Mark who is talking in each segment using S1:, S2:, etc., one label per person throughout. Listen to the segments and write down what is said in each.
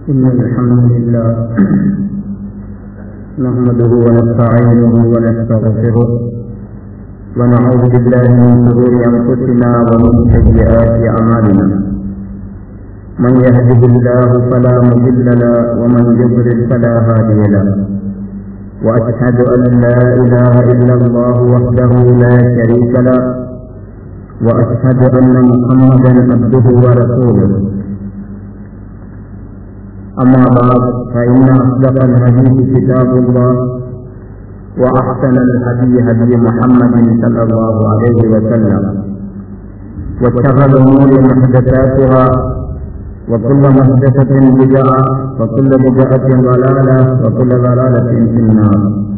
S1: إن الحمد لله نحمده ونستعينه ونستغفره ونعوذ بالله من شرور أنفسنا ومن سيئات أعمالنا من يهده الله فلا مضل له ومن يضلل فلا هادي له وأشهد أن لا إله إلا الله وحده لا شريك له وأشهد أن محمدا عبده ورسوله أما بعد فإن أصدق الحديث كتاب الله وأحسن الهدي هدي محمد صلى الله عليه وسلم وشر الأمور محدثاتها وكل محدثة بدعة وكل بدعة ضلالة وكل ضلالة في النار.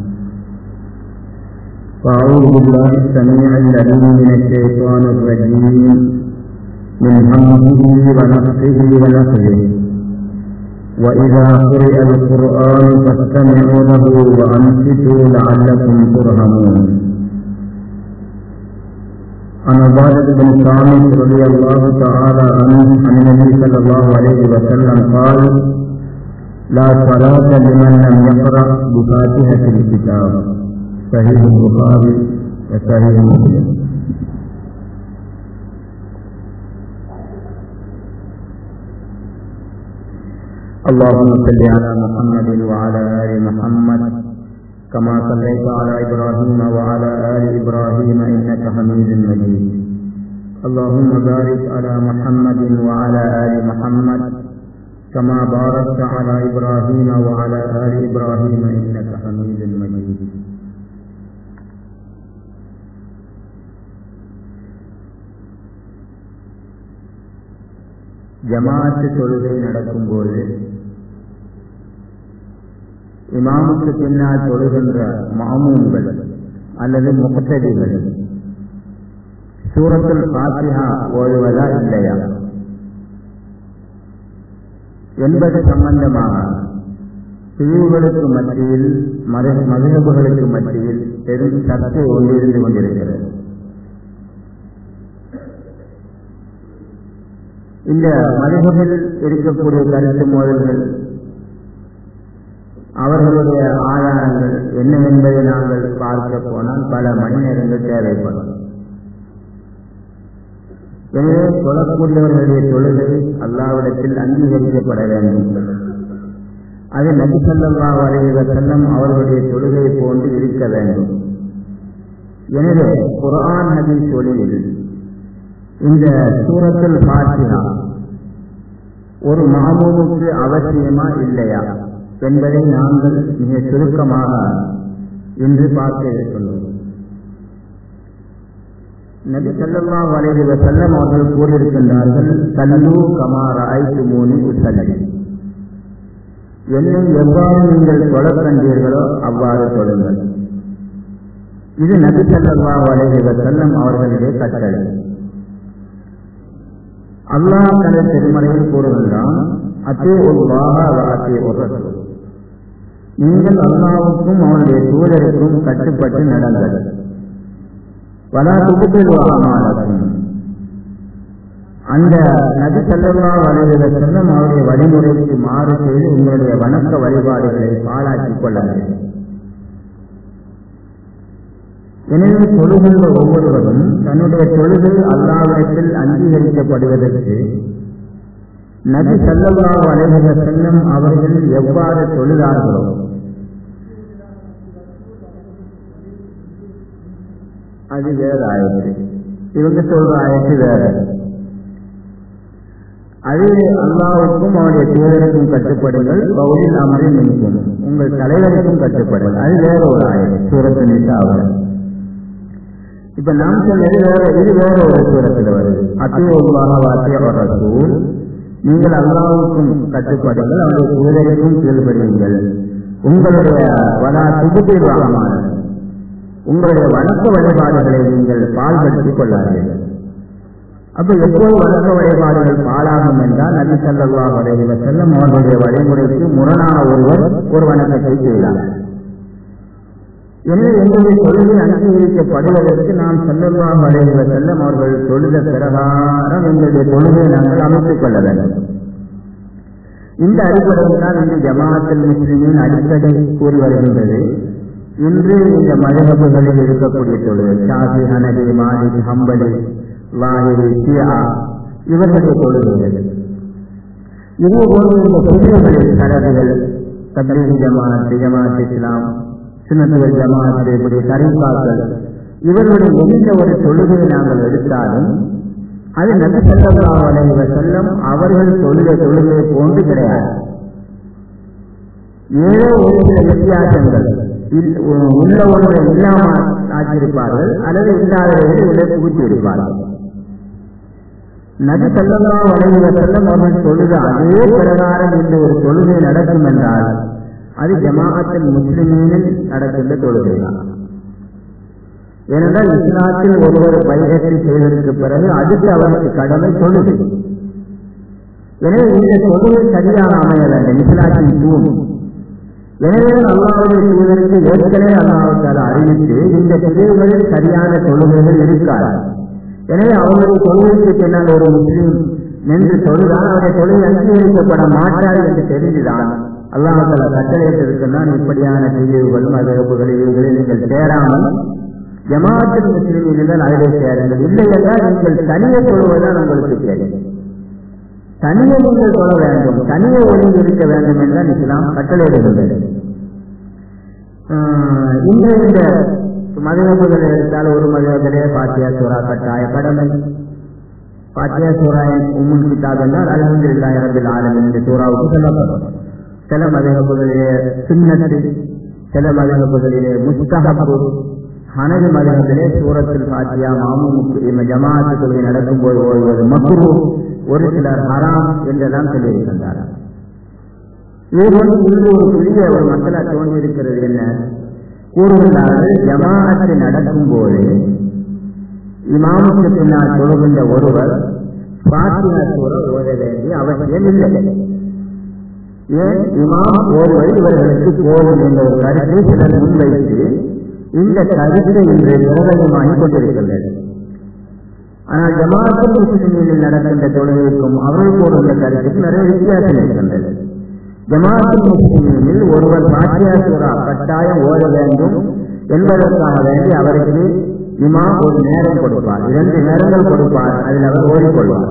S1: فأعوذ بالله السميع العليم من الشيطان الرجيم من همزه ونفخه ونفخه وإذا قرئ القرآن فاستمعوا له وأنصتوا لعلكم ترحمون. عن عبادة بن صامت رضي الله تعالى عنه عن النبي صلى الله عليه وسلم قال: لا صلاة لمن لم يقرأ بفاتحة الكتاب. صحيح البخاري وصحيح مسلم. اللهم صل على محمد وعلى آل محمد كما صليت على إبراهيم وعلى آل إبراهيم إنك حميد مجيد. اللهم بارك على محمد وعلى آل محمد كما باركت على إبراهيم وعلى آل إبراهيم إنك حميد مجيد. ஜமாஅத் தொழுகை நடக்கும்போது இமாமுக்கு பின்னால் தொழுகின்ற மஅமூம்கள் அல்லது முக்ததிகள் சூரத்துல் ஃபாத்திஹா ஓதுவதா இல்லையா என்பது சம்பந்தமாக பிரிவுகளுக்கு மத்தியில் மதுஹபுகளுக்கு மத்தியில் பெரும் சர்ச்சை ஒன்றிருந்து கொண்டிருக்கிறது. இந்த மதுஹபில் இருக்கக்கூடிய கருத்து மோதல்கள், அவர்களுடைய ஆதாரங்கள் என்ன என்பதை நாங்கள் பார்க்க போனால் பல மணி நேரங்கள் தேவைப்படும். எனவே தொழக்கூடியவர்களுடைய தொழுகை அல்லாஹ்விடத்தில் அங்கீகரிக்கப்பட வேண்டும். அது நபி ஸல்லல்லாஹு அலைஹி வஸல்லம் அவர்களுடைய தொழுகை போன்று இருக்க வேண்டும். எனவே குர்ஆன் ஹதீஸ் ஒளியில் இந்த சூரத்துல் ஃபாத்திஹா ஒரு மஅமூமுக்கு அவசியமா இல்லையா என்பதை நாங்கள் மிக சுருக்கமாக இன்று பார்க்க இருக்கின்றோம். நபி ஸல்லல்லாஹு அலைஹி வஸல்லம் அவர்கள் கூறியிருக்கின்றார்கள், ஸல்லூ கமா ரஅய்துமூனி உஸல்லி. என்னை எவ்வாறு நீங்கள் தொழக் கண்டீர்களோ அவ்வாறு தொழுங்கள். இது நபி ஸல்லல்லாஹு அலைஹி வஸல்லம் அவர்களுடைய கட்டளை. அல்லாஹ் தனது திருமறையில் கூறுகின்றான், அத்தீஉல்லாஹ வ அத்தீஉர் ரசூல். நீங்கள் அல்லாஹ்வுக்கும் அவனுடைய தூதருக்கும் கட்டுப்பட்டு நடங்கள். வலா துப்திலு அமாலக்கும். அந்த நபி ஸல்லல்லாஹு அலைஹி வஸல்லம் அவருடைய வழிமுறைக்கு மாறு செய்து உங்களுடைய வணக்க வழிபாடுகளை பாழாக்கிக் கொள்ளாதீர்கள். எனவே தொழுகின்ற ஒவ்வொருவரும் தன்னுடைய தொழுகை அல்லாஹ்விடத்தில் அங்கீகரிக்கப்படுவதற்கு நபி ஸல்லல்லாஹு அலைஹி வஸல்லம் அவர்கள் எவ்வாறு தொழுதார்களோ அது வேற ஆயத்து, இவங்க சொல்ற ஆயத்து வேற. அது அல்லாஹ்வுக்கும் அவருடைய தூதருக்கும் கட்டுப்படுங்கள், பவுலில் அமரில் நிற்கும், உங்கள் தலைவருக்கும் கட்டுப்படுங்கள். அது வேற ஒரு ஆயத்து, சூரத்து நிசாவில். இப்ப நாம் சொன்னது இது வேற ஒரு சூரத்தில் வருது. அத்தீஉல்லாஹ வ அத்தீஉர் ரசூல். நீங்கள் அல்லாஹ்வுக்கும் கட்டுப்படுங்கள், அவருடைய தூதருக்கும் கீழ்ப்படியுங்கள். உங்களுடைய வலா துப்திலு அமாலக்கும், உங்களுடைய வணக்க வழிபாடுகளை நீங்கள் பால்படுத்திக் கொள்ளாதீர்கள். அப்ப எப்போது வணக்க வழிபாடுகள் பாழாகும் என்றால் நபி ஸல்லல்லாஹு அலைஹி வஸல்லம் அவர்களுடைய வழிமுறைக்கு முரணான ஒருவர் ஒரு வணக்கத்தை செய்தார். எனவே எங்களுடைய தொழுகை அங்கீகரிக்கப்படுவதற்கு நாம் ஸல்லல்லாஹு அலைஹி வஸல்லம் அவர்கள் தொழுத பிரகாரம் எங்களுடைய தொழுகையை நாங்கள் அமைத்துக் கொள்ள வேண்டும். இந்த அடிப்படையில் தான் இன்று ஜமாஅத்துல் முஸ்லிமீன் அடிக்கடி கூறி வருகின்றது. இன்று இந்த மதஹபுகளில் இருக்கக்கூடிய தொழுகை ஷாஃபி, ஹனபி, மாலிக், ஹம்பலி, லாஹிரி, ஷியா இவர்களுடைய தொழுகைகள் இதேபோன்று இந்த பிரிவுகளில் சலபிகள், தப்லீக் ஜமாஅத், ஜமாஅத் இஸ்லாம், சுன்னத்துல் ஜமாஅத், இப்படி தரீகாக்கள் இவர்களுடைய எந்த ஒரு தொழுகையை நாங்கள் எடுத்தாலும் அது நபி ஸல்லல்லாஹு அலைஹி வஸல்லம் அவர்கள் சொல்லிய தொழுகை போன்று கிடையாது. ஏதோ ஒரு சில வித்தியாசங்கள் உள்ள ஒன்றை இல்லாமல் ஆக்கியிருப்பார்கள் அல்லது இல்லாதவர்களை புகுத்தி இருப்பார்கள். நபி ஸல்லல்லாஹு அலைஹி வஸல்லம் அவர்கள் சொல்லுக அதே பிரகாரம் இந்த ஒரு தொழுகை நடக்கும் என்றால் அது ஜமாஅத்துல் முஸ்லிமீனில் நடக்கின்ற தொழுகைதான். ஏனென்றால் இஸ்லாத்தில் ஒருவர் பைஅத்தை செய்வதற்கு பிறகு அடுத்து அவருக்கு கடமை தொழுகை. எனவே இந்த தொழுகை சரியாக அமைய வேண்டும், இஸ்லாத்தின் தூண். எனவே அல்லாஹ்வுடைய தூதருக்கு ஏற்கனவே அல்லாஹ் தஆலா அறிவித்து இந்த பிரிவுகளில் சரியான தொழுகைகள் இருக்காது. எனவே அவருடைய தொழுகைக்கு பின்னால் ஒரு முஸ்லீம் நின்று தொழுதால் அவருடைய தொழுகை அங்கீகரிக்கப்பட மாட்டாது என்று தெரிந்துதான் அல்லாஹ் தஆலா கட்டளையிட்டிருக்கிறான். இப்படியான பிரிவுகள் மதகுகள் இவைகளில் நீங்கள் சேராமல் ஜமாஅத்துல் முஸ்லிமீன்கள் அதிலே சேருங்கள். இல்லை என்றால் நீங்கள் தனியே தொழுவதுதான் உங்களுக்கு தெரியும். தனியே நீங்கள் தொழ வேண்டும், தனியே ஒழுங்கு இருக்க வேண்டும் என்றால் இஸ்லாம் கட்டளையிடுகிறது. இன்று இந்த மதகுகளை எடுத்தால் ஒரு மதகுகளே ஃபாத்திஹா சூரா கட்டாய கடமை. ஃபாத்திஹா சூரா உம்முல் கிதாப் என்றால் அல்ஹம்துலில்லாஹி ரப்பில் ஆலமீன் இந்த சூராவுக்கு சொல்லப்படும். சில மதகுகளிலே சுன்னத்து, சில மதகுகளிலே முஸ்தஹப், ஹனபி மதகத்திலே சூரத்துல் ஃபாத்திஹா மாமூம் ஜமாஅத் தொழுகை நடக்கும்போது ஓதுவது மக்ரூஹ், ஒரு சிலர் ஹராம் என்றெல்லாம் சொல்லியிருக்கின்றார். இதேபோன்று இன்று ஒரு புதிய ஒரு மசாலா தோன்றி இருக்கிறது. என்ன கூறுகிறார்கள்? ஜமாஅத்து நடக்கும் போது இமாமுக்கு பின்னால் தொழுகின்ற ஒருவர் ஃபாத்திஹா சூரா ஓத வேண்டிய அவசியம் இல்லை. ஏன்? இமாம் ஓதுவது இவர்களுக்கு போதும் என்ற ஒரு கருத்தை சிலர் முன்வைத்து இந்த கருத்து இன்று நிரந்தரமாகிக் கொண்டிருக்கின்றது. ஆனால் ஜமாஅத்துல் முஸ்லிமீனில் நடக்கின்ற தொழுகைக்கும் அவர்கள் போடுகின்ற கருத்துக்கு நிறைய வித்தியாசம் இருக்கின்றது. ஜமாஅத்துல் முஸ்லிமீனில் ஒருவர் ஃபாத்திஹா சூரா கட்டாயம் ஓத வேண்டும் என்பதற்காக வேண்டி அவருக்கு இமாம் ஒரு நேரம் கொடுப்பார், 2 நேரங்கள் கொடுப்பார், அதில் அவர் ஓடிக்கொள்வார்.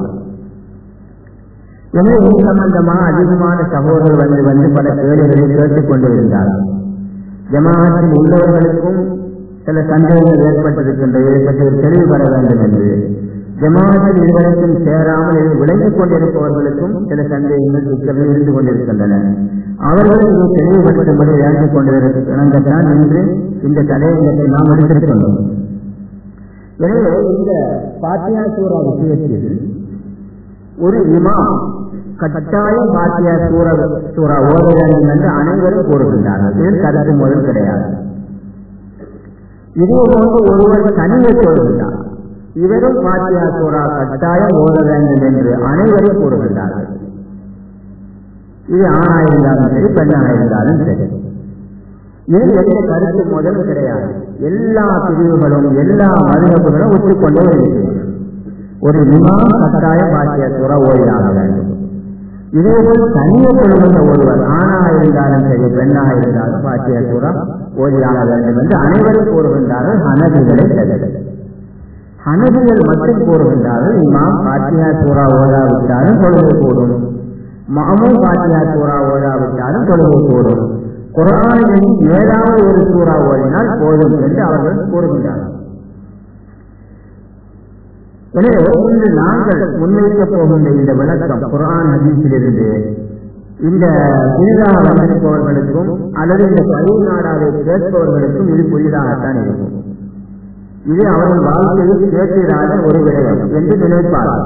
S1: எனவே இது சம்பந்தமாக அதிகமான சகோதரர்கள் வந்து பல கேள்விகளை கேட்டுக் கொண்டிருந்தார்கள். ஜமாஅத்தில் உள்ளவர்களுக்கும் சில சந்தேகங்கள் ஏற்பட்டிருக்கின்றது, இதை பற்றி ஒரு தெளிவு பெற வேண்டும் என்று. ஜமாஅத்தில் இதுவரைக்கும் சேராமல் இதை விளங்கிக் கொண்டிருப்பவர்களுக்கும் சில சந்தேகங்கள் சிக்கல்கள் இருந்து கொண்டிருக்கின்றன. அவர்கள் இதை தெளிவுபடுத்தும்படி வேண்டிக் கொண்டிருக்கிறான் என்று இந்த தலையங்கத்தை நாம் எடுத்திருக்கின்றோம். எனவே இந்த ஃபாத்திஹா சூரா விஷயத்தில் ஒரு இமாம் கட்டாயம் ஃபாத்திஹா சூரா ஓத வேண்டும் என்று அனைவரும் கூறுகின்றார்கள். இதில் கருத்து முதல் கிடையாது. இதேபோன்று ஒருவர் தனியே கூறுகின்றார், இவரும் ஃபாத்திஹா சூரா கட்டாயம் ஓத வேண்டும் என்று அனைவரும் கூறுகின்றார்கள். இது ஆணாயிருந்தாலும் சரி, பெண்ணாயிருந்தாலும் சரி. இது எந்த கருத்து முதல் கிடையாது. எல்லா பிரிவுகளும் எல்லா மதுரப்புகளும் ஒத்துக்கொண்டே இருக்கிறது. ஒரு இமாம் கட்டாயம் ஃபாத்திஹா சூரா ஓதியாக வேண்டும். இதேபோல் தனியே கொள்கின்ற ஒருவர் ஆணாயிருந்தாலும் சரி, பெண்ணாயிருந்தாலும் ஃபாத்திஹா சூரா ஓதியாக வேண்டும் என்று அனைவரும் கூறுகின்றார்கள். ஹனபிகளை தவிர ஹனபிகள் மட்டும் கூறுகின்றார்கள் இமாம் ஃபாத்திஹா சூரா ஓதாவிட்டாலும் தொழுகை கூடும், மாமூம் ஃபாத்திஹா சூரா ஓதாவிட்டாலும் தொழுகை கூடும், குர்ஆனில் ஏதாவது ஒரு சூரா ஓதினால் போதும் என்று அவர்கள் கூறுகின்றார்கள். எனவே இன்று நாங்கள் முன்வைக்கப் போகின்ற இந்த விளக்கம் குர்ஆன் ஹதீஸிலிருந்து இந்த புதிதாக வந்திருப்பவர்களுக்கும் அல்லது இந்த பழைய நாடாவை கேட்பவர்களுக்கும் இது புதிதாகத்தான் இருக்கும். இது அவர்கள் வாழ்க்கையில் கேட்கிறாத ஒரு விடயம் என்று நினைப்பார்கள்.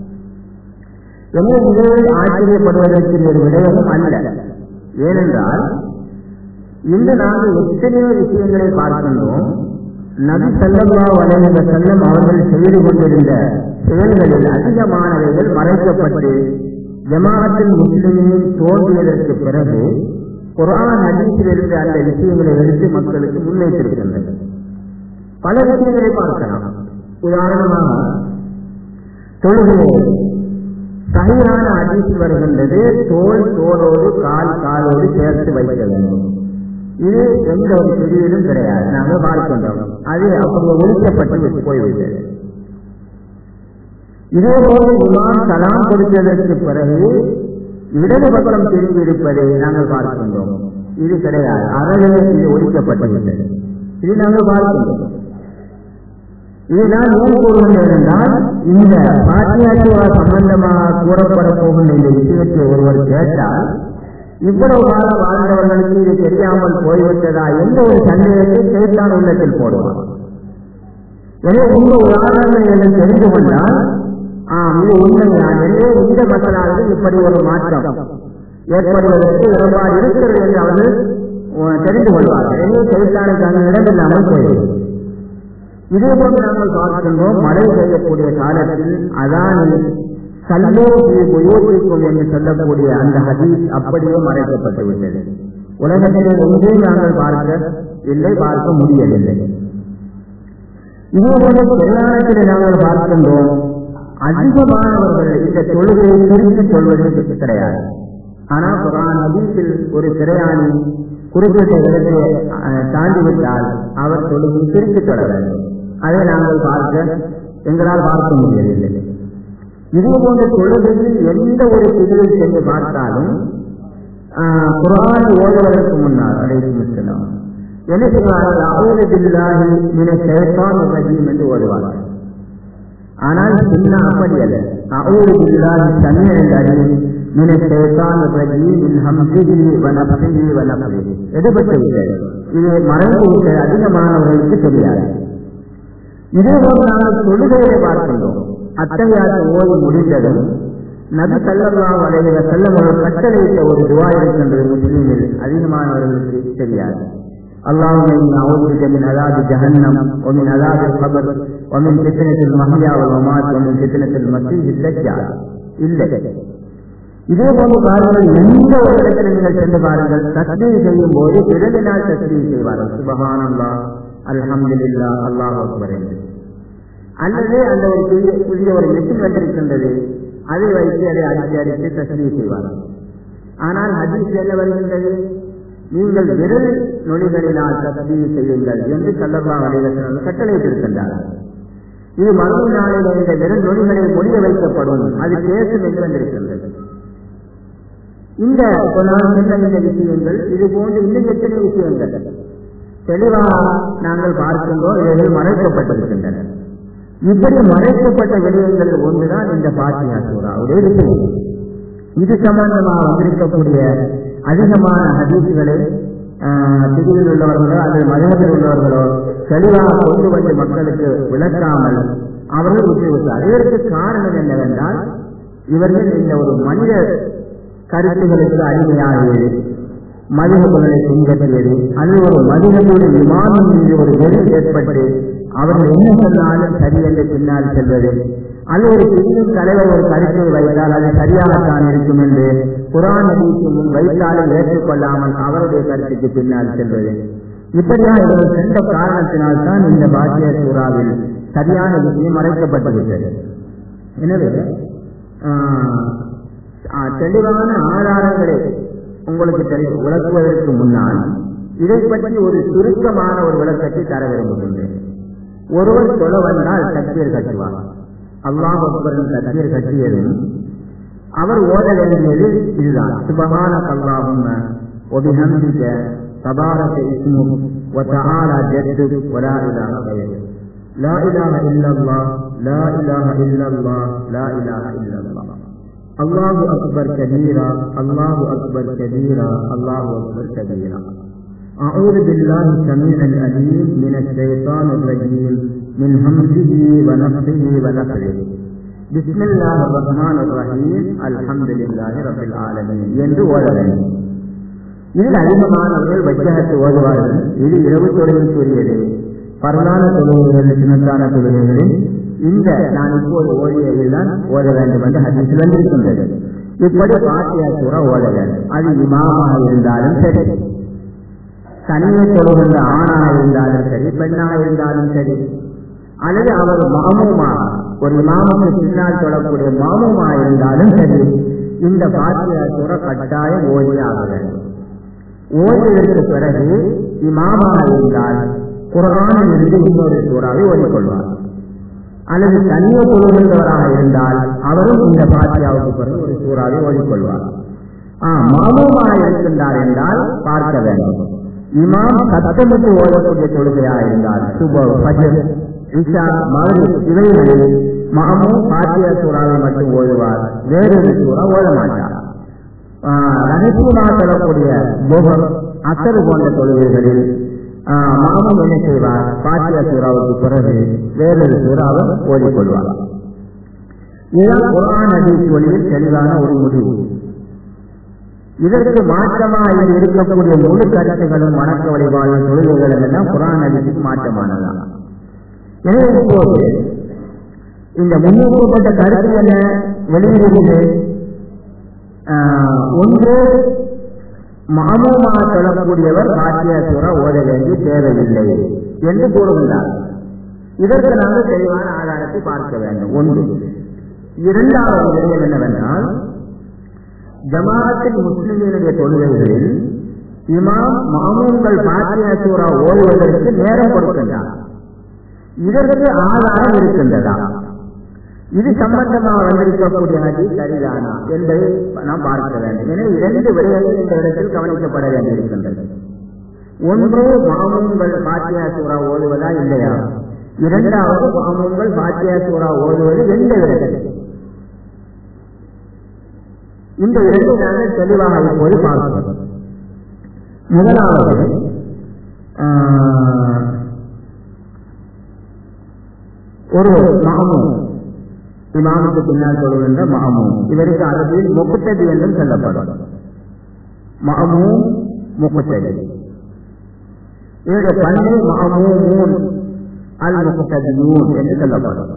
S1: எனவே இதை ஆச்சரியப்படுவதற்கு ஒரு விடயமும் அல்ல. ஏனென்றால் இன்று நாங்கள் எத்தனையோ விஷயங்களை பார்க்கின்றோம். நபி ஸல்லல்லாஹு அலைஹி வஸல்லம் அவர்கள் செய்து கொண்டிருந்த செயல்களில் அதிகமானவைகள் மறைக்கப்பட்டு ஜமாஅத்துல் முஸ்லிமீன் தோன்றியதற்கு பிறகு குர்ஆன் ஹதீஸிலிருந்து அந்த விஷயங்களை எடுத்து மக்களுக்கு முன்வைத்திருக்கின்றனர். பல விஷயங்களை பார்க்கலாம். உதாரணமாக தொழுகையை சஹீஹான ஹதீஸ் வருகின்றது, தோல் தோலோடு கால் காலோடு சேர்த்து வைக்க வேண்டும். இது எந்த ஒரு பிரிவிலும் கிடையாது. நாங்கள் பார்க்கின்றோம், அது அப்படி ஒழிக்கப்பட்டு போய்விட்டது. இதேபோல இமாம் சலாம் கொடுத்ததற்கு பிறகு இடது பக்கம் திரும்பி இருப்பதை நாங்கள் பார்க்கின்றோம். இது கிடையாது, அறவே இது ஒழிக்கப்பட்டுவிட்டது. இது நாங்கள் பார்க்கின்றோம். இதுதான் ஏன் கூறுகின்றேன் என்றால், இந்த பாத்தியா சம்பந்தமாக கூறப்பட போகின்ற இந்த விஷயத்தை ஒருவர் கேட்டால், இவ்வளவு காலம் வாழ்ந்தவர்களுக்கு இது தெரியாமல் போய்விட்டதா என்ற ஒரு சந்தேகத்தை சைத்தான் உள்ளத்தில் போடுவார். எனவே இந்த உதாரணங்களை தெரிந்து கொண்டால் இது உண்மைதான், எனவே இந்த மக்களால் இப்படி ஒரு மாற்றம் ஏற்படுவதற்கு எவ்வாறு இருக்கிறது என்று அவர்கள் தெரிந்து கொள்வார்கள். எனவே சைத்தானுக்கு அந்த இடமில்லாமல் போய்விடும். இதேபோன்று நாங்கள் பார்க்கின்றோம், மழை பெய்யக்கூடிய காலத்தில் அதான் உயோகிக்கும் என்று சொல்லக்கூடிய அந்த ஹதீஸ் அப்படியே மறைக்கப்பட்டுவிட்டது. உலகத்திலே ஒன்றையும் நாங்கள் பார்க்க முடியவில்லை. இதேபோல பிரயாணத்திலே நாங்கள் பார்க்கின்றோம், அதிகமானவர்கள் இந்த தொழுகையை திருப்பிச் சொல்வதற்கு கிடையாது. ஆனால் குர்ஆன் ஹதீஸில் ஒரு பிரயாணி குறிப்பிட்ட இடத்தை தாண்டிவிட்டால் அவர் தொழுகை திருப்பித் தொழ வேண்டும். அதை நாங்கள் எங்களால் பார்க்க முடியவில்லை. இதேபோன்ற தொழுகையில் எந்த ஒரு பிரிவை சென்று பார்த்தாலும் குர்ஆனை ஓதுவதற்கு முன்னால் அலைஹிஸ்ஸலாம் என்ன செய்வார்கள்? அஊது பில்லாஹி மினஷ் ஷைத்தானிர் ரஜீம் என்று ஓதுவார்கள். ஆனால் சுன்னா அப்படி அல்ல. அஊது பில்லாஹி ஸமீஉல் அலீம் மினஷ் ஷைத்தானிர் ரஜீம் மின் ஹம்ஸிஹி வ நஃப்ஸிஹி வ நஃப்ஸிஹி. எடுபட்டுவிட்டது. இது மறைந்துவிட்ட அதிகமானவர்களுக்கு தெரியாது. இதேபோல் நாங்கள் தொழுகையை பார்க்கின்றோம். அத்தகையாத்தை ஓதி முடிந்ததும் நபி ஸல்லல்லாஹு அலைஹி வஸல்லம் அவர்கள் கட்டளையிட்ட ஒரு துஆ இருக்கின்றது. முஸ்லிமில் அதிகமானவர்களுக்கு தெரியாது. அல்லாஹும்ம இன்னி அஊது பிக மின் அஸாபி ஜஹன்னம் வ மின் அஸாபில் கப்ர் வ மின் ஃபித்னத்தில் மஹ்யா வல் மமாத் வ மின் ஃபித்னத்தில் மஸீஹித் தஜ்ஜால். இல்லை. இதேபோன்று பாருங்கள், எந்த ஒரு இடத்தில் நீங்கள் சென்று பாருங்கள், தஸ்பீஹ் செய்யும் போது இரண்டினால் தஸ்பீஹ் செய்வார்கள். சுப்ஹானல்லாஹ், அல்ஹம்துலில்லாஹ், அல்லாஹு அக்பர் என்று. அல்லது அந்த புதிய ஒரு மெஷின் வந்திருக்கின்றது, அதை வைத்து அதை அடித்து தஸ்பீஹ் செய்வார்கள். ஆனால் ஹதீஸ் என்ன வருகின்றது? நீங்கள் விரல் நொடிகளினால் தஸ்பீஹ் செய்யுங்கள் என்று ஸல்லல்லாஹு அலைஹி வஸல்லம் கட்டளையிட்டிருக்கின்றார்கள். இது மறுமை நாளில் இந்த விரல் நொடிகளை முடிய வைக்கப்படும், அது பேசும் என்று வந்திருக்கின்றது. இந்த இந்த விஷயங்கள் இது போன்று இன்னும் எத்தனை விஷயங்கள் தெளிவாக நாங்கள் பார்க்கின்றோம். இவைகள் மறைக்கப்பட்டிருக்கின்றன. இப்படி மறைக்கப்பட்ட விடயங்கள் ஒன்றுதான் இந்த பாத்தியா சூராவுடைய விஷயம். இது சம்பந்தமாக வந்திருக்கக்கூடிய அதிகமான ஹதீஸ்களை பிரிவில் உள்ளவர்களோ அல்லது மதத்தில் உள்ளவர்களோ தெளிவாக கொண்டு வந்து மக்களுக்கு விளக்காமல் அவர்கள் விட்டுவிட்டார். இதற்கு காரணம் என்னவென்றால், இவர்கள் இந்த ஒரு மனித கருத்துகளுக்கு அடிமையாகியது, மதிப்புகளை பின்பற்றியது, அல்லது ஒரு மதிப்புடைய இமாமின் மீது ஒரு வெறி ஏற்பட்டு அவர்கள் என்ன சொன்னாலும் சரி என்று பின்னால் செல்வது, அல்லது ஒரு பிரிவின் தலைவர் ஒரு கருத்தை வைத்தால் அது சரியாகத்தான் இருக்கும் என்று குர்ஆன் ஹதீஸுக்கு முன் வைத்தாலும் ஏற்றுக்கொள்ளாமல் அவருடைய கருத்துக்கு பின்னால் செல்வது, இப்படியாக இவர்கள் சென்ற காரணத்தினால்தான் இந்த பாத்தியா சூராவில் சரியான விஷயம் மறைக்கப்பட்டுவிட்டது. எனவே தெளிவான ஆதாரங்களை உங்களுக்கு விளக்குவதற்கு முன்னால் இதை பற்றி ஒரு சுருக்கமான ஒரு விளக்கத்தை தர விரும்புகின்றேன். ஒருவர் சொல்ல வந்தால் தக்பீர் கட்டுவார். அல்லாஹ் அக்பரின் தக்பீர் கட்டியதும் அவர் ஓத வேண்டியது இதுதான்: சுப்ஹானக அல்லாஹும்ம வ பிஹம்திக தபாரக இஸ்முக வ தஆலா ஜத்துக வ லா இலாஹ கய்ருக லா இலாஹ இல்லல்லாஹ் லா இலாஹ இல்லல்லாஹ் லா இலாஹ இல்லல்லாஹ் அல்லாஹு அக்பர் கபீரா அல்லாஹு அக்பர் கபீரா அல்லாஹு அக்பர் கபீரா அஊது பில்லாஹி ஸமீஉல் அலீம் மினஷ் ஷைத்தானிர் ரஜீம் மின் ஹம்ஸிஹி வ நஃப்ஸிஹி வ நஃப்ஸிஹி பிஸ்மில்லாஹிர் ரஹ்மானிர் ரஹீம் அல்ஹம்துலில்லாஹி ரப்பில் ஆலமீன் என்று ஓத வேண்டும். இதில் அதிகமானவர்கள் வஜ்ஜஹத் ஓதுவார்கள். இது இரவு தொழுகைக்குரியது. பரலான தொழுகைகள், சுன்னத்தான தொழுகைகளில் இந்த நான் இப்போது ஓதியதில்தான் ஓத வேண்டும் என்று ஹதீஸில் வந்திருக்கின்றது. இப்படி பாத்தியா சூரா ஓத வேண்டும். அது இமாமாக இருந்தாலும் சரி, தனியே தொழுகின்ற ஆணாக இருந்தாலும் சரி, பெண்ணாக இருந்தாலும் சரி, அல்லது அவர் மஅமூமாக ஒரு இமாமுக்கு பின்னால் சொல்லக்கூடிய மாமுமா இருந்தாலும் சரி இந்த ஃபாத்திஹா சூரா கட்டாயம் ஓதியாக வேண்டும். ஓதியதற்கு பிறகு இமாமா இருந்தால் குர்ஆனில் இருந்து இன்னொரு சூறாவை ஓதிக்கொள்வார். அல்லது தனியே தொழுகின்றவராக இருந்தால் அவரும் இந்த ஃபாத்திஹாவுக்கு பிறகு ஒரு சூறாவை ஓதிக்கொள்வார். மாமுமா இருக்கின்றார் என்றால் பார்க்க வேண்டும். இமாம் சத்தமிட்டு ஓதக்கூடிய தொழுகையாக இருந்தால் சுபஹ், ஃபஜ்ர், இஷா, மக்ரிப் இவைகளில் மாமும் ஃபாத்திஹா சூறாவை மட்டும் ஓதுவார், வேறொரு சூறா ஓத மாட்டார். ரகசியமாக சொல்லக்கூடிய லுஹர், அஸ்ர் போன்ற தொழுகைகளில் மாமும் என்ன செய்வார்? ஃபாத்திஹா சூறாவுக்கு பிறகு வேறொரு சூறாவை ஓதிக்கொள்வார். இதுதான் குர்ஆன் ஹதீஸ் வழியில் தெளிவான ஒரு முடிவு. இதற்கு மாற்றமாக இருக்கக்கூடிய முழு கருத்துகளும் வணக்க வழிபாடு தொழுகைகளும் எல்லாம் குர்ஆன் ஹதீஸுக்கு மாற்றமானதான். எனவே இப்போது இந்த முன்னிறுத்தப்பட்ட கருத்து என்ன வெளியிடுகிறது? ஒன்று, மாமுமாக சொல்லக்கூடியவர் ஃபாத்திஹா சூரா ஓத வேண்டிய தேவையில்லை என்று கூறுகின்றார். இதற்கு நாங்கள் தெளிவான ஆதாரத்தை பார்க்க வேண்டும். ஒன்று. இரண்டாவது விடயம் என்னவென்றால், ஜமாஅத்தில் முஸ்லிம்களுடைய தொழுகைகளில் இமாம் மாமூம்கள் ஃபாத்திஹா சூரா ஓதுவதற்கு நேரம் கொடுக்கின்றார். இதற்கு ஆதாரம் இருக்கின்றதா? இது சம்பந்தமாக வந்திருக்கக்கூடிய ஹதீஸ் சரிதானா என்பதை நாம் பார்க்க வேண்டும். எனவே இரண்டு விடயங்கள் இந்த இடத்தில் கவனிக்கப்பட வேண்டியிருக்கின்றது. ஒன்று, மாமூம்கள் ஃபாத்திஹா சூரா ஓதுவதா இல்லையா? இரண்டாவது, மாமூம்கள் ஃபாத்திஹா சூரா ஓதுவது எந்த விடத்தில்? இந்த இரண்டு நாங்கள் தெளிவாக இப்போது பார்க்கிறோம். முதலாவது, ஒரு மாமூம், இமாமுக்கு பின்னால் சொல்லுகின்ற மாமூம், இதற்கு அரபியில் முக்ததி என்றும் சொல்லப்படும். மாமூம், முக்ததி. இதனுடைய பண்பு மாமூமூன் அல் முக்ததியூன் என்று சொல்லப்படும்.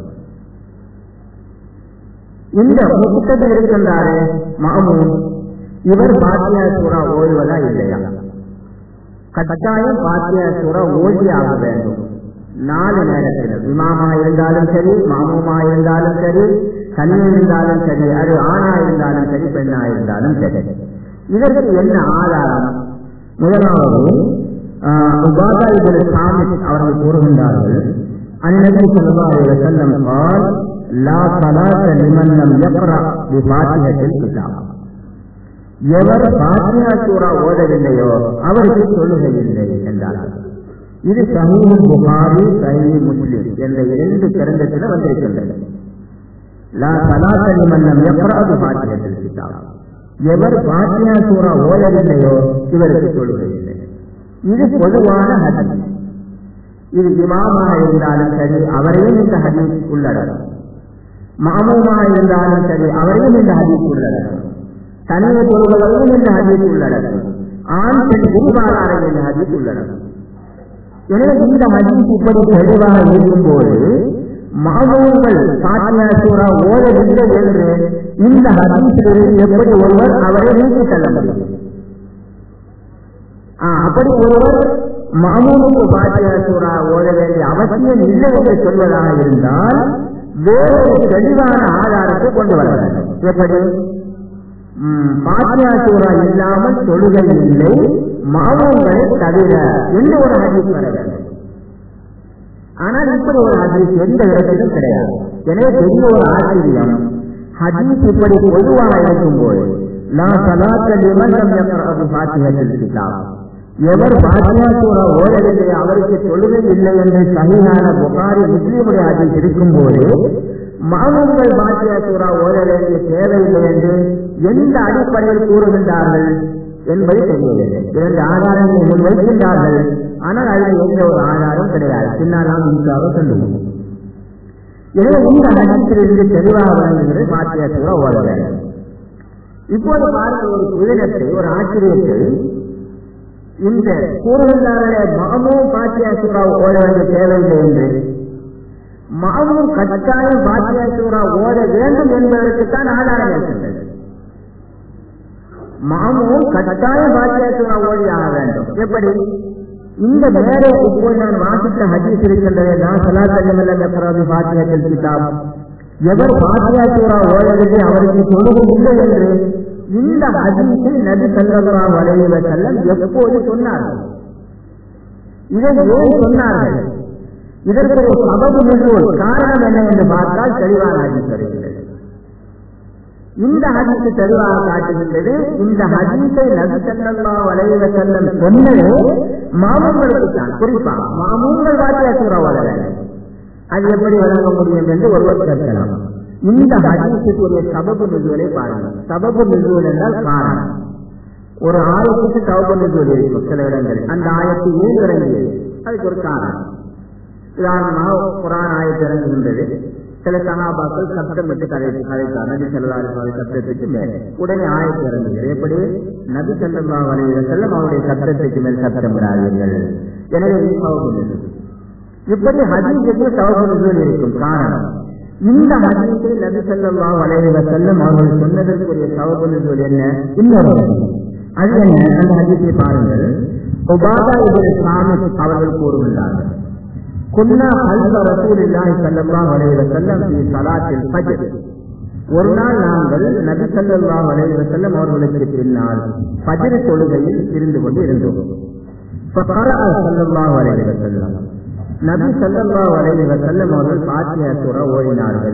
S1: இந்த முக்ததி இருக்கின்றாரே மாமூம், இவர் ஃபாத்திஹா சூரா ஓதுவதா இல்லையா? கட்டாயம் ஃபாத்திஹா சூரா ஓதியாக வேண்டும். 4 நேரத்தில் இமாமா இருந்தாலும் சரி, மாமூமா இருந்தாலும் சரி, தனியா இருந்தாலும் சரி, அது ஆணா இருந்தாலும் சரி, பெண்ணா இருந்தாலும் சரி. இதற்கு என்ன ஆதாரம்? முதலாவது, உபாதா இப்னு சாமித் அவர்கள் கூறுகின்றார்கள், அன்னபி ஸல்லல்லாஹு அலைஹி வஸல்லம் قال لا صلاة لمن لم يقرأ بفاتحة الكتاب. எவர் ஃபாத்திஹா சூரா ஓதவில்லையோ அவருக்கு தொழுகை இல்லை என்றார்கள். இது சஹீஹ் புகாரி, சஹீஹ் முஸ்லிம் என்ற 2 கிரந்தத்தில் வந்திருக்கின்றது. லா ஸலாத லிமன் லம் யக்ரா பிஃபாத்திஹத்தில் கிதாப். எவர் ஃபாத்திஹா சூரா ஓதவில்லையோ இவருக்கு தொழுகை இல்லை. இது பொதுவான ஹதீஸ். இது இமாமாக இருந்தாலும் சரி அவரையும் இந்த ஹதீஸ் உள்ளடக்கும், மாமூமாக இருந்தாலும் சரி அவரையும் இந்த ஹதீஸ் உள்ளடக்கும், தனியை தொழுவதையும் இந்த ஹதீஸ் உள்ளடக்கும், ஆண் பெண் இருபாலாரையும் இந்த ஹதீஸ் உள்ளடக்கும். எனவே இந்த ஹதீஸ் இப்படி தெளிவாக இருக்கும்போது மாமூம்கள் ஃபாத்திஹா சூரா ஓதவில்லை என்று இந்த ஹதீஸிலிருந்து எப்படி ஒருவர் அவரை நீக்கி செல்ல முடியும்? அப்படி ஒருவர் மாமூமுக்கு ஃபாத்திஹா சூரா ஓத வேண்டிய அவசியம் இல்லை என்று சொல்வதாக இருந்தால் வேறு தெளிவான ஆதாரத்தை கொண்டு வர வேண்டும். எப்படி? ஃபாத்திஹா சூரா இல்லாமல் தொழுகை இல்லை மாமூம்களை தவிர என்று ஒரு ஹதீஸ் வர வேண்டும். ஆனால் இப்படி ஒரு ஹதீஸ் எந்த இடத்திலும் கிடையாது. எனவே பெரிய ஒரு ஆச்சரியம், ஹதீஸ் இப்படி பொதுவாக இருக்கும்போது லா ஸலாத லிமன் லம் யக்ரா பிஃபாத்திஹத்தில் கிதாப், எவர் ஃபாத்திஹா சூரா ஓதவில்லை அவருக்கு தொழுகை இல்லை என்று சஹீஹான புகாரி முஸ்லிமுடைய ஹதீஸ் இருக்கும்போது மாமூம்கள் ஃபாத்திஹா சூரா ஓத வேண்டிய தேவையில்லை என்று எந்த அடிப்படையில் கூறுகின்றார்கள் என்பது தெரியவில்லை. 2 ஆதாரங்களை முன்வைக்கின்றார்கள், ஆனால் அதில் எந்த ஒரு ஆதாரம் கிடையாது. பின்னால் நாம் இன்ஷாஅல்லாஹ் சொல்லுவோம். எனவே இந்த ஹதீஸிலிருந்து தெளிவாக வழங்குகிறது ஃபாத்திஹா சூரா ஓத வேண்டும். இப்போது பாருங்கள், ஒரு புதினத்தை, ஒரு ஆச்சரியத்தை, இந்த கூறுகின்றார்களே மாமூம் ஃபாத்திஹா சூரா ஓத வேண்டிய தேவையில்லை என்று, மாமூம் கட்டாயம் ஃபாத்திஹா சூரா ஓத வேண்டும் என்பதற்குத்தான் ஆதாரம் இருக்கின்றது. மாமூம் கட்டாயம் ஃபாத்திஹா சூரா ஓதி ஆக வேண்டும். எப்படி? இந்த மேலே இப்போது நான் வாசித்த ஹதீஸ் இருக்கின்றது, லா ஸலாத லிமன் லம் யக்ரா பிஃபாத்திஹத்தில் கிதாப், எவர் ஃபாத்திஹா சூரா ஓதவில்லை அவருக்கு தொழுகை இல்லை என்று இந்த ஹதீஸை நபி ஸல்லல்லாஹு அலைஹி வஸல்லம் எப்போது சொன்னார்கள்? இதை ஏன் சொன்னார்கள்? இதற்கு ஒரு சபபு நுஸூல் காரணம் என்ன என்று பார்த்தால் தெளிவான ஹதீஸ் வருகிறது. இந்த ஹதீஸ் தெளிவாக காட்டுகின்றது. இந்த ஹதீஸை நபி ஸல்லல்லாஹு அலைஹி வஸல்லம் சொன்னது மாமூம்களுக்கு தான். குறிப்பாக மாமூம்கள் ஃபாத்திஹா சூரா ஓதவில்லை, அது எப்படி வழங்க முடியும் என்று ஒருவர் கேட்கலாம். இந்த ஹதீஸுக்குரிய சபபு நுஸூலை பாருங்கள். சபபு நுஸூல் என்றால் காரணம். ஒரு ஆயத்துக்கு சபபு நுஸூல் இருக்கும் சில இடங்களில். அந்த ஆயத்து ஏன் இறங்கியது, அதுக்கு ஒரு காரணம். உதாரணமாக குர்ஆன் ஆயத்து இறங்குகின்றது, சில சஹாபாக்கள் சப்தமிட்டு கதைத்தார். நபி ஸல்லல்லாஹு அலைஹி வஸல்லம் சப்தத்துக்கு மேல் உடனே ஆயத்து இறங்குகிறது. எப்படி? நபி ஸல்லல்லாஹு அலைஹி வஸல்லம் அவருடைய சப்தத்துக்கு மேல் சப்தமிடாதீர்கள். எனவே இப்படி ஹதீஸுக்கு சபபு நுஸூல் இருக்கும் காரணம். இந்த ஹதீஸை நபி ஸல்லல்லாஹு அலைஹி வஸல்லம் அவர்கள் சொன்னதற்குரிய சபபு நுஸூல் என்ன? இன்னொரு அது என்ன? அந்த ஹதீஸை பாருங்கள். உபாதா இப்னு சாமித் அவர்கள் கூறுகின்றார்கள், குன்னா ஹல்ஃப ரசூலில்லாஹி ஸல்லல்லாஹு அலைஹி வஸல்லம் ஃபீ ஸலாத்தில் ஃபஜ்ர். ஒரு நாள் நாங்கள் நபி ஸல்லல்லாஹு அலைஹி வஸல்லம் அவர்களுக்கு பின்னால் ஃபஜ்ர் தொழுகையில் இருந்து கொண்டு இருந்தோம். ஃபகரஅ ஸல்லல்லாஹு அலைஹி வஸல்லம், நபி ஸல்லல்லாஹு அலைஹி வஸல்லம் அவர்கள் ஃபாத்திஹா சூரா ஓதினார்கள்.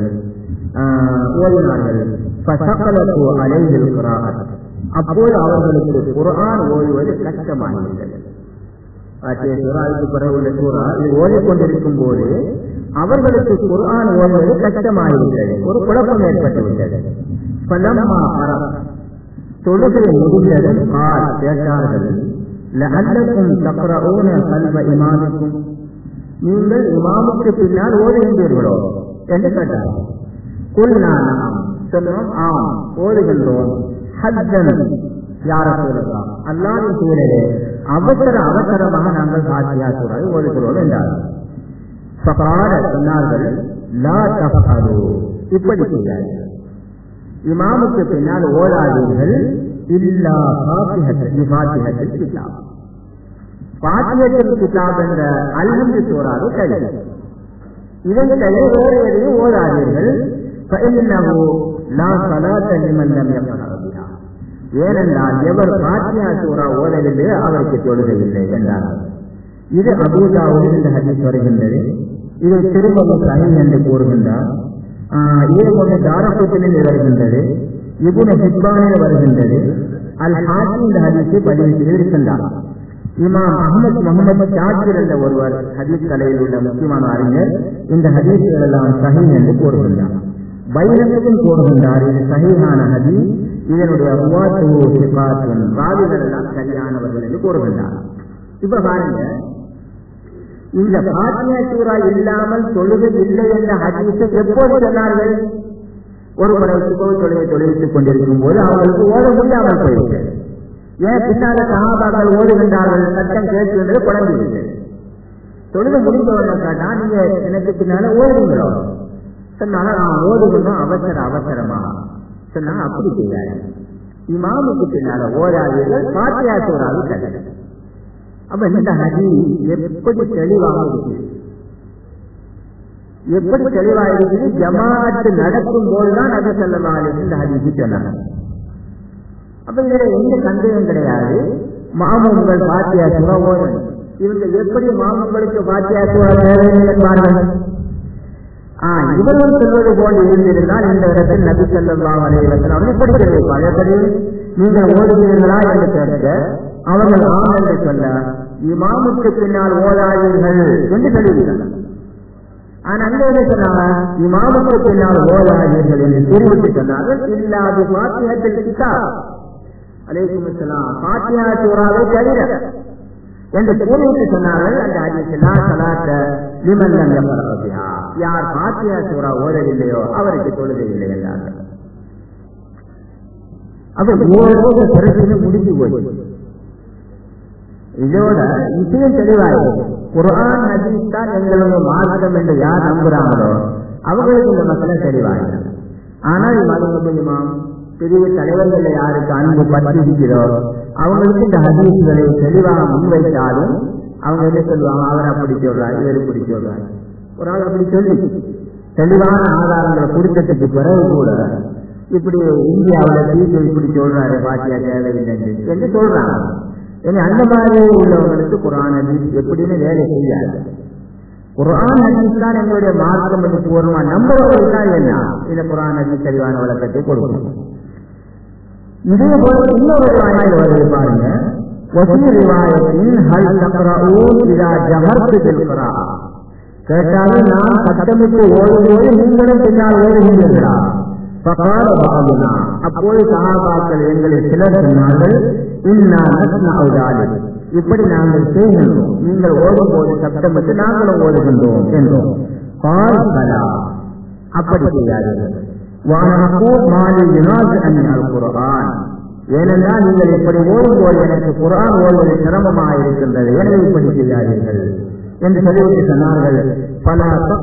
S1: ஃபஸகலது அலைஹில் கிராஅத், அப்போது அவர்களுக்கு குர்ஆன் ஓதுவது கஷ்டமாகிவிட்டது. ஃபாத்திஹா சூராவுக்கு பிறகு உள்ள சூரா இது ஓதிக்கொண்டிருக்கும் போது அவர்களுக்கு குர்ஆன் ஓதுவது கஷ்டமாகிவிட்டது, ஒரு குழப்பம் ஏற்பட்டுவிட்டது. ஃபலம்மா ஃபரக, தொழுகை முடிந்ததும் கேட்டார்கள், லஅல்லக்கும் தக்ரஊன கல்ப இமாமிக்கும், நீங்கள் இமாமுக்கு பின்னால் ஓதுகின்றீர்களோ என்று கேட்டார்கள். குல்னா நஅம், சொன்னோம் ஆம் ஓதுகின்றோம். ஹஜ்ஜன் யா ரசூலல்லாஹ், அல்லாஹ்வின் தூதரே அவசரமாக நாங்கள் ஃபாத்திஹா சூராவை ஓதுகிறோம் என்றார்கள். ஃபகால, சொன்னார்கள், லா தஃஅலு, இப்படி செய்யாதீர்கள், இமாமுக்கு பின்னால் ஓதாதீர்கள். இல்லா ஃபாத்திஹத்துல் கிதாப், ஃபாத்திஹத்துல் கிதாப் என்ற அல்ஹம்து சூராவை தவிர இதை தவிர வேறு எதையும் ஓதாதீர்கள். ஃபஇன்னஹு லா ஸலாத லிமன் லம் யக்ரஅ பிஹா, ஏனென்றால் எவர் ஃபாத்திஹா சூரா ஓதவில்லை அவருக்கு தொழுகை இல்லை என்றார்கள். இது அபூ தாவூதில் இந்த ஹதீஸ் வருகின்றது. இதை திருமண சஹீஹ் என்று கூறுகின்றார். இது ஒன்று தாரகுத்னியில் வருகின்றது, இப்னு ஹிப்பானில் வருகின்றது. அல் ஹாக்கிம் இந்த ஹதீஸை பதிவு செய்திருக்கின்றார். இமாம் அஹ்மத் முஹம்மது ஷாக்கிர் என்ற ஒருவர் ஹதீஸ் கலையில் உள்ள முக்கியமான அறிஞர் இந்த ஹதீஸ்கள் எல்லாம் சஹீஹ் என்று கூறுகின்றார். பைஹக்கியும் கூறுகின்றார் இது சஹீஹான ஹதீஸ், இதனுடைய ராவிகள் எல்லாம் சரியானவர்கள் என்று கூறுகின்றார். இப்ப பாருங்க, இந்த ஃபாத்திஹா சூரா இல்லாமல் தொழுகை இல்லை என்ற ஹதீஸை எப்போது சொன்னார்கள்? ஒரு முறை தொழுவித்துக் கொண்டிருக்கும் போது அவர்களுக்கு ஓத முடியாமல் போயிருக்கிறது. ஏன்? பின்னால சஹாபாக்கள் ஓதுகின்றார்கள், சட்டம் கேட்கின்றது, குழந்தைங்க தொழுகை முடிந்தவர்கள் கேட்டா நீங்க எனக்கு பின்னால ஓதுங்களோ சொன்னாங்க, நான் ஓதுகணும் அவசரமா சொன்னாங்க. அப்படி செய்யாரு, இமாமுக்கு பின்னால ஓதாதீர்கள், ஃபாத்திஹா சூராவை தவிர. அப்ப இந்த ஹதீஸ் எப்படி தெளிவாக இருக்குது, எப்படி தெளிவாக இருக்குது? ஜமாஅத் நடக்கும் போதுதான் நபி ஸல்லல்லாஹு அலைஹி வஸல்லம் இந்த ஹதீஸ் சொன்னாங்க. அப்ப இதுல எந்த சந்தேகம் கிடையாது, மாமூம்கள் ஃபாத்திஹா சூரா ஓதணும். இவங்க எப்படி மாமூம்களுக்கு ஃபாத்திஹா சூரா தேவைப்பார்கள்? இவர்கள் சொல்வது போல் இருந்திருந்தால் இந்த இடத்தில் நபி ஸல்லல்லாஹு அலைஹி வஸல்லம் அவர்கள் இப்படி தெரிவிப்பார்கள். எப்படி நீங்கள் ஓதுகிறீர்களா என்று கேட்க அவர்கள் ஆம் என்று சொல்ல, இமாமுக்கு பின்னால் ஓதாதீர்கள் என்று சொல்லுகிறார்கள். ஆனால் அங்க என்ன சொன்னாங்க? இமாமுக்கு பின்னால் ஓதாதீர்கள் என்று தெரிவித்து சொன்னார்கள். இல்லாது ஃபாத்திஹத்துல் கிதாப், அலைக்கும் அஸ்ஸலாம், ஃபாத்திஹா சூராவை தவிர என்று தெரிவித்து சொன்னார்கள். அந்த ஹதீஸ் லா ஸலாத்த லிமன் லம் யக்ரஅ பிஹா, யார் ஃபாத்திஹா சூரா ஓதவில்லையோ அவருக்கு தொழுகை இல்லை என்றார்கள். அப்ப ஓத பிரச்சனை முடிஞ்சு போய் இதோட விஷயம் தெளிவாயிருக்கு. குர்ஆன் ஹதீஸ் தான் எங்களுடைய மார்க்கம் என்று யார் நம்புறாங்களோ அவங்களுக்கு இந்த மக்களை தெளிவாயிருக்கு. ஆனால் மதுமபுலிமாம் பெரிய தலைவர்கள் யாருக்கு அன்பு பற்றிருக்கிறோ அவங்களுக்கு இந்த ஹதீஸ்களை தெளிவாக முன்வைத்தாலும் அவங்க என்ன சொல்லுவாங்க? அவர் அப்படி சொல்றாரு, இவர் இப்படி சொல்றாரு. ஒரு ஆள் அப்படி சொல்லி தெளிவான ஆதாரங்களை கொடுத்ததுக்கு பிறகு கூட இப்படி இந்தியாவில் தீர்ப்பு இப்படி சொல்றாரு பாத்தியா தேவையில்லை என்று சொல்றாங்க. ஏன்னா அந்த மாதிரி உள்ளவங்களுக்கு குர்ஆன் ஹதீஸ் எப்படின்னு வேலை செய்யாது. குர்ஆன் ஹதீஸ் தான் எங்களுடைய மார்க்கம் என்று பூர்வமா நம்புறவர்கள் தான் என்ன இந்த குர்ஆன் ஹதீஸ் தெளிவான விளக்கத்தை கொடுக்கணும். இதே போல இன்னொரு ரிவாயத்தில் வருது பாருங்க, வஃபீ ரிவாயத்தின் ஹல் தக்ரஊன் இதா ஜஹர்து பில் க்ராஅ, கேட்டாலும் நான் சத்தமிட்டு ஓடும்போது நீங்களும் பின்னால் ஓடுகின்றீர்களா? ஃபகால பஅதுனா, அப்போது சஹாபாக்கள் எங்களில் சிலர் சொன்னார்கள், இன்னா நஸ்னஉ ஸாலிக், இப்படி நாங்கள் செய்கின்றோம், நீங்கள் ஓடும்போது சத்தமிட்டு நாங்களும் ஓடுகின்றோம் என்றோம். கால் பலா, அப்படி செய்யாதீர்கள். ஏனென்றால் நீங்கள் இப்படி ஓடும்போது எனக்கு குர்ஆன் ஓடுவது சிரமமாக இருக்கின்றது, எனவே இப்படி செய்யாதீர்கள் என்று சொல்லிவிட்டு சொன்னார்கள். பல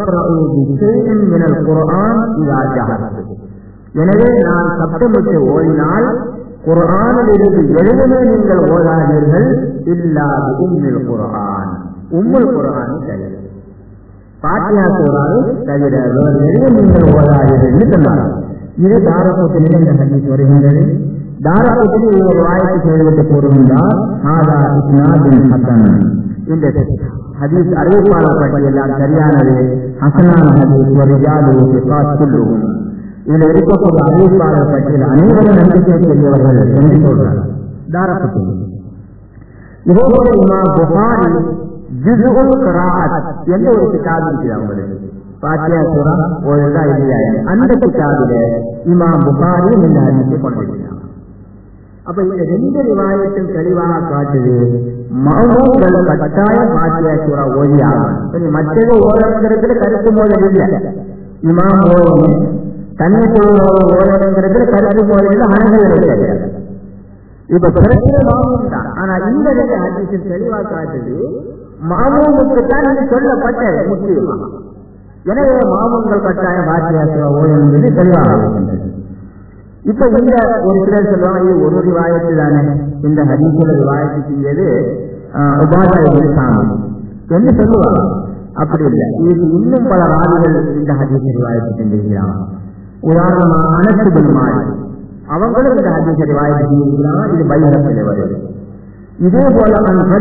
S1: குர்ஆன் இதா ஜஹர்து, எனவே நான் சத்தமிட்டு ஓடினால் குர்ஆனில் இருந்து எதுவுமே நீங்கள் ஓடாதீர்கள், இல்லாது உம்முல் குர்ஆன், உம்முல் குர்ஆனை தவிர, பாத்தியா சூராவை தவிர எதுவும் நீங்கள் ஓடாதீர்கள் என்று சொன்னார்கள். இது தாரகுத்திலே இந்த ஹதீஸ் வருகின்றது. தாரகுத்திலே ஒரு வாய்ப்பு செய்துவிட்டு கூறுகின்றார், ஹாதா இஸ்னாதுன் ஹஸன், இந்த ஹதீஸ் அறிவிப்பாளர் பட்டியெல்லாம் சரியானது, ஹஸனான ஹதீஸ் வரிஜாலுஹு ஸிகாத் குல்லுஹும், இதில் இருக்கக்கூடிய அறிவிப்பாளர் பட்டியல் அனைவரும் நம்பிக்கைக்குரியவர்கள் என்று சொல்றார் தாரகுத்திலே. இதேபோல இமாம் புகாரி ஜுஸுல் கிராஅத் என்ற ஒரு கிதாப் இருக்கிறது அவங்களுக்கு, பாத்தியா சூரா ஓடுதா இல்லையா, அந்த கிதாபில இமாம் புகாரி இந்த ஹதீஸை கொண்டிருக்கிறார். அப்ப இந்த ரெண்டு ரிவாயத்தில் தெளிவாக காட்டுது, மஅமூம்கள் கட்டாயம் பாத்தியா சூரா ஓதியாகும். மற்றது ஓடணுங்கிறதுல கருத்து மோதல் இல்லை, இமாம் ஓடணும், தன்னை ஓடணுங்கிறதுல கருத்து மோதல் அனைவரும் கிடையாது. இப்ப பிரச்சனை மாமூம் தான். ஆனா இந்த ரெண்டு ஹதீஸில் தெளிவாக காட்டுது, மாமூமுக்கு தான் இது சொல்லப்பட்டது முக்கியமா. எனவே மாமூம்கள் கட்டாயம் பாத்தியா சூரா ஓடணும் என்பது தெளிவாக இருக்கின்றது. இப்ப இந்த ஒரு சிலர் சொல்லுவாங்க, இது ஒரு ரிவாயத்து தானே, இந்த ஹதீஸுல ரிவாயத்து செஞ்சது உபாதா இப்னு சாமி என்று சொல்லுவாங்க. அப்படி இல்லை, இது இன்னும் பல ராவிகள் இந்த ஹதீஸை ரிவாயத்து செஞ்சிருக்கிறாங்க. உதாரணமாக அனஸ் இப்னு மாலிக் அவங்களும் இந்த ஹதீஸை ரிவாயத்து செஞ்சிருக்கிறாங்க. இது பைஹக்கிலே வருது. இதே போல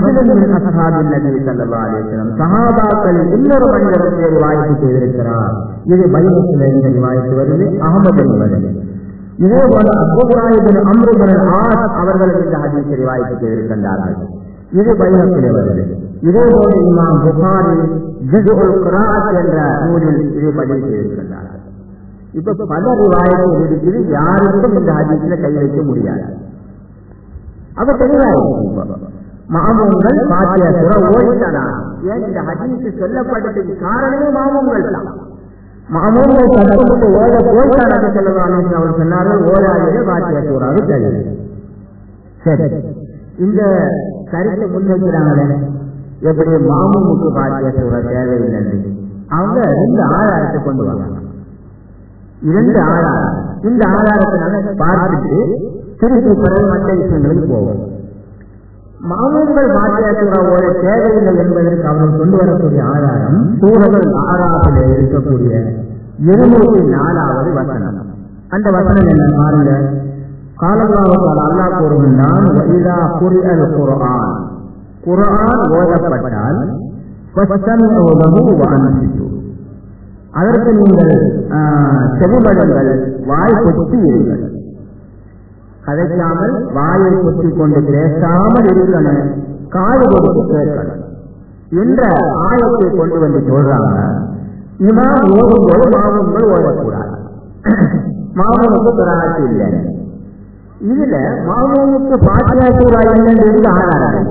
S1: சஹாபாக்களில் இன்னொரு மனிதருக்கு ரிவாயத்து செய்திருக்கிறார். இது பைஹக்கிலே இந்த ரிவாயத்து வருது, அஹ்மதில் வருது. இதே போல Abdullah ibn Amr ibn As அவர்கள் இந்த ஹதீஸை ரிவாயத்து செய்திருக்கின்றார்கள். இது பைஹக்கிலே வருது. இதே போல இமாம் புகாரி ஜுஸுல் கிராஅத் என்ற நூலில் இதை பதிவு செய்திருக்கின்றார்கள். இப்ப பல ரிவாயத்துகள் இருக்குது, யாருக்கும் இந்த ஹதீஸில கை வைக்க முடியாது. அப்ப தெளிவாக மாமூம்கள் பாத்தியா சூரா ஓடித்தானா, ஏன் இந்த ஹதீஸ் சொல்லப்பட்டதுக்கு காரணமே மாமூம்கள் தான். மாமூம்கள் சட்டப்பட்டு ஓட போய்த்தான சொல்லலாம் அவர் சொன்னார்கள், ஓடாதே பாத்தியா சூறாவை தவிர. சரி, இந்த கருத்தை முன்வைக்கிறாங்களே, எப்படி மாமூமுக்கு பாத்தியா சூறா தேவையில்லை, அவங்க ரெண்டு ஆதாரத்தை கொண்டு வராங்க. இரண்டு ஆதாரம், இந்த ஆதாரத்தினால பார்த்துட்டு திருப்பி பிறகு மற்ற விஷயங்களுக்கு போவோம். மாமூம்கள் பாத்தியா சூறாவோட தேவையில்லை என்பதற்கு அவர்கள் கொண்டு வரக்கூடிய ஆதாரம் சூரங்கள் ஆறாவதில் இருக்கக்கூடிய 204வது வசனம். அந்த வசனம் என்ன பாருங்க, காலல்லாஹு அல்லாஹ் கூறுகின்றான், வஇதா குரிஅல் குர்ஆன், குர்ஆன் ஓதப்பட்டால் ஃபஸ்தமிஉ லஹு வஅன்சிது, அதற்கு நீங்கள் செவிமடுங்கள், வாய் பொத்தி இருங்கள், கதைக்காமல் வாயை பொத்தி கொண்டு பேசாமல் இருக்கணும், காது கொடுத்து கேட்கணும் என்ற ஆயத்தை கொண்டு வந்து சொல்றாங்க. இமாம் ஓடும்போது மாமூம்கள் ஓடக்கூடாது, மாமூமுக்கு கிராஅத் இல்லை. இதுல மாமூமுக்கு பாத்தியா சூரா என்னன்னு ஆதாரம்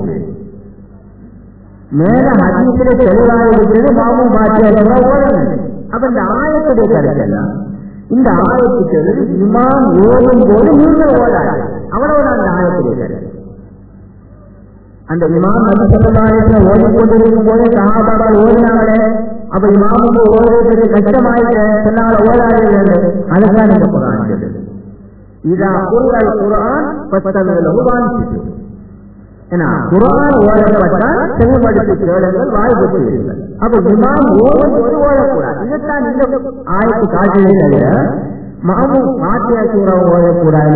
S1: மேல ஹதீஸில தெளிவாக இருக்கிறது, மாமூம் பாத்தியா சூரா ஓடணும். அப்ப இந்த ஆயத்துடைய கருத்தெல்லாம், இந்த ஆயத்துக்கு இமாம் ஓடும் போது நீங்கள் ஓடாது, அவ்வளவுதான் அந்த ஆயத்துடைய கருத்து. அந்த இமாம் நபி ஸல்லல்லாஹு அலைஹி வஸல்லம் ஓடிக்கொண்டிருக்கும் போது சஹாபாக்கள் ஓடினாங்களே, அப்ப இமாமுக்கு ஓடுவதற்கு கஷ்டமாயிட்டு சொன்னால ஓடாதீர்கள், அதுதான் இந்த குர்ஆன் சொல்லுது. இதா குர்ஆன் ஃபஸ்தமிஉ லஹு வஅன்சிது, ஏன்னா குர்ஆன் ஓதப்பட்டால் செவிமடுத்து கேளுங்கள், வாய் பற்றுவீர்கள். அப்ப இமாம் ஓதும் போது ஓதக்கூடாது. இதைத்தான் இந்த ஆயத்து காட்டுவதை தவிர மாமூம் ஃபாத்திஹா சூரா ஓதக்கூடாது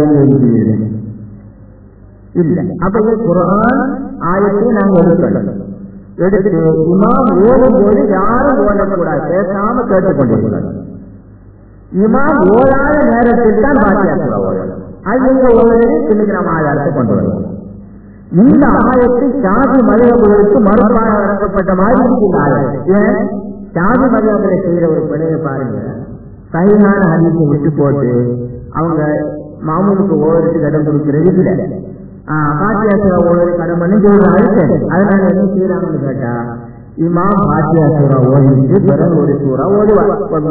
S1: இல்லை. அப்ப குர்ஆன் ஆயத்தை நாங்கள் எடுத்து இமாம் ஓதும் போது யாரும் ஓதக்கூடாது, பேசாம கேட்டுக்கொண்டிருக்கிறார். இமாம் ஓதாத நேரத்தில் தான் ஃபாத்திஹா சூரா ஓதணும். அது நீங்க ஓதுவது இன்னைக்கு நம்ம ஆதாரத்தை கொண்டு வருவோம். இந்த ஆயத்தை ஷாஃபி மதுஹபுகளுக்கு மறுபாக வழங்கப்பட்ட மாதிரி இந்த ஆயத்தை. ஏன் ஷாஃபி மதுஹபுகளை செய்யற ஒரு பிழையை பாருங்க, சஹீஹான ஹதீஸை விட்டு போட்டு அவங்க மாமூலுக்கு ஓதுறதுக்கு இடம் கொடுக்கிறது இல்லை. ஃபாத்திஹா சூரா ஓதுறது கடமை பண்ணி சொல்றாங்க. அதனால என்ன செய்யறாங்கன்னு கேட்டா, இமாம் ஃபாத்திஹா சூரா ஓதிட்டு பிறகு ஒரு சூரா ஓதுவார்,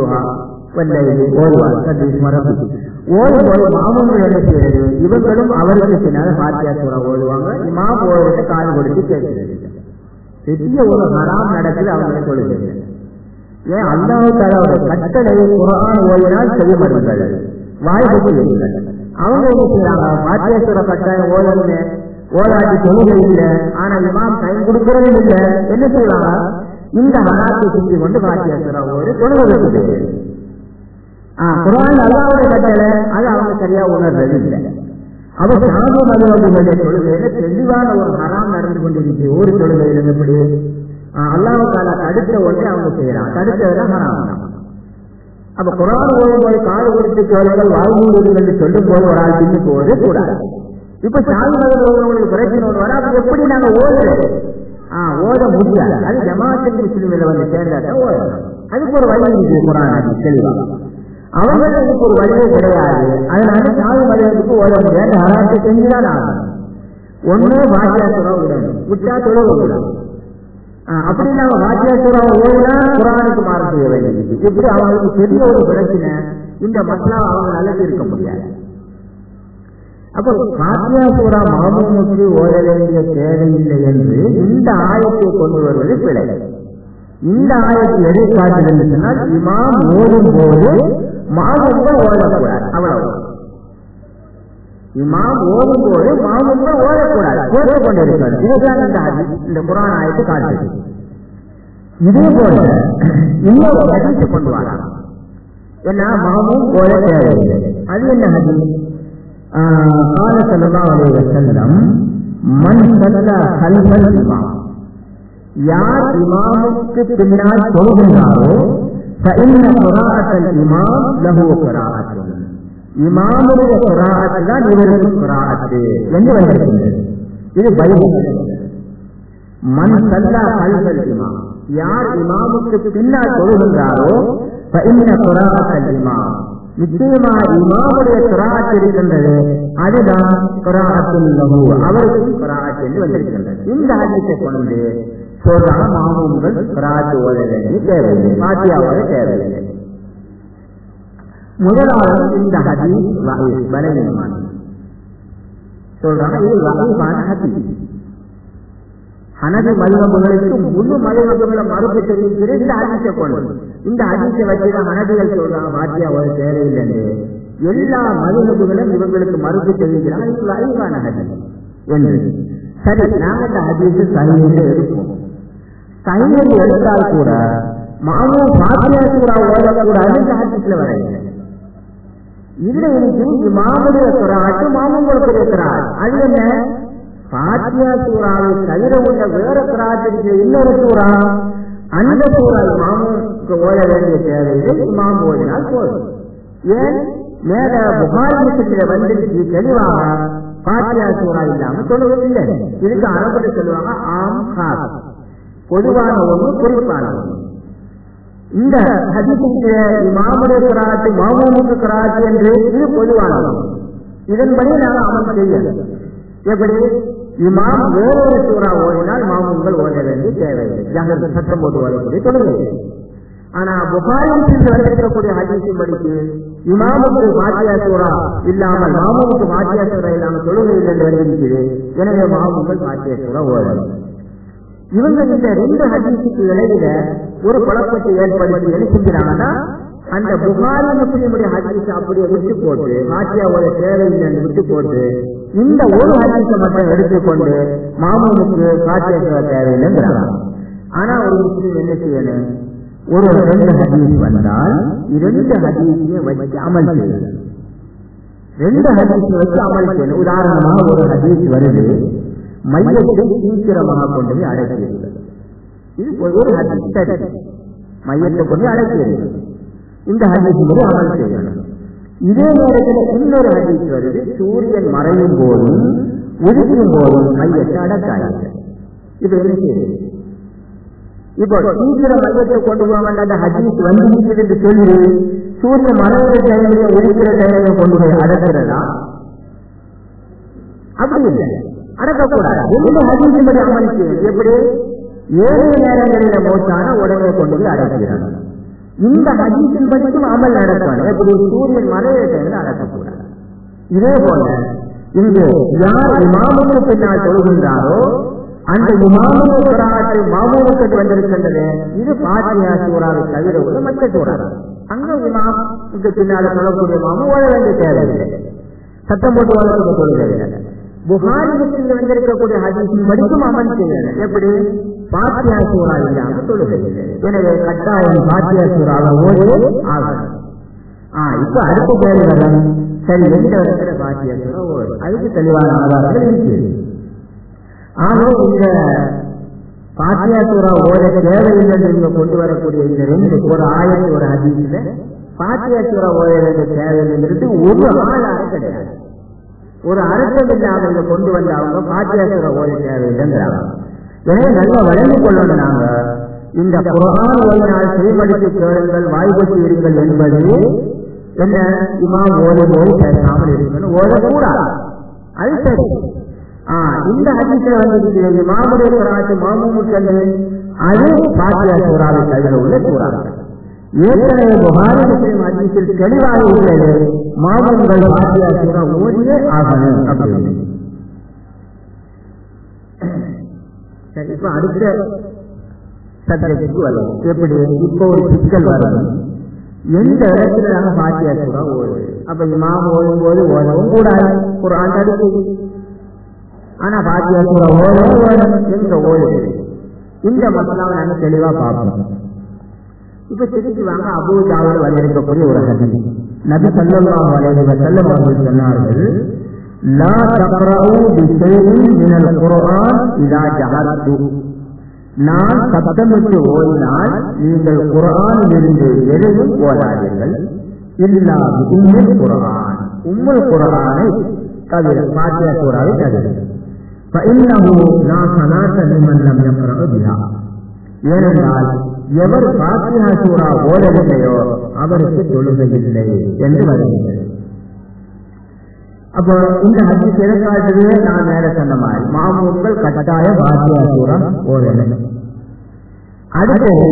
S1: ஓதும்போது மாமூல் என்ன செய்யறது, இவங்களும் அவருக்கு பின்னால ஃபாத்திஹா சூரா ஓதுவாங்க, இமாம் ஓதுறத காது கொடுத்து கேட்கிறது. பெரிய ஒரு ஹராம் நடக்குது அவங்களை சொல்லுகிறது. ஏன் அல்லாஹ் தஆலாவுடைய கட்டளை குர்ஆன் ஓதினால் செய்யப்படுங்கள், வாய்ப்பு இல்லை. அவங்க என்ன செய்யறாங்க, ஃபாத்திஹா சூரா கட்டாயம் ஓதணுமே, ஓதாட்டி தொழுகை இல்லை, ஆனா இமாம் டைம் கொடுக்கறது இல்லை. என்ன செய்வாங்க, இந்த ஹராத்தை செஞ்சு கொண்டு ஃபாத்திஹா சூரா ஓதி தொழுகை. குர்ஆன் அல்லாஹ்வுடைய கட்டளை, அது அவங்க சரியா உணர்றது இல்லை. அவர் ஷாஃபி மதுஹபுகளுடைய தொழுகையில தெளிவான ஒரு ஹராம் நடந்து கொண்டிருக்கு. ஒரு தொழுகையில எப்படி அல்லாஹ் தஆலா தடுத்த ஒன்றை அவங்க செய்யறாங்க, தடுத்ததுதான் ஹராம். அப்ப குர்ஆன் ஓதும்போது காது கொடுத்து கேளுங்கள், வாழ்வுகள் என்று சொல்லும் போது ஒரு ஆள் பின்னுக்கு ஓது கூடாது. இப்ப ஷாஃபி மதுஹபுகளுக்கு பிரச்சனை ஒன்று வர, அப்ப எப்படி நாங்க ஓதுறது? ஓத முடியாது. அது ஜமாஅத்துல் முஸ்லிமீன்ல வந்து சேர்ந்தாதான் ஓதணும். அதுக்கு ஒரு வழி இருக்கு குர்ஆன் தெளிவாக. அவங்களுக்கு ஒரு வழியே கிடையாது. அதனால ஷாஃபி மதுஹபுக்கு ஓத முடியாது, ஹராத்தை செஞ்சுதான் ஆகணும். ஒண்ணு ஃபாத்திஹா சூரா ஓதணும், விட்டா தொழுகை கூடாது. அப்படி நாம ஃபாத்திஹா சூரா ஓதினா குர்ஆனுக்கு மாறு செய்ய வேண்டியது. இப்படி அவங்களுக்கு பெரிய ஒரு பிரச்சனை. இந்த மஸ்லா அவங்க நல்லது இருக்க முடியாது. அப்போ ஃபாத்திஹா சூரா மாமூமுக்கு ஓத வேண்டிய தேவையில்லை என்று இந்த ஆயத்தை கொண்டு வருவது பிழை. இந்த ஆயத்தை எதை காட்டுகிறது சொன்னால், இமாம் ஓடும் போது மாமூம்கள் ஓதக்கூடாது, அவ்வளவு. இமாம் ஓடும் போது மாமூம்கள் ஓதக்கூடாது, கேட்டுக் கொண்டிருக்கிறது. இதுதான் இந்த குர்ஆன் ஆயத்தை காட்டுது. இதே போல இன்னொரு ஹதீஸ் கொண்டு வரலாம். ஏன்னா மாமூம் ஓத தேவையில்லை. அது என்ன ஹதீஸ்? قال صلى الله عليه وسلم من صلى خلف الإمام, யார் இமாமுக்கு பின்னால் தொழுகின்றாரோ فإن قراءة الإمام له قراءة, இமாமுடைய கிராஅத் தான் இவருக்கு கிராஅத் என்று வந்திருக்கிறது. இது பைபிள். மன் ஸல்லா கல்ஃபல் இமாம், யார் இமாமுக்கு பின்னால் தொழுகின்றாரோ فإن قراءة الإمام, நிச்சயமா இமாமுடைய கிராஅத் இருக்கின்றது, அதுதான் கிராஅத்துல் லஹு, அவருக்கு கிராஅத் என்று வந்திருக்கின்றது. இந்த ஹதீஸை கொண்டு சொல்றாங்க மாமூம்கள் கிராஅத் ஓத வேண்டிய தேவையில்லை, ஃபாத்திஹா ஓத தேவையில்லை. முதலாவது இந்த ஹதீஸ் பலவீனமானது சொல்றாங்க. இது வகையான ஹதீஸ். ஹனபி மதுஹபுகளுக்கு முழு மதுஹபுகளை மறுப்பு தெரிவிக்கிற இந்த ஹதீஸை கொண்டு, இந்த ஹதீஸை வச்சுதான் ஹனபிகள் சொல்றாங்க ஃபாத்திஹா ஓத தேவையில்லை. எல்லா மதுஹபுகளும் இவங்களுக்கு மறுப்பு தெரிவிக்கிறாங்க, இது வகையான ஹதீஸ் என்று. சரி, நாங்கள் இந்த ஹதீஸை சஹீஹ் எடுப்போம். சஹீஹ் எடுத்தால் கூட மாமூம் ஃபாத்திஹா சூரா ஓதக்கூடாது இந்த ஹதீஸ்ல வரையில்லை. இதுல எனக்கு இமாமுடைய கிராஅத் மாமூம்களுடைய கிராஅத், அது என்ன? ஃபாத்திஹா சூராவை தவிர உள்ள வேற கிராஅத் இருக்கிற இன்னொரு சூரா, அந்த சூரா இமாமுக்கு ஓத வேண்டிய தேவையில்லை, இமாம் ஓதினால் போதும். ஏன்? மேல புகாரி முஸ்லிமில வந்துருச்சு தெளிவாக ஃபாத்திஹா சூரா இல்லாம சொல்லுவதில்லை. இதுக்கு அரபுல சொல்லுவாங்க ஆம் காஸ், பொதுவான ஒன்று குறிப்பான ஒன்று. இந்த ஹதீஸுக்கு இமாமுடைய கிராஅத் மாமூமுக்கு கிராஅத் என்று இது பொதுவான ஒன்று. இதன்படி நாங்கள் அமல் செய்யணும். எப்படி? இமாம் வேறொரு சூரா ஓதினால் மாமூம்கள் ஓத வேண்டிய தேவையில்லை, ஜஹர் சத்தம் போட்டு ஓதக்கூடிய தொழுகை. ஆனா புகாரி முஸ்லிமில் வந்திருக்கக்கூடிய ஹதீஸின் படிக்கு இமாமுக்கு ஃபாத்திஹா சூரா இல்லாமல் மாமூமுக்கு ஃபாத்திஹா சூரா இல்லாமல் தொழுகை இல்லை என்று வந்திருக்கிறது. எனவே மாமூம்கள் ஃபாத்திஹா சூரா ஓதலாம். இவங்க இந்த ரெண்டு ஹதீஸுக்கு இடையில ஒரு குழப்பத்தை ஏற்படுத்தி என்ன செஞ்சாங்கன்னா, அந்த புகாரி முஸ்லிமுடைய ஹதீஸ் அப்படியே விட்டு போட்டு பாத்தியாவோட தேவையில்லைன்னு விட்டு போட்டு இந்த ஒரு ஹதீஸை மட்டும் எடுத்துக்கொண்டு மாமூனுக்கு பாத்தியா தேவையில்லைங்கிறாங்க. ஆனா ஒரு முஸ்லிம் என்ன செய்யணும், ஒரு 2 ஹதீஸ் வந்தால் 2 ஹதீஸையும் வச்சு அமல் செய்யணும். 2 ஹதீஸை வச்சு அமல் செய்யணும். உதாரணமாக ஒரு ஹதீஸ் வருது, மையத்தை சீக்கிரமாக கொண்டு போய் அடக்கியது. இது ஒரு ஹதீஸ், சரி, மையத்தை கொண்டு அடக்கியது. இந்த ஹதீஸ் அமல் செய்யணும். இதே நேரத்தில் இன்னொரு ஹதீஸ் வருது, சூரியன் மறையும் போதும் உதிக்கும் போதும் மையத்தை அடக்காது. இது என்ன செய்யுது? இப்போ சீக்கிரம் மையத்தை கொண்டு போவாங்க, அந்த ஹதீஸ் வந்து என்று சொல்லி சூரியன் மறைகிற டைமையும் உதிக்கிற டைமையும் கொண்டு போய் அடக்கிறதா? அப்படி இல்லை, அடக்கக்கூடாது. எந்த ஹதீஸின் படி அமல் செய்யும்? எப்படி 7 நேரங்களில மோட்டான உடனே கொண்டு போய் அடக்கிறாங்க. இந்த ஹதீஸின் படிக்கும் அமல் நடக்கணும். எப்படி? சூரியன் மறைகிற டைமில் அடக்கக்கூடாது. இதே போல இங்கு யார் இமாமுக்கு பின்னால் தொழுகின்றாரோ அந்த இமாமுக்கு குரானை மாமூனுக்கு வந்திருக்கின்றது. இது பாத்தியா சூறாவை தவிர உள்ள மற்ற சூறா. அங்க இமாமுக்கு பின்னால் தொழக்கூடிய மாமு ஓட வேண்டிய தேவையில்லை, சத்தம் போட்டு வளர்க்க தொழுகையில்லை. புகாரி முஸ்லிம்ல வந்திருக்கக்கூடிய ஹதீஸின் படிக்கும் அமல் செய்யணும். எப்படி? பாத்தியா சூறா இல்லாம தொழுகையில்லை. எனவே கட்டாயம் பாத்தியா சூறாவை ஓடி ஆகணும். இப்ப அடுத்த கேள்வி வரணும், சரி, எந்த இடத்துல பாத்தியா சூறா ஓடும்? அதுக்கு தெளிவான ஆதாரங்கள் இருக்கிறது. ஆனா இந்த பாத்தியா சூறா ஓட தேவையில்லை நீங்க கொண்டு வரக்கூடிய இந்த 2 ஒரு ஆயத்து ஒரு ஹதீஸ்ல பாத்தியா சூறா ஓட வேண்டிய தேவையில்லைங்கிறது ஒரு ஆளாக கிடையாது. ஒரு அர்த்தம் இல்லாத கொண்டு வந்த அவங்க பாத்தியா சூறா ஓட தேவையில்லைங்கிறாங்க. எனவே நல்லா வழங்கிக் கொள்ளணும். நாங்க இந்த குர்ஆன் ஓதினால் செவிமடுத்து கேளுங்கள், வாய்ப்பட்டு இருங்கள் என்பது என்ன? இமாம் ஓடும் போது பேசாமல் இருக்கணும், ஓடக்கூடாது. அது சரி. இந்த ஹதீஸ்ல வந்து இமாமுடைய குர்ஆன் மாமூமுக்கு அது பாத்தியா சூறாவை தவிர உள்ள சூறாக்கள். ஏற்கனவே புகாரி முஸ்லிம் ஹதீஸில் தெளிவாக உள்ளது, மாமூம்கள் பாத்தியா சூறா ஓடியே ஆகணும் அப்படின்னு. சரி, இப்ப அடுத்த சப்ஜெக்டுக்கு வரும். எப்படி? இப்போ ஒரு சிக்கல் வரும், எந்த இடத்துல நாங்க பாத்தியா சூறா ஓடுது? அப்ப இமாம் ஓடும் போது ஓடவும் கூடாது, குர்ஆன் தடுக்குது. ஆனா பாத்தியா சூறா ஓடும், எங்க ஓடுது? இந்த மசாலாவை நாங்க தெளிவா பார்ப்போம். இப்ப திருப்பி வாங்க, அபூ தாவூத் வந்திருக்கக்கூடிய ஒரு ஹதீஸ். நபி ஸல்லல்லாஹு அலைஹி வஸல்லம் அவர்கள் சொன்னார்கள், லா தக்ரஊ பிஷைஇன் மினல் குர்ஆன் இதா ஜஹர்து. நான் சத்தமிட்டு ஓதினால் நீங்கள் குர்ஆனில் இருந்து எதையும் ஓதாதீர்கள், இல்லா உம்முல் குர்ஆன், உம்முல் குர்ஆனை தவிர, பாத்தியா சூறாவை தவிர. فإنه لا صلاة لمن لم يقرأ بها. ஏனென்றால் எவர் பாத்தியா சூறா ஓதவில்லையோ அவருக்கு தொழுகையில்லை என்று வருகிறது. அப்போ இந்த ஹதீஸ் எதற்காகவே நான் மேல சொன்ன மாதிரி மாமூம்கள் கட்டாய பாத்தியா சூறா ஓதணும். அடுத்தது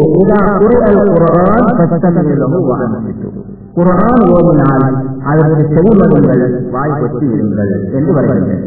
S1: குர்ஆன் ஓதினால் அதற்கு செவிமடுங்கள், வாய்ப்பட்டு இருங்கள் என்று வருகிறது.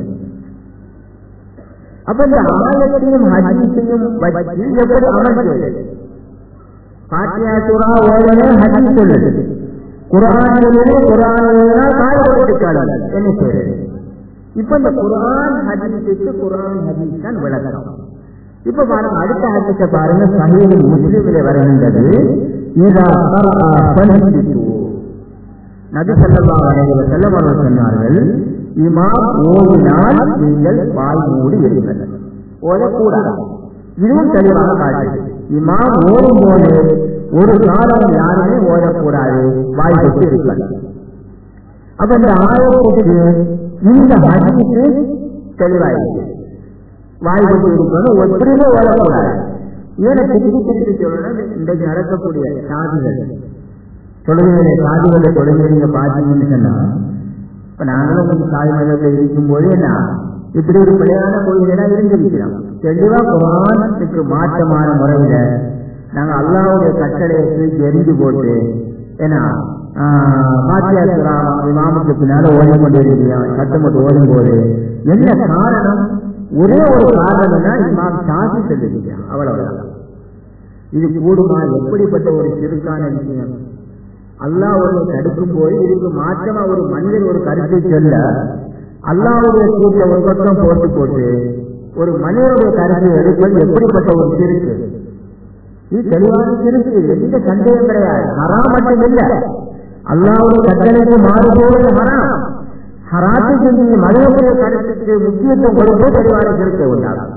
S1: அப்ப இந்த ஆயத்தையும் ஹதீஸையும் வச்சு எப்படி அமர்ந்தது? பாத்தியா சூறா ஓதனே ஹதீஸ் சொல்லுது, குர்ஆனிலே குர்ஆனினால் காயப்பட்டிருக்காங்க என்ன செய்யுது? இப்ப இந்த குர்ஆன் ஹதீஸுக்கு குர்ஆன் ஹதீஸ் தான் விளக்கம். இப்ப பாருங்க, அடுத்த ஹதீஸை பாருங்க, சஹீஹ் முஸ்லிமிலே வருகின்றது, இதா கரஅ ஃபன்ஹிது. நபி ஸல்லல்லாஹு அலைஹி வஸல்லம் அவர்கள் சொன்னார்கள், இமாம் ஓதினால் நீங்கள் வாய் மூடி இருங்கள், ஓதக்கூடாது. இதுவும் தெளிவாக காட்டுது. இமாம் ஓடும் போது ஒரு காலம் யாருமே ஓதக்கூடாது, வாய் கொண்டு இருங்கள். அப்ப இந்த ஆயத்துக்கு இந்த ஹதீஸ் தெளிவாயிருக்கு, வாய் கொண்டு இருக்கணும், ஒற்றுமே ஓதக்கூடாது. ஏன்னா திருப்பி திருப்பி சொல்லணும், இன்றைக்கு நடக்கக்கூடிய சாதிகள் தொழுகைகளை சாதிகளை தொழுகை நீங்க பார்த்தீங்கன்னு சொன்னா, இப்ப நாங்களும் கொஞ்சம் தாய்மொழியில் இருக்கும் போது என்ன இப்படி ஒரு பிழையான கொள்கையெல்லாம் இருந்திருக்கிறோம். தெளிவா குர்ஆனுக்கு மாற்றமான முறையில நாங்க அல்லாஹ்வுடைய கட்டளையை தூக்கி எரிஞ்சு போட்டு ஏன்னா பாத்தியா சூறா இமாமுக்கு பின்னால ஓடிக்கொண்டிருக்கிறோம், சத்தம் போட்டு ஓடும் போது என்ன காரணம்? ஒரே ஒரு காரணம்னா இமாம் சாதி சொல்லிருக்கிறான், அவ்வளவுதான். இது கூடுமா? எப்படிப்பட்ட ஒரு சிறுக்கான விஷயம்! அல்லாஹ்வை தடுக்கும் போது இதுக்கு மாற்றமா ஒரு மனிதன் ஒரு கருத்தை சொல்ல அல்லாஹ்வுடைய கூட்ட ஒரு பக்கம் போட்டு ஒரு மனிதனுடைய கருத்தை எடுப்பது எப்படிப்பட்ட ஒரு சிறுக்கு? இது தெளிவான சிறுக்கு, எந்த சந்தேகம் கிடையாது. ஹராம் மட்டும் இல்லை, அல்லாஹ்வுடைய கட்டளைக்கு மாறுபோவது ஹராம். ஹராத்தை செஞ்சு மனிதனுடைய கருத்துக்கு முக்கியத்துவம் கொடுத்து தெளிவான சிறுக்கை உண்டாகும்.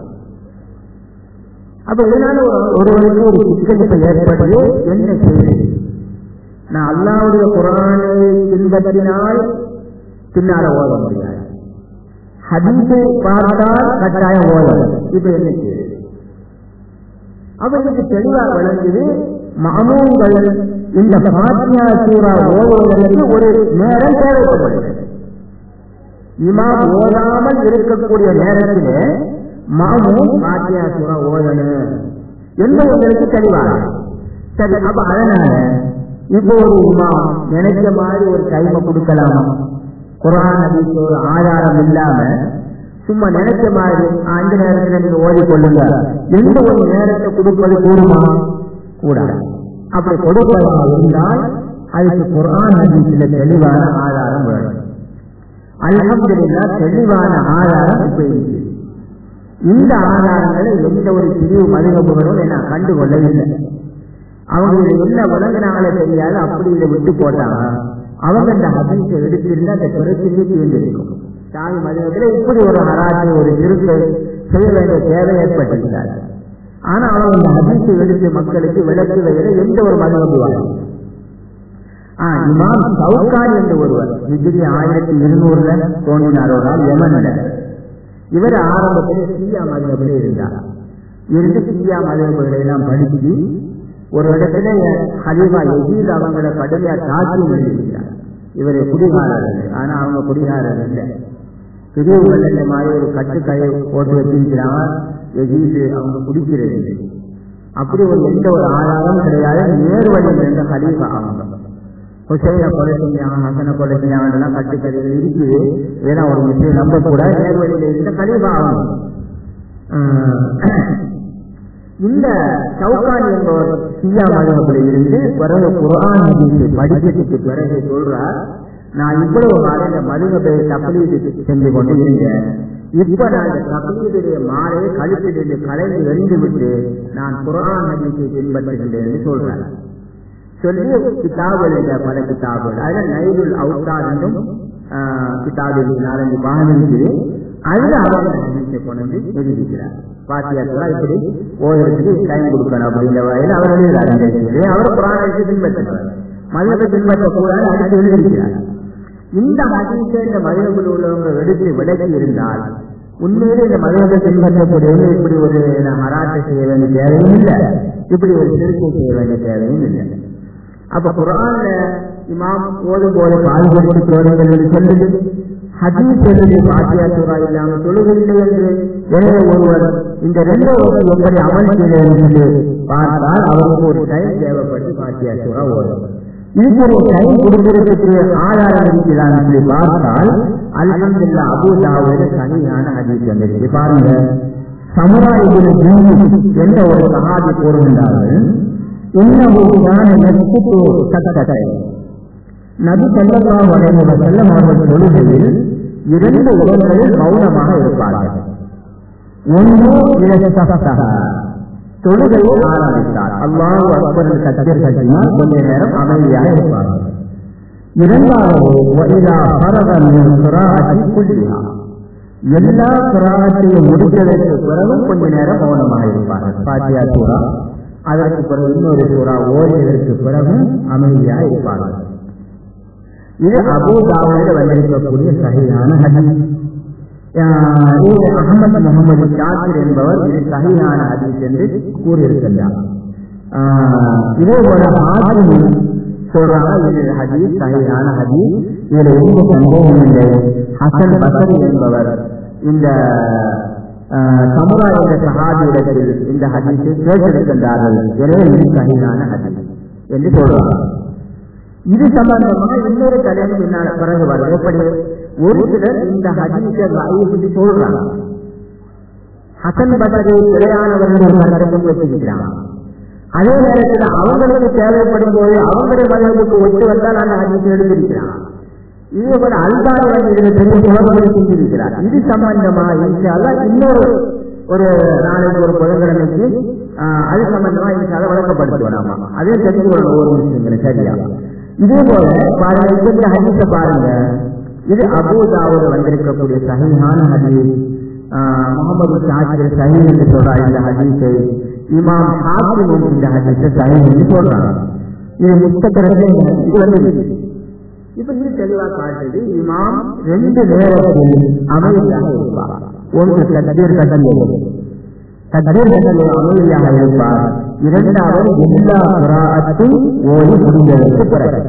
S1: அப்ப இதனால ஒருவருக்கு ஒரு சிக்கலிப்பு ஏற்படுது. என்ன செய்வது? நான் அல்லாஹ்வுடைய குர்ஆனை பின்பற்றினால் பின்னால ஓத முடியாது, ஹதீஸை பார்த்தால் கட்டாயம் ஓதணும். இப்ப என்ன செய்வது? அவருக்கு தெளிவாக விளங்குது, மஅமூம்கள் இந்த ஃபாத்திஹா சூரா ஓதுவதற்கு ஒரு நேரம் தேவைப்படுகிறது. இமாம் ஓதாமல் இருக்கக்கூடிய நேரத்திலே மஅமூம் ஃபாத்திஹா சூரா ஓதணும் என்று உங்களுக்கு தெளிவாக. சரி, அப்ப அதனால இப்போ ஒரு இமாம் நினைச்ச மாதிரி ஒரு டைமை கொடுக்கலாமா? குர்ஆன் ஹதீஸ் ஒரு ஆதாரம் இல்லாம சும்மா நினைச்ச மாதிரி அந்த நேரத்தில் நீங்க ஓதிக்கொள்ளுங்க எந்த ஒரு நேரத்தை கொடுப்பது கூடுமா? கூடாது. அப்படி கொடுப்பதாக இருந்தால் அதுக்கு குர்ஆன் ஹதீஸ்ல தெளிவான ஆதாரம் வேணும். அல்ஹம்துலில்லாஹ் தெளிவான ஆதாரம் இப்ப இருக்கு. இந்த ஆதாரங்களை எந்த ஒரு பிரிவு மதுகபுகளும் என்ன கண்டுகொள்ளவில்லை. அவங்களுக்கு என்ன விளங்கினாங்களே தெரியாது, அப்படி இதை விட்டு போட்டாங்க. அவங்க இந்த ஹதீஸை எடுத்திருந்தா அந்த பிரச்சனையை தீர்ந்திருக்கும். சாமி மதியத்தில் இப்படி ஒரு ஹராஜை ஒரு திருப்பை செய்ய வேண்டிய தேவை ஏற்பட்டிருக்கிறார். ஆனா அவங்க இந்த ஹதீஸை எடுத்து மக்களுக்கு விளக்குவதில் எந்த ஒரு மதுவாங்க. இமாம் சவுகானி என்று ஒருவர் ஹிஜ்ரி 1200 தோன்றினார். ஒரு நாள் யமன்ல. இவர் ஆரம்பத்திலே ஷியா மதுஹபிலே இருந்தார். இருந்து ஷியா மதுஹபுகளை எல்லாம் படிச்சு ஒரு இடத்துல ஹலீஃபா யஸீத் அவங்களை கடுமையா தாக்கி எழுதியிருக்கிறார். இவர் குடிகாரர், ஆனா அவங்க குடிகாரர் இல்லை. பெரிய வெள்ளை மாதிரி ஒரு கட்டுக்கையை போட்டு வச்சிருக்கிறாங்க. யஸீத் அவங்க குடிக்கிறது அப்படி ஒரு எந்த ஒரு ஆதாரம் கிடையாது. நேரு வழியில் இருந்த ஹலீஃபா அவங்க ஹுசைனை கொலை செஞ்சாங்க, ஹசனை கொலை செஞ்சாங்கலாம் கட்டுக்கதைகள் இருக்குது. ஏன்னா ஒரு விஷயம் நம்ப கூட நேரு வழியில் இருந்த ஹலீஃபா அவங்க. இந்த சவுகானி என்பவர் ஷியா மதுஹபில் இருந்து பிறகு குர்ஆன் ஹதீஸை படிக்கிறதுக்கு பிறகு சொல்றார், நான் இவ்வளவு காலம் இந்த மதுஹபை தக்லீது செஞ்சு கொண்டு இருந்தேன். இப்ப நான் இந்த தக்லீதுடைய மாலை கழுத்திலிருந்து கலைந்து எறிந்து விட்டு நான் குர்ஆன் ஹதீஸை பின்பற்றுகின்றேன் என்று சொல்றார். சொல்லி கிதாபுகள் இந்த பல கிதாபுகள், அதுல நைலுல் அவுத்தார் என்றும் கிதாபில் 4-5 பாகம் இருக்குது. அதுல அவங்க ஹதீஸை கொண்டு வந்து எழுதிக்கிறார். பாத்தியாக்களா இப்படி ஓய்வெடுத்து டைம் கொடுக்கணும் அப்படிங்கிற வகையில் அவர் எழுதுகிறார். அவர் குர்ஆனை பின்பற்றுகிறார், மதுஹபை பின்பற்றக்கூடாது அது எழுதியிருக்கிறார். இந்த ஹதீஸை இந்த மதுஹபில் உள்ளவங்க எடுத்து விலக்கி இருந்தால் உண்மையிலே இந்த மதுஹபை பின்பற்றக்கூடியவங்க இப்படி ஒரு ஹராத்தை செய்ய வேண்டிய தேவையும் இல்லை, இப்படி ஒரு சிறுக்கை செய்ய வேண்டிய தேவையும் இல்லை. அப்ப குர்ஆன்ல இமாம் ஓதும் போது பால்படுத்தி தோறுங்கள் என்று சொல்லுது. ஹதீஸ் எழுதி பாத்தியா சூரா இல்லாமல் தொழுகையில்லை என்று எனவே ஒருவர் இந்த 2 வருஷம் எப்படி அமல் செய்ய என்று பார்த்தால் அவருக்கு ஒரு டைம் தேவைப்பட்டு பாத்தியா சூரா ஓடும். இதுக்கு ஒரு டைம் கொடுக்கிறதுக்கு ஆதாரம் இருக்கிறான் என்று பார்த்தால் அல்ஹம்துலில்லாஹ் அபூ தாவூத் சஹீஹான ஹதீஸ் வந்திருக்கு. பாருங்க, சமுரா இப்னு ஜுந்த் என்ற ஒரு சஹாபி கூறுகின்றார்கள், இன்னஹு கான யஸ்குது சக்கத்தை. நபி ஸல்லல்லாஹு அலைஹி வஸல்லம் அவர்கள் தொழுகையில் 2 இடங்களில் மௌனமாக இருப்பார்கள். ஒன்று இலசஃபஹ, தொழுகையை ஆரம்பித்தார் அல்லாஹு அக்பர் தக்பீர் கட்டினால் கொஞ்ச நேரம் அமைதியாக இருப்பார்கள். இரண்டாவது வஇதா ஃபரக மின் क़ிராஅத்தி குல்லிஹா, எல்லா क़ிராஅத்தையும் முடித்ததற்கு பிறகு கொஞ்ச நேரம் மௌனமாக இருப்பார்கள். ஃபாத்திஹா சூரா, அதற்கு பிறகு இன்னொரு சூரா ஓதியதற்கு பிறகு அமைதியாக இருப்பார்கள். இது அபூ தாவூத் வந்திருக்கக்கூடிய சஹீஹான ஹதீஸ். அஹ்மத் முஹம்மது ஷாக்கிர் என்பவர் இது சஹீஹான ஹதீஸ் என்று கூறியிருக்கிறார். இதே போல ஹாக்கிம் சொல்றாங்க இது ஹதீஸ் சஹீஹான ஹதீஸ், இதுல எந்த சந்தேகம் இல்லை. ஹசன் பஸரி என்பவர் இந்த சமுரா என்ற சஹாபியிடத்தில் இந்த ஹதீஸை கேட்டிருக்கின்றார்கள், எனவே இது சஹீஹான ஹதீஸ் என்று சொல்றாங்க. இது சம்பந்தமாக இன்னொரு தலைவர் பின்னால் பிறகு வருது. எப்படி ஒரு சிலர் இந்த ஹதீஸை லைஃப் சொல்றாங்க, ஹசன் பஸரி பிழையானவர்கள் வச்சிருக்கிறாங்க. அதே நேரத்தில் அவங்களுக்கு தேவைப்படும் போது அவங்களுடைய மதத்துக்கு ஒத்து வந்தால் அந்த ஹதீஸை எடுத்திருக்கிறான். இதே போல அல்பானி இதில் பெரிய குழந்தை செஞ்சிருக்கிறார். இது சம்பந்தமா இன்ஷால்லாஹ் இன்னொரு ஒரு நாளைக்கு ஒரு புதன்கிழமைக்கு அது சம்பந்தமா இன்ஷால்லாஹ் வழங்கப்படுத்துவோம். நாம அதே தெரிஞ்சு கொள்ளணும் ஒரு விஷயங்களை சரியா. இதே போல பாருங்க, இந்த ஹதீஸை பாருங்க. இது அபூ தாவூத் வந்திருக்கக்கூடிய சஹீஹான ஹதீஸ். முகமது ஷாக்கிர் சஹீஹ் என்று சொல்றார் இந்த ஹதீஸை. இமாம் ஹாக்கிமும் இந்த ஹதீஸை சஹீஹ் என்று சொல்றாங்க. இது முஸ்தகரத்தில் இது வந்து இப்ப இது தெளிவாக காட்டுது. இமாம் 2 நேரத்தில் அமைதியாக இருப்பார். ஒன்று தக்பீர் கட்டலில் அமைதியாக இருப்பார். இரண்டாவது எல்லா குராஅத்தும் ஓதி முடிந்ததற்கு பிறகு.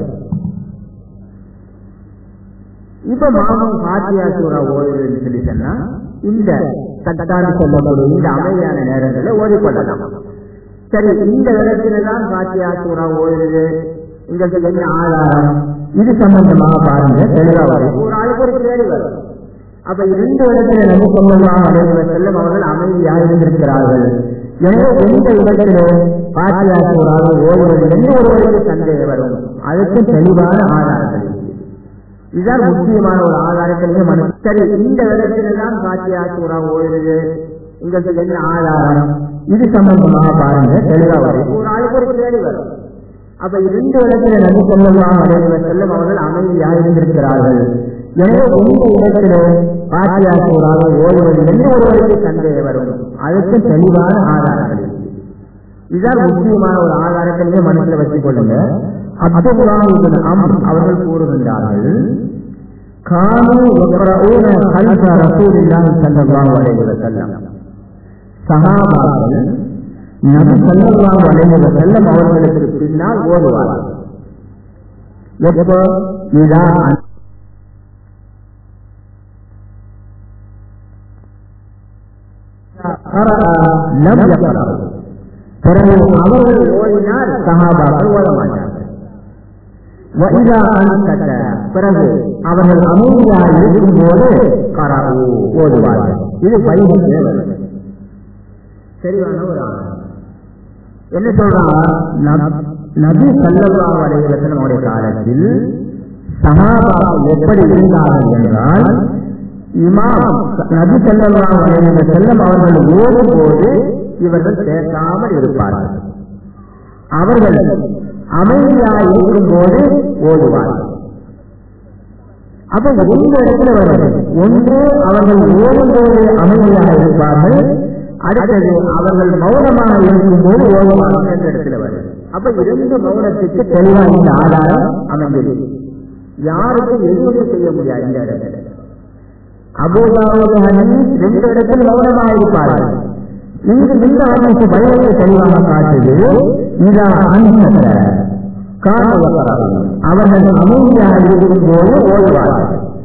S1: இப்ப மாமம் ஃபாத்திஹா சூரா ஓதுறதுன்னு சொல்லி சொன்னா இந்த தட்டான்னு சொல்லக்கூடிய இந்த அமைதியான நேரங்களில் ஓதிக்கொள்ளலாம். சரி, இந்த இடத்துலதான் ஃபாத்திஹா சூரா ஓதுறது உங்களுக்கு என்ன ஆதாரம்? இது சம்பந்தமாக பாருங்க தெளிவா வரும். ஒரு ஆளுக்கு ஒரு கேள்வி வரும். அப்ப 2 இடத்துல நம்ம சொல்லலாம் செல்லும் அவர்கள் அமைதியாக இருந்திருக்கிறார்கள். எனவே எந்த இடத்திலே ஃபாத்திஹா சூராவை ஓதுவது என்று ஒருவருக்கு சந்தேகம் வரும். அதுக்கு தெளிவான ஆதாரங்கள். இதுதான் முக்கியமான ஒரு ஆதாரத்திலேயே மனு. சரி, இந்த இடத்தில்தான் ஃபாத்திஹா சூரா ஓதுறது உங்களுக்கு என்ன ஆதாரம்? இது சம்பந்தமாக பாருங்க தெளிவா வரும். ஒரு ஆளுக்கு ஒரு கேள்வி வரும். அப்ப 2 இடத்துல நபி ஸல்லல்லாஹு அலைஹி வஸல்லம் அவர்கள் அமைதியாக இருந்திருக்கிறார்கள். எனவே எந்த இடத்திலே ஃபாத்திஹா சூராவை ஓதுவது என்று ஒருவருக்கு சந்தேகம் வரும். அதுக்கு தெளிவான ஆதாரங்கள். இதுதான் முக்கியமான ஒரு ஆதாரத்திலேயே மனசில் வச்சுக் கொள்ளுங்க. அப்துல்லாஹ் இப்னு அம்ர் அவர்கள் கூறுகின்றார்கள், கானூ யக்ரஊன கல்ஃப ரசூலில்லாஹி ஸல்லல்லாஹு அலைஹி வஸல்லம். சஹாபாக்கள் நபி ஸல்லல்லாஹு அலைஹி வஸல்லம் அவர்களுக்கு பின்னால் ஓதுவார்கள். எப்போ இதா லம் யக்ரஊ, பிறகு அவர்கள் ஓதினால் சஹாபாக்கள் ஓத மாட்டார்கள். பிறகு அவர்கள் அமைதியாக இருக்கும் போது கரவு ஓதுவார்கள். இது பைபிளிலே வருது. சரியான ஒரு ஆதாரம். என்ன சொல்றாங்க? நபி ஸல்லல்லாஹு அலைஹி வஸல்லம் அவருடைய காலத்தில் சஹாபாக்கள் எப்படி இருந்தார்கள் என்றால், இமாம் நபி ஸல்லல்லாஹு அலைஹி வஸல்லம் அவர்கள் ஓடும் போது இவர்கள் பேசாமல் இருப்பார்கள். அவர்கள் அமைதியாக இருக்கும் போது ஓடுவார்கள். அப்ப 2 இடத்துல வருது. ஒன்று, அவர்கள் ஓடும் போது அமைதியாக இருப்பார்கள். அடுத்தது, அவர்கள் மௌனமாக இருக்கும் போது ஓடுவார்கள் என்ற இடத்துல வருது. அப்ப 2 மௌனத்துக்கு தெளிவாக இந்த ஆதாரம் அமைந்திருக்கு. யாருக்கும் எதுவுமே செய்ய முடியாது. இந்த இடத்துல அபூ தாவூத் ஹதீஸ் 2 இடத்தில் மௌனமாக இருப்பார்கள். இங்கு இந்த ஆணைக்கு பயத்தை தெளிவாக காட்டுது. இதா அன்சத அவர்கள் அமைதியாக இருக்கும் போது ஓடுவார்கள்.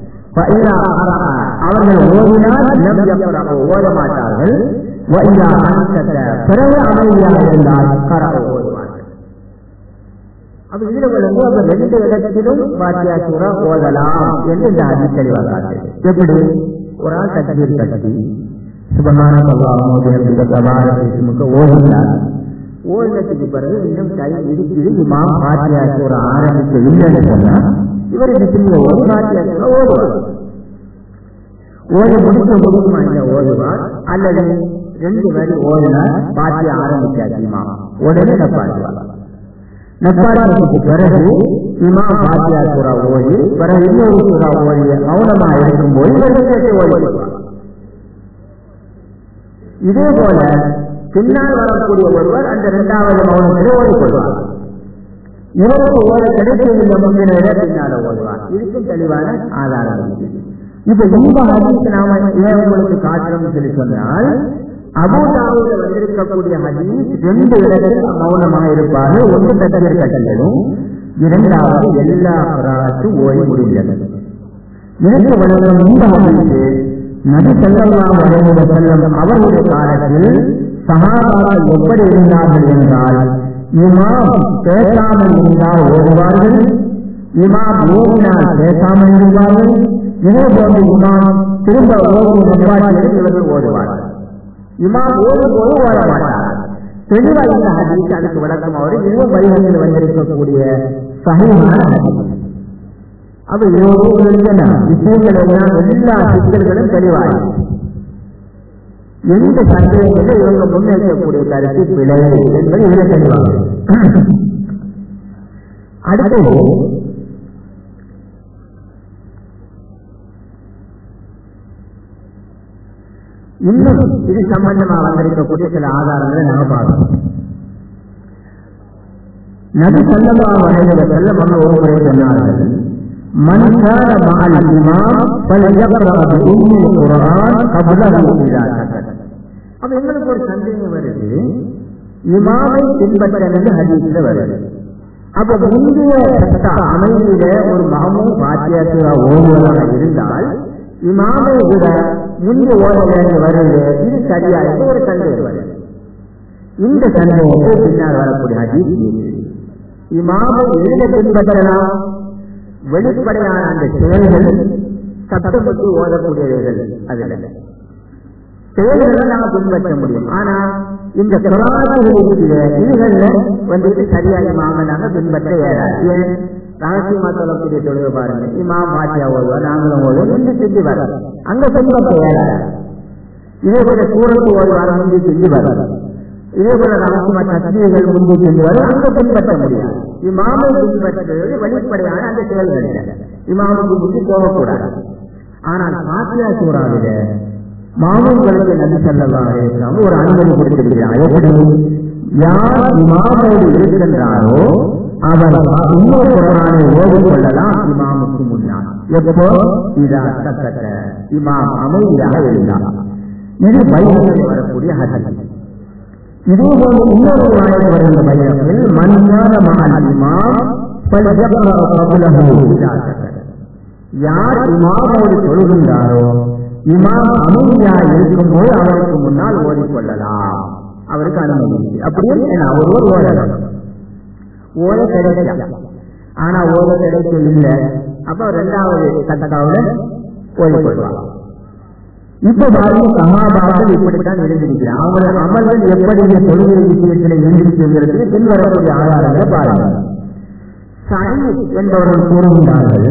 S1: அவர்கள் ஓடினால் ஓட மாட்டார்கள். பிறகு அமைதியாக இருந்தால் ஓடுவார்கள். அப்ப இதுல வந்து 2 இடத்திலும் ஃபாத்திஹா சூரா ஓதலாம் என்று இந்த ஹதீஸ் தெளிவாக காட்டுது. எப்படி? ஒரு ஆள் தக்பீர் கட்டி சுப்ஹானல்லாஹ் ஓதுகிறார். ஓதுனதுக்கு பிறகு இன்னும் டைம் இருக்குது. இமாம் ஃபாத்திஹா சூரா ஆரம்பிக்க இல்லைன்னு சொன்னா இவர் இந்த ஒரு ஃபாத்திஹா சூரா ஓதுவார். ஓதி முடிக்குமா இந்த ஓதுவார், அல்லது 2 வரி ஓதினார் ஃபாத்திஹா ஆரம்பிக்காது இமாம் உடனே நப்பாடுவார். நப்பாடுறதுக்கு பிறகு இமாம் ஃபாத்திஹா சூரா ஓதி பிறகு இன்னொரு சூரா ஓதி மௌனமாக இருக்கும் போது இவர்கள் ஓதிடுவார். இதே போல பின்னால் வரக்கூடிய ஒருவர் அந்த 2வது மௌனத்திலே ஓடிக்கொள்வார். இவருக்கு ஓட கிடைக்கவில்லை முன்னிலையில பின்னால ஓடுவார். இதுக்கும் தெளிவான ஆதாரம். இப்ப இந்த ஹதீஸ் நாம ஏன் உங்களுக்கு காட்டுறோம்னு சொல்லி சொன்னால், அபூ தாவூத் வந்திருக்கக்கூடிய ஹதீஸ் 2 இடத்தில் மௌனமாக இருப்பார்கள். ஒன்று தக்பீர் கட்டலும், 2வது எல்லா குராஅத்தும் ஓதி முடிந்தது. இதற்கு வழங்கும் இந்த ஹதீஸ் நபி ஸல்லல்லாஹு அலைஹி வஸல்லம் அவருடைய காலத்தில் சஹாபாக்கள் எப்படி இருந்தார்கள் என்றால், இமாம் பேசாமல் இருந்தால் ஓடுவார்கள், இமாம் ஓடினால் பேசாமல் இருந்தார்கள். இதே போன்று இமாம் திரும்ப ஓடி நப்பாட்டியில் இவர்கள் ஓடுவார்கள். இமாம் ஓடும்போது ஓட மாட்டார்கள். தெளிவாக இந்த ஹதீஸ் அதுக்கு விளக்கம் அவர் இன்னும் வழிகளில் வந்திருக்கக்கூடிய சஹீஹான ஹதீஸ். அப்ப உங்களுக்கு விஷயங்கள் எல்லாம் எல்லா சிக்கல்களும் தெளிவாக எந்த சந்தேகத்தில் இவங்க முன்னேற்றக்கூடிய கருத்து பிழை என்பது இதில் தெளிவாக. அடுத்தது இன்னும் இது சம்பந்தமா வந்திருக்கக்கூடிய சில ஆதாரங்களை நாம பார்க்கணும். நபி ஸல்லல்லாஹு அலைஹி வஸல்லம் அவங்க ஒரு முறை சொன்னார்கள், மன் கான மஅல் இமாம் ஃபல்யக்ரா பிஉம்மில் குர்ஆன் கப்லஹு இதா சகத். அப்ப எங்களுக்கு ஒரு சந்தேகம் வருது, இமாமை பின்பற்ற ஹதீஸ்ல வருது. அப்ப முந்தைய அமைதியில ஒரு மாமும் பாத்தியா சூரா ஓதுவதாக இருந்தால் இமாமை விட முந்தி ஓத வேண்டிய வருது, இது சரியா என்று ஒரு சந்தேகம் வருது. இந்த சந்தேகத்தை பின்னால் வரக்கூடிய ஹதீஸ் இமாமை எழுத பின்பற்றலாம், வெளிப்படையான அந்த செயல்கள் சட்டப்பட்டு ஓதக்கூடியவர்கள் அதில் செயல்களை நாம பின்பற்ற முடியும். ஆனா இந்த இதுகள்ல வந்துட்டு சரியா இமாம நாங்க பின்பற்ற ஏறாது. ஏன் ரகசியமா சொல்லக்கூடிய தொழுகை பாருங்க, இமாம் பாத்தியா ஓடுவார், நாங்களும் ஓடுவோம், முந்தி செஞ்சு வர அங்க பின்பற்ற ஏறாது. இதே போல சூரத்து ஓடுவார், முந்தி செஞ்சு வர. இதே போல ரகசியமா தஸ்மீகள் முந்தி செஞ்சு வர அங்க பின்பற்ற முடியாது. இமாமை பின்பற்றுவது வெளிப்படையான அந்த செயல்கள் இமாமுக்கு முந்தி போகக்கூடாது. ஆனால் பாத்தியா சூறாவில மாமூன்களுக்கு நபி ஸல்லல்லாஹு அலைஹி வஸல்லம் ஒரு அனுமதி கொடுத்திருக்கிறார். எப்படி? யார் இமாமோடு இருக்கின்றாரோ அவர் இன்னொரு குர்ஆனை ஓதிக்கொள்ளலாம் இமாமுக்கு முன்னால். எப்போ? இதா சக்கத்த, இமாம் அமைதியாக இருந்தார். இது பைபிளில் வரக்கூடிய ஹதீஸ். இதே போல இன்னொரு ஆயத்தில் வருகின்ற பைபிளில் மன் கான மஅல் இமாம் ஃபல்யக்ரா கப்லஹு இதா சக்கத்த. யார் இமாமோடு தொழுகின்றாரோ இமாம் அமைதியாக இருக்கும்போது அவருக்கு முன்னால் ஓதிக்கொள்ளலாம், அவருக்கு அனுமதி. அப்படியே அவர் ஓதலாம், ஓத கிடைக்கலாம். ஆனா ஓத கிடைக்க இல்லை, அப்ப இரண்டாவது கட்டக்காவில ஓதிக்கொள்வார். இப்ப பாருங்க, சஹாபாக்கள் இப்படித்தான் எழுந்திருக்கிறார். அவங்களோட அமல்கள் எப்படி தொழுகை விஷயத்தில் எழுந்திருக்கிறது பின்வரக்கூடிய ஆதாரங்களை பாருங்க. சயீத் என்பவர்கள் கூறுகின்றார்கள்,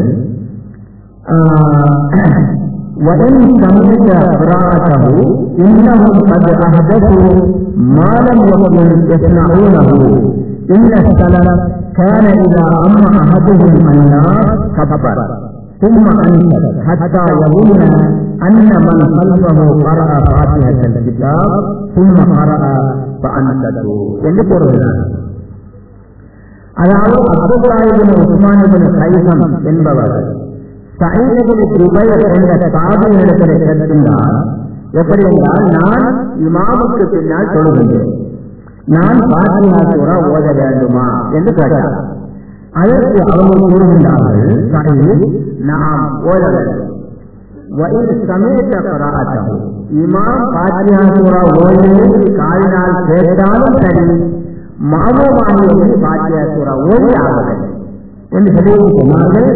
S1: وَإِنْ سَمِعْتَ قِرَاءَتَهُ إِنَّهُمْ قَدْ أَحْدَثُوا مَا لَمْ يَكُنْ يَصْنَعُونَهُ إِنَّ السَّلَفَ كَانَ إِذَا أَمَّ أَحَدُهُمْ النَّاسَ كَبَّرَ ثُمَّ أَنْصَتَ حَتَّى يَظُنَّ أَنَّ مَنْ خَلْفَهُ قَرَأَ فَاتِحَةَ الْكِتَابِ ثُمَّ قَرَأَ فَأَنْصَتُوا என்று கூறுகிறார். அதாவது அப்துல்லாஹ் இப்னு உஸ்மான் இப்னு கைஸம் என்பவர் சயீத் இப்னு ஜுபைர் என்ற தாபியினிடத்தில் கேட்கின்றார், எப்படி என்றால், நான் இமாமுக்கு பின்னால் தொழுகின்றேன், நான் ஃபாத்திஹா சூரா ஓத வேண்டுமா என்று கேட்டார். அதற்கு அவர்கள் கூறுகின்றார்கள், சயீத் நாம் ஓத வேண்டும். وَإِنْ سَمِعْتَ قِرَاءَتَهُ இமாம் ஃபாத்திஹா சூரா ஓதுவதை காதினால் கேட்டாலும் சரி, மாமூமானியை ஃபாத்திஹா சூரா ஓதி ஆக வேண்டும் என்று சொல்லி சொன்னார்கள்.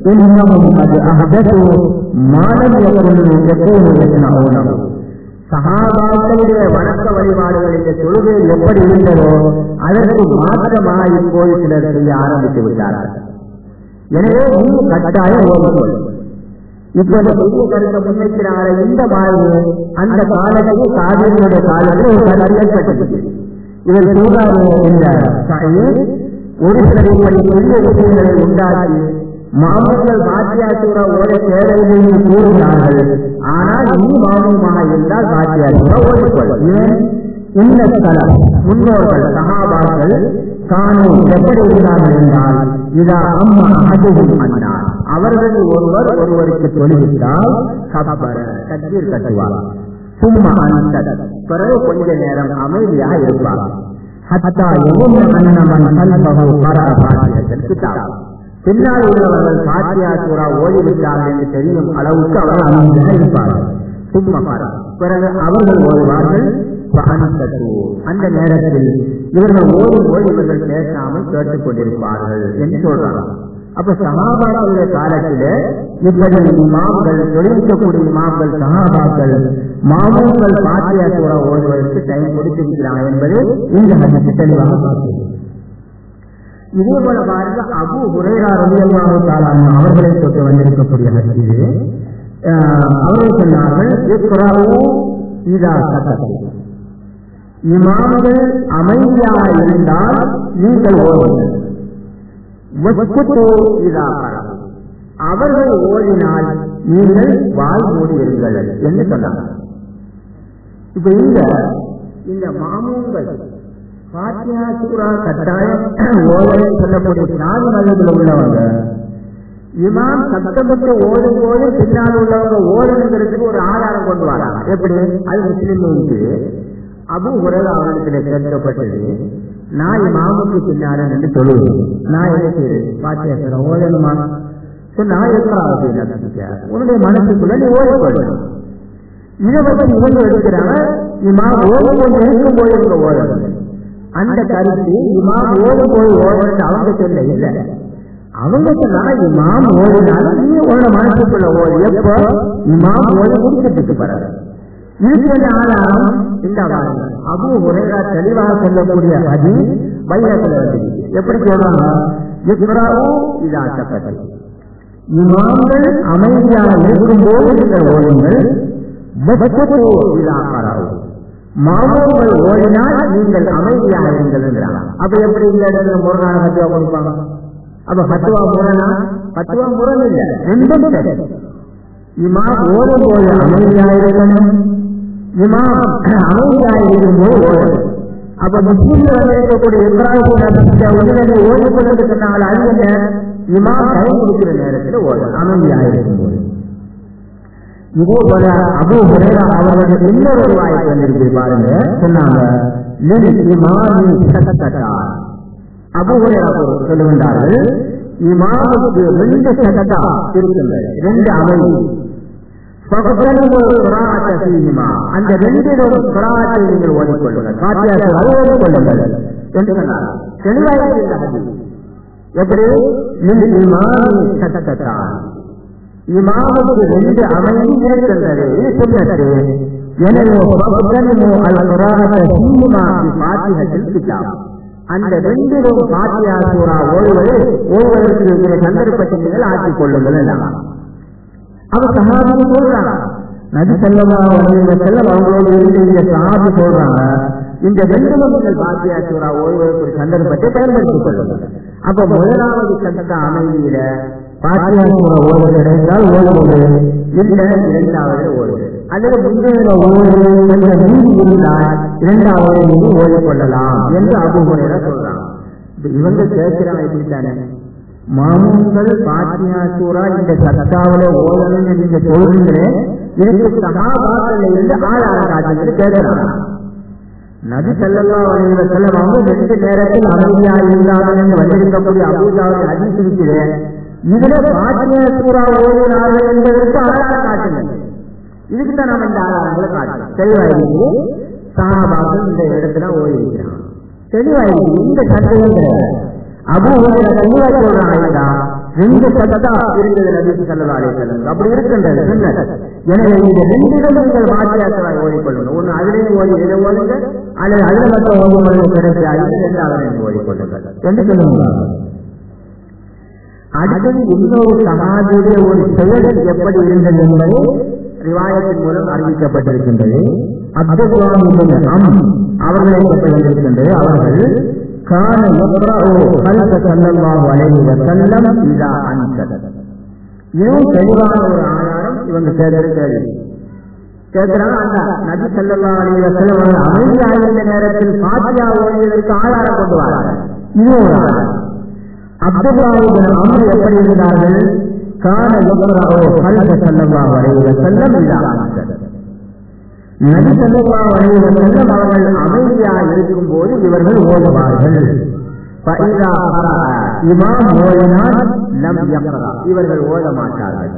S1: சஹாபாக்களுடைய வணக்க வழிபாடுகள் இந்த தொழுகை எப்படி இருந்ததோ அதற்கு மாற்றமாக இப்போது சிலர் செய்ய ஆரம்பித்து விட்டார்கள். எனவே கட்டாயம் ஓதுங்கள். இப்போது பெரிய கருத்தை முன்வைக்கிறாங்க. இந்த மாதிரி அந்த காலத்துக்கு காதலியுடைய காலத்தில் ஒரு கருத்து ஏற்பட்டது. இவர் சூறாரு என்ற ஒரு சில பெரிய விஷயங்களை உண்டாக்கி மாமூன்கள் பாத்தியா சூரா ஓட தேவையில்லை என்று கூறுகிறார்கள். ஆனால் நீ மாமூமாக இருந்தால் பாத்தியா சூரா ஓடிக்கொள். ஏன்? இந்த ஸ்தலம் முன்னோர்கள் சஹாபாக்கள் காணும் எப்படி இருந்தார்கள் என்றால், இதா அம்மா அஹதுஹும் அன்னார், அவர்கள் ஒருவர் ஒருவருக்கு தொழுவித்தால் கப்பர தக்பீர் கட்டுவார். சும்மா அன்சத், பிறகு கொஞ்ச நேரம் அமைதியாக இருப்பார். ஹத்தா யظن أن من خلفه قرأ فاتحة الكتاب, பின்னால் உள்ளவர்கள் பாத்தியா சூரா ஓடிவிட்டார்கள் என்று தெரியும் அளவுக்கு அவர்கள் அமைதியாக இருப்பார்கள். சும்மா பிறகு அவர்கள் ஓடுவார்கள். அந்த நேரத்தில் இவர்கள் ஓடி இவர்கள் பேசாமல் கேட்டுக் கொண்டிருப்பார்கள் என்று சொல்றாங்க. அப்ப சஹாபாக்களுடைய காலத்தில இப்படி இமாம்கள் தொழில்கக்கூடிய இமாம்கள் சஹாபாக்கள் மாமூன்கள் பாத்தியா சூரா ஓதுவதற்கு டைம் கொடுத்திருக்கிறாங்க என்பது இந்த ஹதீஸ் தெளிவாக பார்க்கிறது. இதே போல பாருங்க, அபூ ஹுரைரா ரலியல்லாஹு தஆலா அவர்களை தொட்டு வந்திருக்கக்கூடிய ஹதீஸ், அவர்கள் சொன்னார்கள், இக்ராஉ இதா சகத, இமாம்கள் அமைதியாக இருந்தால் நீங்கள் ஓதுங்கள், அவர்கள் ஓடினால் நீங்கள் வாய் மூடியிருங்கள் என்று சொன்னாங்க. இப்ப இந்த மாமூன்கள் பாத்தியா சூரா கட்டாயம் ஓதல் சொல்லக்கூடிய சாதி மதத்தில் உள்ளவங்க இமாம் சத்தப்பட்டு ஓடும் போது பின்னால் உள்ளவங்க ஓடுங்கிறதுக்கு ஒரு ஆதாரம் கொண்டு வராங்க. எப்படி? அது முஸ்லிம் அபூ ஹுரைரா அவர்களிடத்தில் கேட்கப்பட்டது, நான் இமாமுக்கு பின்னால என்று சொல்லுவேன், நான் என்ன செய்வேன், பாத்தியா சூரா ஓதணுமா சொன்னா உன்னுடைய மனசுக்குள்ள நீ ஓடப்படும். இதை பற்றி இவங்க எடுக்கிறாங்க, இமாம் ஓடும் போது இருக்கும் போது இவங்க ஓடணும். அந்த கருத்து இமாம் ஓடும் போது ஓடணும் அவங்க சொல்ல இல்லை. அவங்க சொன்னா இமாம் ஓடினாலும் நீ உன்னோட மனசுக்குள்ள ஓடு. எப்போ இமாம் ஓடி முடிச்சுட்டு போறாரு. இதுக்கு என்ன ஆதாரம்? இந்த அபூ ஹுரைரா தெளிவாக சொல்லக்கூடிய ஹதீஸ் பைஹக்கில வந்திருக்கு. எப்படி சொல்றாங்க? இக்ராஉ இதா சகத, இமாம்கள் அமைதியாக இருக்கும்போது நீங்கள் ஓடுங்கள், வஸ்குது இதா கரவு, மாமூன்கள் ஓடினால் நீங்கள் அமைதியாக இருங்கள் என்கிறாங்க. அப்ப எப்படி இந்த இடத்துல முரணான ஃபத்வா கொடுப்பாங்க? அப்ப ஃபத்வா முரணா? ஃபத்வா முரண் இல்லை, ரெண்டும் சரி. இமாம் ஓடும் போது அமைதியாக இருக்கணும், இமாம் அமைதியாக இருக்கும்போது ஓடணும். அப்ப முஸ்லிம்கள் இருக்கக்கூடிய உடனே ஓடிக்கொண்டு சொன்னாங்களா? அது என்ன? இமாம் கை கொடுக்கிற நேரத்தில் ஓடணும், அமைதியாக இருக்கும்போது. இதே போல அபூ ஹுரைரா அவர்கள் இன்னொரு வாய்ப்பு வந்திருக்கு பாருங்க. சொன்னாங்க, அபூ ஹுரைரா சொல்லுகின்றார்கள், இமாமுக்கு 2 சகதா இருக்கின்றது, 2 அமைதி. அந்த 2 குராத்தை நீங்கள் ஓடிக்கொள்ளுங்கள், பாத்தியாசை ஓடிக்கொள்ளுங்கள் என்று சொன்னார். தெளிவாக எப்படி? இமாமுக்கு 2 அமைதி இருக்கின்றது, இது சுன்னத்து. எனவே அந்த 2 பாத்தியா சூரா ஓடுவதற்கு சந்தர்ப்பத்தை நீங்கள் ஆக்கிக் கொள்ளுங்கள். அவர் சஹாபி சொல்றாங்க, நபி ஸல்லல்லாஹு அலைஹி வஸல்லம் அவங்களோடு இருந்து இந்த சஹாபி சொல்றாங்க, இந்த 2 நீங்கள் பாத்தியா சூரா ஓடுவதற்கு சந்தர்ப்பத்தை பயன்படுத்திக் கொள்ளுங்கள். அப்ப முதலாவது சட்ட அமைதியில பாத்தியா சூரா ஓடுவது கிடைத்தால் ஓடுவது, இல்ல 2வது ஓடுவது, அல்லது முந்தைய ஓடுவது என்ற நீதி இருந்தால் 2வது நீதி ஓடிக்கொள்ளலாம் என்று அபூ ஹுரைரா சொல்றாங்க. இவங்க கேட்கிறாங்க, இப்படித்தானே மாமூன்கள் பாத்தியா சூரா இந்த சட்டாவில ஓடணும்னு நீங்க சொல்றீங்களே, இதுக்கு சஹாபாக்கள் இருந்து ஆதார காட்டுங்கள் கேட்கிறாங்க. நபி ஸல்லல்லாஹு அலைஹி வஸல்லம் அவங்க 2 நேரத்தில் அமைதியாக இருந்தார்கள் என்று வந்திருக்கக்கூடிய அபூ தாவூத் ஹதீஸ் இருக்கிறேன். இதுல பாத்தியா சூரா ஓடினார்கள் என்பதற்கு ஆதார காட்டுங்கள். இதுக்கு தான் நம்ம இந்த ஆதாரங்களை காட்டுறோம். தெளிவாயிருக்கு, சஹாபாக்கள் இந்த இடத்துல ஓடி இருக்கிறாங்க. தெளிவாயிருக்கு, இந்த சட்டம் அபூ ஹுரைரா தெளிவா சொல்றாங்க, 2 சட்டா இருந்தது நபி ஸல்லல்லாஹு அலைஹி வஸல்லம், அப்படி இருக்கின்றது சுன்னத். எனவே இந்த 2 நீங்கள் பாத்தியாசை ஓடிக்கொள்ளுங்க. ஒண்ணு அதிலேயே ஓடி இதை ஓடுங்க, அல்லது அதில் மட்டும் ஓடுவது கிடையாது, 2வது ஓடிக்கொள்ளுங்கள் என்று சொல்லுங்க. அடுத்தது இன்னொரு சஹாபியுடைய ஒரு செயல் எப்படி இருந்தது என்பது ரிவாயத்தின் மூலம் அறிவிக்கப்பட்டிருக்கின்றது. அப்துல்லாஹ் இப்னு அம்ர் அவர்களை பற்றி வந்திருக்கின்றது. அவர்கள் கான யக்ரஉ கல்ப ஸல்லல்லாஹு அலைஹி வஸல்லம் இதா அன்சத. இதுவும் தெளிவான ஒரு ஆதாரம். இவங்க கேட்கிறாங்க, அந்த நபி ஸல்லல்லாஹு அலைஹி வஸல்லம் அமைதியாக இருந்த நேரத்தில் பாத்தியா ஓடியதற்கு ஆதாரம் கொண்டு வராங்க. இது ஒரு ஆதாரம். அப்துல்லாஹ் இப்னு அம்ர் எப்படி இருந்தார்கள்? கான யக்ரஉ கல்ப ஸல்லல்லாஹு அலைஹி வஸல்லம் இதா அன்சத. நபி ஸல்லல்லாஹு அலைஹி வஸல்லம் அவர்கள் அமைதியாக இருக்கும் போது இவர்கள் ஓடுவார்கள். இமாம் ஓடினால் லம் யக்ரா, இவர்கள் ஓட மாட்டார்கள்.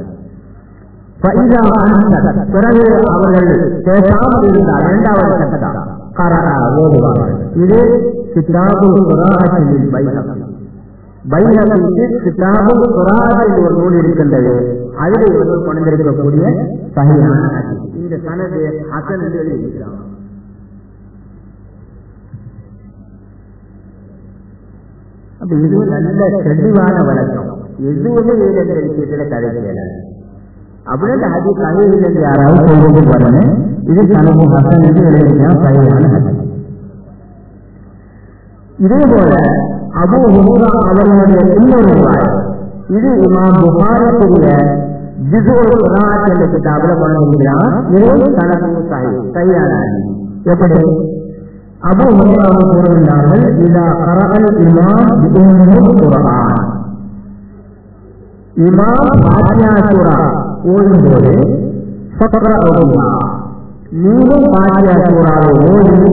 S1: பிறகு அவர்கள் பேசாமல் இருந்தால் 2வது சட்டம் ஓடுவார்கள். இது கிதாபுல் குர்ஆனில் பைஹக்கி. பைஹகீக்கு கிதாபுல் குர்ஆன் என்ற ஒரு நூல் இருக்கின்றது. அதில் இவர்கள் கொண்டிருக்கக்கூடிய சஹீஹான ஹதீஸ். இந்த சனது ஹஸன் என்று எழுதியிருக்கிறார். அப்ப இது நல்ல தெளிவான வழக்கம். எதுவுமே இந்த விஷயத்துல கதை செய்யல. அப்படியே அந்த ஹதீஸ் சஹீஹ் என்று யாராவது சொல்வது பாருங்க, இது சனது ஹஸன் என்று எழுதியிருக்கிறார், சஹீஹான ஹதீஸ். இதே போல அபூ ஹுரைரா அவர்களுடைய இன்னொரு ரிவாயத், இது இமாம் புகாரியுடைய ஜுஸுல் குர்ஆன் என்ற கிதாபில் கொண்டிருக்கிறார். இது சனது சஹீஹான ஹதீஸ். எப்படி அபூ ஹுரைரா கூறுகின்றார்கள், இதா கரஅல் இமாம் பிஉம்முல் குர்ஆன், இமாம் ஃபாத்திஹா சூரா ஓதும்போது ஃபக்ரஅஹா, நீங்களும் ஃபாத்திஹா சூராவை ஓதி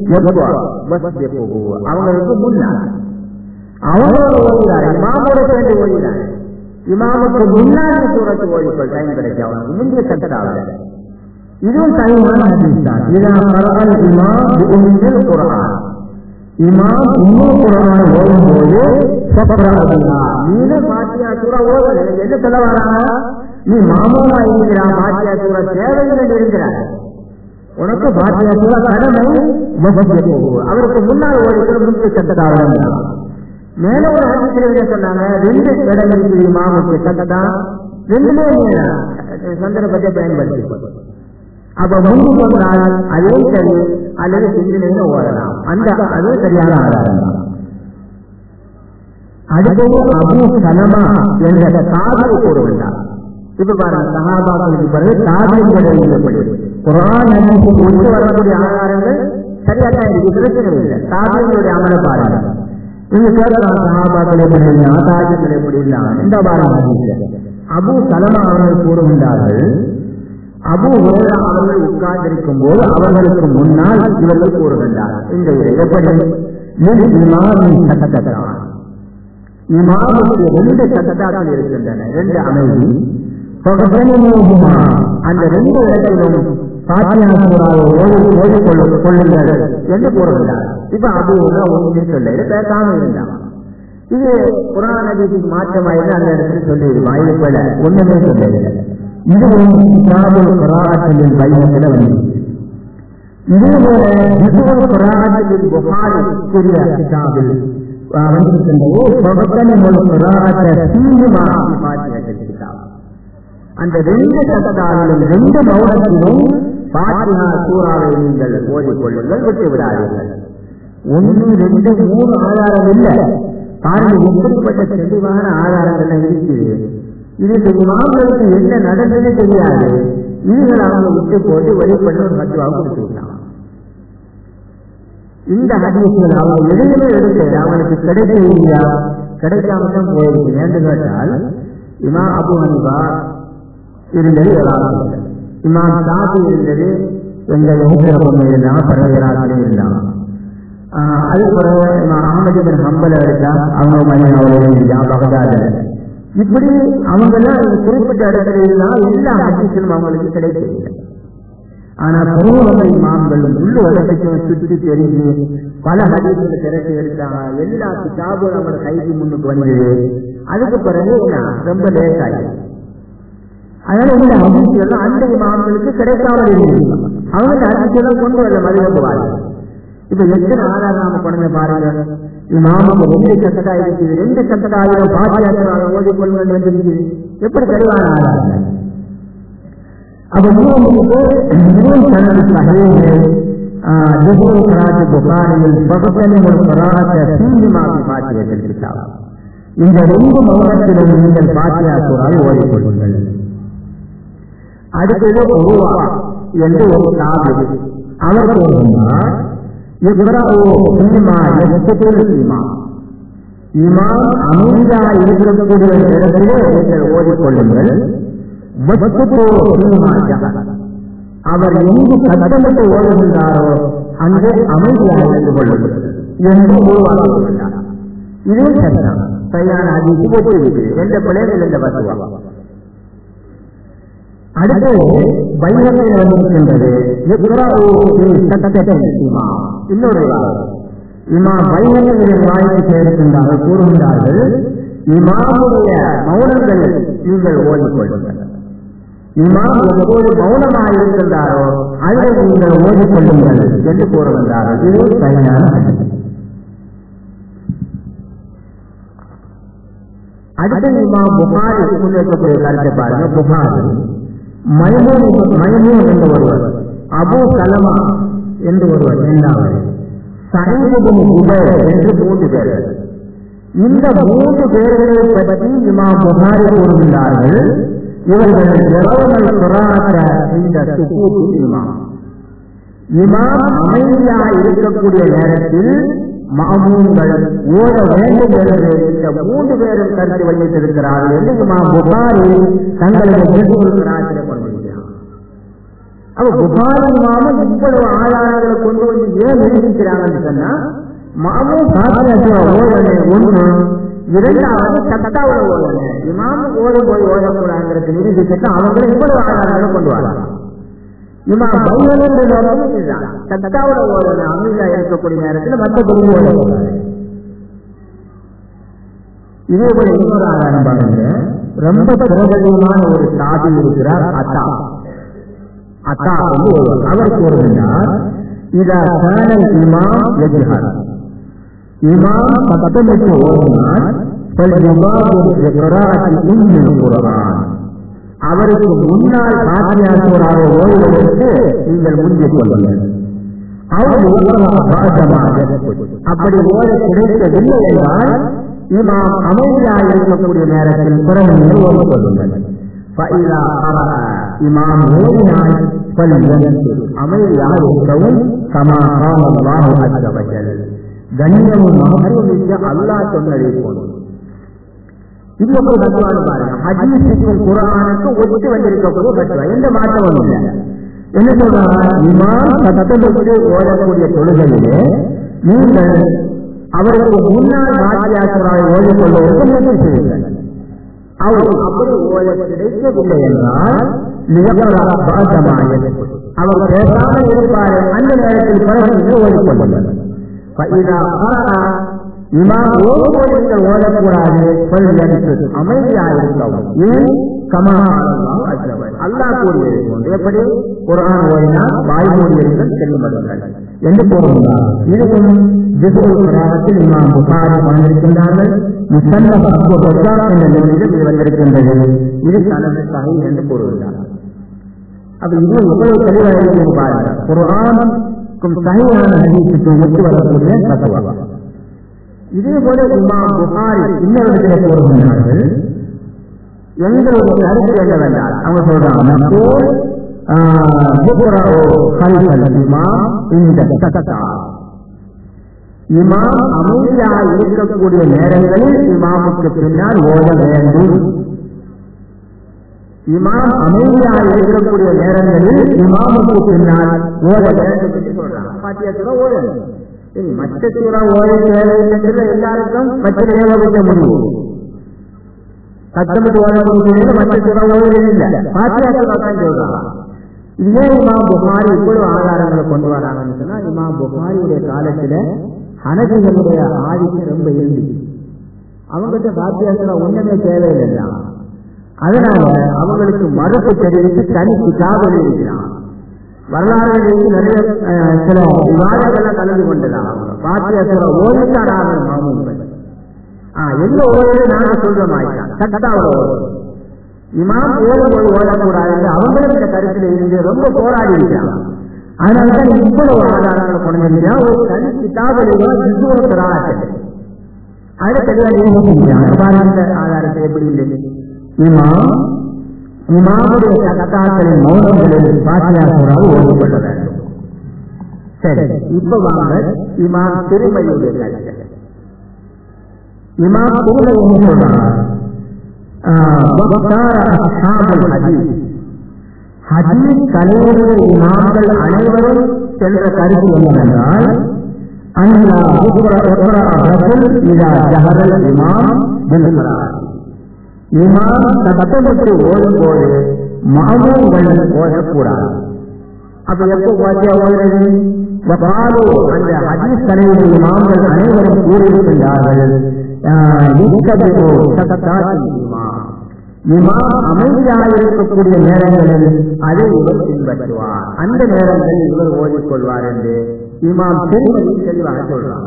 S1: அவங்களுக்கு முன்னால் அவங்களோட ஓடுகிறார், இமாமோட சேர்ந்து ஓடுகிறார். இமாமுக்கு முன்னாடி சூரத்து ஓடிக்கொள் டைம் கிடைக்கும், அவனுக்கு முந்தைய சட்டத்தாவல. இதுவும் சஹீஹான ஹதீஸ் தான். இதா கரஅல் இமாம் பிஉம்முல் குர்ஆன், இமாம் உம்முல் குர்ஆன் ஓதும்போது ஃபக்ரஅஹா, நீங்களும் ஃபாத்திஹா சூரா ஓதுங்க. என்ன சொல்ல வராங்க, நீ மாமூலா இருக்கிறா, ஃபாத்திஹா சூரா தேவையில்லை இருக்கிறார், உனக்கு ஃபாத்திஹா சூரா கடமை, அவருக்கு முன்னால் ஓடிக்கிற முந்தைய சட்டத்தாவல. மேல ஒரு ஹதீஸில் சொன்னாங்க, ரெண்டு இடம் இருக்குது இமாமுக்கு சட்டத்தான், ரெண்டுமே சந்தர்ப்பத்தை பயன்படுத்தி அப்ப முன்பு சொன்னால் அதே சரி அல்லது சிந்தனையில ஓடலாம், அந்த அது சரியான ஆதாரம் தான். அடுத்தது அபூ சலமா என்ற காதல் கூறுகின்றார். இப்ப பாருங்க, சஹாபாக்களுக்கு பிறகு காதல் குர்ஆன் ஹதீஸுக்கு ஒத்து வரக்கூடிய ஆதாரங்கள் சரியாதான் இருக்கு, பிரச்சனை இல்லை. காதலுடைய அமல பாருங்க, நீங்க கேட்கலாம் சஹாபாக்கள் எப்படி இருந்தாங்க, தாஜிகள் எப்படி இருந்தாங்க. இந்த பாருங்க, அபூ சலமா அவர்கள் கூறுகின்றார்கள், அபூ ஹுரைரா அவர்கள் உட்கார்ந்திருக்கும் போது அவர்களுக்கு முன்னால் இவர்கள் கூறுகின்றார். இந்த எப்படி இமாமின் சட்டத்தான், இமாமுக்கு ரெண்டு சட்டத்தாக்கள் இருக்கின்றன, ரெண்டு அமைதி. அந்த ரெண்டு இடத்திலும் ஃபாத்திஹா சூராவை ஓதிக் கொள்ளுங்கள் என்று கூறுகின்றார். இப்ப அபூ ஹுரைரா ஒன்றுமே சொல்ல பேசாம இருந்தான். இது குர்ஆன் ஹதீஸுக்கு மாற்றமாயிருந்து அந்த இடத்துல சொல்லிடுமா, இது போல ஒண்ணுமே சொல்லவில்லை. இதுவும் கிதாபுல் குர்ஆனின் பைஹகில வந்து, இதுபோல ஜுஸுல் குர்ஆனில் புகாரி கூறிய கிதாபில் அந்த ரெண்டு சட்டத்தாரிலும் ரெண்டு மௌனத்திலும் ஃபாத்திஹா சூராவை நீங்கள் ஓதிக்கொள்ளுங்கள், விட்டு விடாதீர்கள். 1, 2, 3 ஆதாரம் இல்லை. பாருங்க எப்படிப்பட்ட தெளிவான ஆதாரங்கள் இருக்குது. இது இமாம்களுக்கு என்ன நடந்தது தெரியாது, இதுகள் அவங்க விட்டு போட்டு வெளிப்பட்டு ஒரு மத்துவாக கொடுத்துருக்காங்க. இந்த ஹதீஸ்கள் அவங்க எதுவுமே எடுக்கல, அவனுக்கு கிடைக்கலையா, கிடைக்காம தான் போயிருக்கு. என்று கேட்டால் இமாம் அபூ ஹனீஃபா இருந்தது ஏதாவது, இமாம் ஷாஃபி இருந்தது எங்கள் இருந்தாங்க, பரவராசிலே இருந்தாங்க. அது பிறகு இமாம் அஹ்மது பின் ஹம்பல் எடுத்தா அவங்க மதினாவுல பகதாதுல, இப்படி அவங்கெல்லாம் குறிப்பிட்ட இடத்துல இருந்தால் எல்லா ஹதீஸும் அவங்களுக்கு கிடைக்கவில்லை. ஆனா பெருவகை இமாம்களும் உள்ள உலகத்தையும் சுற்றி தெரிஞ்சு பல ஹதீஸுகளை திரட்டி எடுத்தாங்க. எல்லா கிதாபும் நம்மளோட கைக்கு முன்னுக்கு வந்தது. அதுக்கு பிறகு ரொம்ப லேட் ஆகிடுச்சு. அதனால இந்த ஹதீஸ்கள் அந்த இமாம்களுக்கு கிடைக்காமல் இருந்தது. அவங்க ஹதீஸ்கள் கொண்டு வரல மதிவகுவாங்க. இப்ப எத்தனை ஆதாரம் நாம கொண்டு பாருங்க, இமாமுக்கு 2 சட்டத்தா இருக்குது, 2 சட்டத்தாயிரம் ஃபாத்திஹா ஓதிக்கொள்ளுங்கள் வந்துருக்குது. எப்படி தெளிவான ஆதாரம். அப்ப இந்த 2 மௌனத்திலும் நீங்கள் ஃபாத்திஹா சூராவை ஓதிக்கொள்ளுங்கள். அடுத்தது உருவா என்று ஒரு சாபி அவர் கூறுகிறார், இமாம் அமைதியா இருக்கக்கூடிய இடத்திலே நீங்கள் ஓதிக்கொள்ளுங்கள். அவர் எங்கு சத்தமிட்டு ஓடுகின்றாரோ அங்கே அமைதியாக இருந்து கொள்ளுங்கள் என்று உருவாக்குகின்றார். இதே சட்டம் சரியான அதிர்ச்சி போட்டு எந்த பிள்ளைகள் எந்த பசுவா. அடுத்து பைஹகில் வந்திருக்கின்றது இன்னொரு இமாம் பைஹக்கியின் வாய்க்கு சேர்க்கின்றார்கள், கூறுகின்றார்கள், இமாமுடைய மௌனங்களை நீங்கள் ஓடிக்கொள்ளுங்கள். இமாம் எப்போது மௌனமாக இருக்கின்றாரோ அதை நீங்கள் ஓடிக்கொள்ளுங்கள் என்று கூறுகின்றார்கள். இது சரியான ஹதீஸ். அடுத்த இமாம் புகாரி முன்வைக்கக்கூடிய கருத்தை பாருங்க. புகாரி மைமூன் என்று ஒருவர், அபு சலமா என்று ஒருவர், இரண்டாவது சயீத் இப்னு ஜுபைர் என்று 3 பேர்கள். இந்த 3 பேர்களை பற்றி இமாம் புகாரி கூறுகின்றார்கள், இவர்கள் இரவுகள் குரான இந்த சுகூத் இமாம் அமைதியாக இருக்கக்கூடிய நேரத்தில் மாமூன்கள் ஓட வேண்டும் என்று இந்த 3 பேரும் கருத்து வைத்திருக்கிறார்கள் என்று இமாம் புகாரி தங்களுக்கு கொண்டிருக்கிறார். அப்ப புகாரி இமாமும் இவ்வளவு ஆதாரங்களை கொண்டு வந்து ஏன் நிரூபிக்கிறாங்கன்னு சொன்னா, மாமும் ஓடனே ஒன்று, இரண்டாவது சத்தாவோட ஓடனே இமாமும் ஓடும் போய் ஓடக்கூடாதுங்கிறது நிரூபிச்சுட்டு அவங்களும் இவ்வளவு ஆதாரங்களை கொண்டு வராங்க. இமாம் பையனும் சத்தாவோட ஓடனே அமைதியா இருக்கக்கூடிய நேரத்தில் மற்ற பொருள் ஓடக்கூடாது. இதே போல இன்னொரு ஆதாரம் பாருங்க. ரொம்ப பிரபலமான ஒரு சாதி இருக்கிறார், அத்தா என்று அவர் கூறுகின்றார், இதா கானல் இமாம் யஜ்ஹர், இமாம் சத்தமிட்டு ஓடினால் அவருக்கு முன்னால் பாத்தியா சூறாவை ஓடுவதற்கு நீங்கள் முந்திக் கொள்ளுங்கள். அப்படி ஓட கிடைக்கவில்லை என்றால் இமாம் அமைதியாக இருக்கக்கூடிய நேரத்தில் பிறகு ஓடிக்கொள்ளுங்கள். இமாம் ஓடினால் அமைதியாக இருக்கவும் கண்ணியமும் மகத்துவமிக்க அல்லாஹ் சொன்னதை போலும். இது ஒரு தத்துவான பாருங்க. ஹதீஸுக்கும் குர்ஆனுக்கு ஒத்து வந்திருக்கக்கூடிய தத்துவம், எந்த மாற்றமும் இல்லை. என்ன சொல்றாங்க, இமாம் சத்தமிட்டு ஓடக்கூடிய தொழுகையிலே நீங்கள் அவருக்கு முன்னால் பாத்தியாசராக ஓடிக்கொள்வதற்கு முயற்சி செய்யுங்கள். அவர் அப்படி ஓட கிடைக்கவில்லை என்றால் அவர் பேசாமல் இருப்பார், அந்த நேரத்தில் பிறகு ஓடிக்கொள்ளுங்கள். இமாம் ஓடும்போது நீங்கள் ஓடக்கூடாது, அமைதியாக இருக்கவும். அல்லாஹ் கூறியது போன்று எப்படி குர்ஆன் ஓடினால் வாய் மூடியிருங்கள் செல்லுங்கள் என்று கூறுகிறார். இதுவும் ஜுஸுல் இமாம் புகாரி வந்திருக்கின்றார்கள். முஸன்னஃப் அபூ ரஸாக் என்ற நூலில் இது வந்திருக்கின்றது. இது சனது ஸஹீஹ் என்று கூறுகிறார். அப்ப இது எவ்வளவு தெளிவாக இருக்கிறது பாருங்க. குர்ஆனுக்கும் ஸஹீஹான ஹதீஸுக்கும் ஒத்து வரக்கூடிய தத்துவம். இதே போல இமாம் புகாரி இன்னொரு இடத்தில் கூறுகின்றார்கள், எங்களுடைய கருத்து என்னவென்றால் அவங்க சொல்றாங்க, இமாம் அமைதியாக இருக்கக்கூடிய நேரங்களில் இமாமுக்கு பின்னால் ஓட வேண்டும். இமாம் அமைதியாக இருக்கக்கூடிய நேரங்களில் இமாமுக்கு பின்னால் ஓட வேண்டும் என்று சொல்றாங்க. பாத்தியா ஓடணும், மற்ற சூறா ஓட தேவையில்லை, எல்லாருக்கும் மற்ற ஏவ முடியும். சத்தமிட்டு ஓடக்கூடிய மற்ற சூறா ஓடுவதில்லை, பாத்தியா சூறா தான் சொல்றாங்க. இதே இமாம் புகாரி இவ்வளவு ஆதாரங்களை கொண்டு வராங்கன்னு சொன்னா, இமாம் புகாரியுடைய காலத்துல ஹனபிகளுடைய ஆதிக்கம் ரொம்ப இருந்துச்சு. அவங்ககிட்ட பாத்தியா சூறா ஒண்ணுமே தேவையில்லை. அதனால அவங்களுக்கு மறுப்பு தெரிவித்து தனி கிதாப் எழுதிக்கிறான். வரலாறு நிறைய சில விவாதங்கள்லாம் கலந்து கொண்டுதான் பாத்தியா சூறா ஓடித்தாராக மாமூன்கள் எந்த ஓடுறது நாங்க சொல்றோம். சட்டாவோட ஓடும் இமாம் ஓடும்போது ஓடக்கூடாது அவங்களும் இந்த கருத்துல இருந்து ரொம்ப போராடி இருக்கிறாங்க. அதனாலதான் இவ்வளவு ஆதாரங்களை கொண்டு வந்தா ஒரு தனி கிதாபில் அடுத்த ஆதாரத்தை எப்படி இல்லை, இமாமுடைய சட்டாக்களின் மௌனங்களில் பாத்தியா சூறாவை ஓடிக்கொள்ள வேண்டும். சரி, இப்ப வாங்க இமாம் திருமதியுடைய கருத்து. இமாம் திருமதி சொல்றாங்க, ஹதீஸ் தலைவர்கள் இமாம்கள் அனைவரும் சென்ற கருத்து என்னவென்றால், இமாம் சத்தமிட்டு ஓடும்போது மாமூன்கள் ஓடக்கூடாது. அப்ப எப்போ பாத்தியா ஓடுறது, அந்த ஹதீஸ் தலைவர்கள் இமாம்கள் அனைவரும் கூறியிருக்கின்றார்கள், இமாம் அமைதியாக இருக்கக்கூடிய நேரங்களில் அதை இவர் பின்பற்றுவார், அந்த நேரங்களில் இவர் ஓடிக்கொள்வார் என்று இமாம் தெளிவாக சொல்றார்.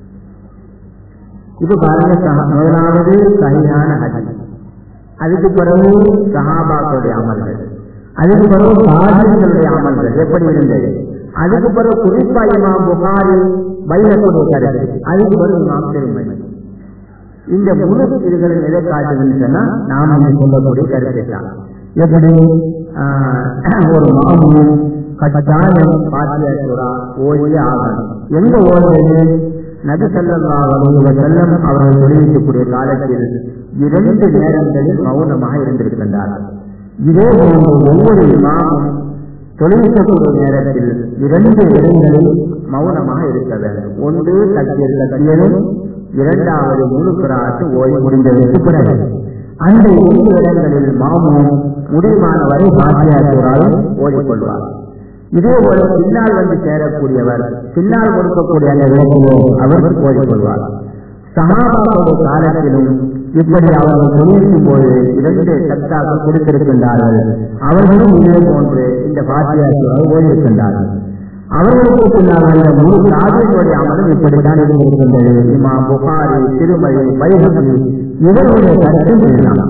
S1: இது பாருங்க, முதலாவது சரியான ஹதீஸ், அதுக்கு பிறகு சஹாபாக்களுடைய அமல்கள், அதுக்கு பிறகு தாபிஈன்களுடைய அமல்கள் எப்படி இருந்தது, அதுக்கு பிறகு குறிப்பா இமாம் புகாரி பைஹக்கியுடைய கருத்து, அதுக்கு பிறகு இமாம் திருமதி. இந்த முழு இதுகளில் எதை காட்டுகின்றன நாம் இங்கு சொல்லக்கூடிய கருத்தை தான். எப்படி ஒரு மாமும் கட்டாயம் பாத்தியா சூரா ஓடியே ஆகணும். எங்க ஓடுவது? நபி ஸல்லல்லாஹு அலைஹி வஸல்லம் அவர்கள் தெரிவிக்கக்கூடிய காலத்தில் 2 நேரங்களில் மௌனமாக இருந்திருக்கின்றார்கள். இதே போன்று ஒவ்வொரு இமாமும் தொழில்நுட்பக்கூடிய நேரத்தில் 2 இடங்களில் மௌனமாக இருக்க வேண்டும். ஒன்று தக்பீர் கட்டியதும், இரண்டாவது முழு கிராத்து ஓய்வு முடிந்ததற்கு பிறகு. அந்த 2 இடங்களில் மாமும் முடிவான வரை பாத்தியா சூராவை ஓடிக்கொள்வார். இதே போல பின்னால் வந்து சேரக்கூடியவர் பின்னால் கொடுக்கக்கூடிய அந்த விளக்கிலோ அவர் ஓடிக்கொள்வார். சஹாபாக்களுடைய காலத்திலும் இப்படி அவர்கள் தொழிலிக்கும் போது 2 சத்தாக்கள் கொடுத்திருக்கின்றார்கள். அவர்களும் இதே போன்று இந்த பாத்தியா சூராவை ஓடியிருக்கின்றார்கள். அவர்களுக்கு பின்னால் அந்த முழு தாபிஈன்களுடைய அமலும் இப்படித்தான் இருந்திருக்கின்றது. இமாம் புகாரி, திருமதி, பைஹக்கி இவர்களுடைய கருத்தும் இதுதான்.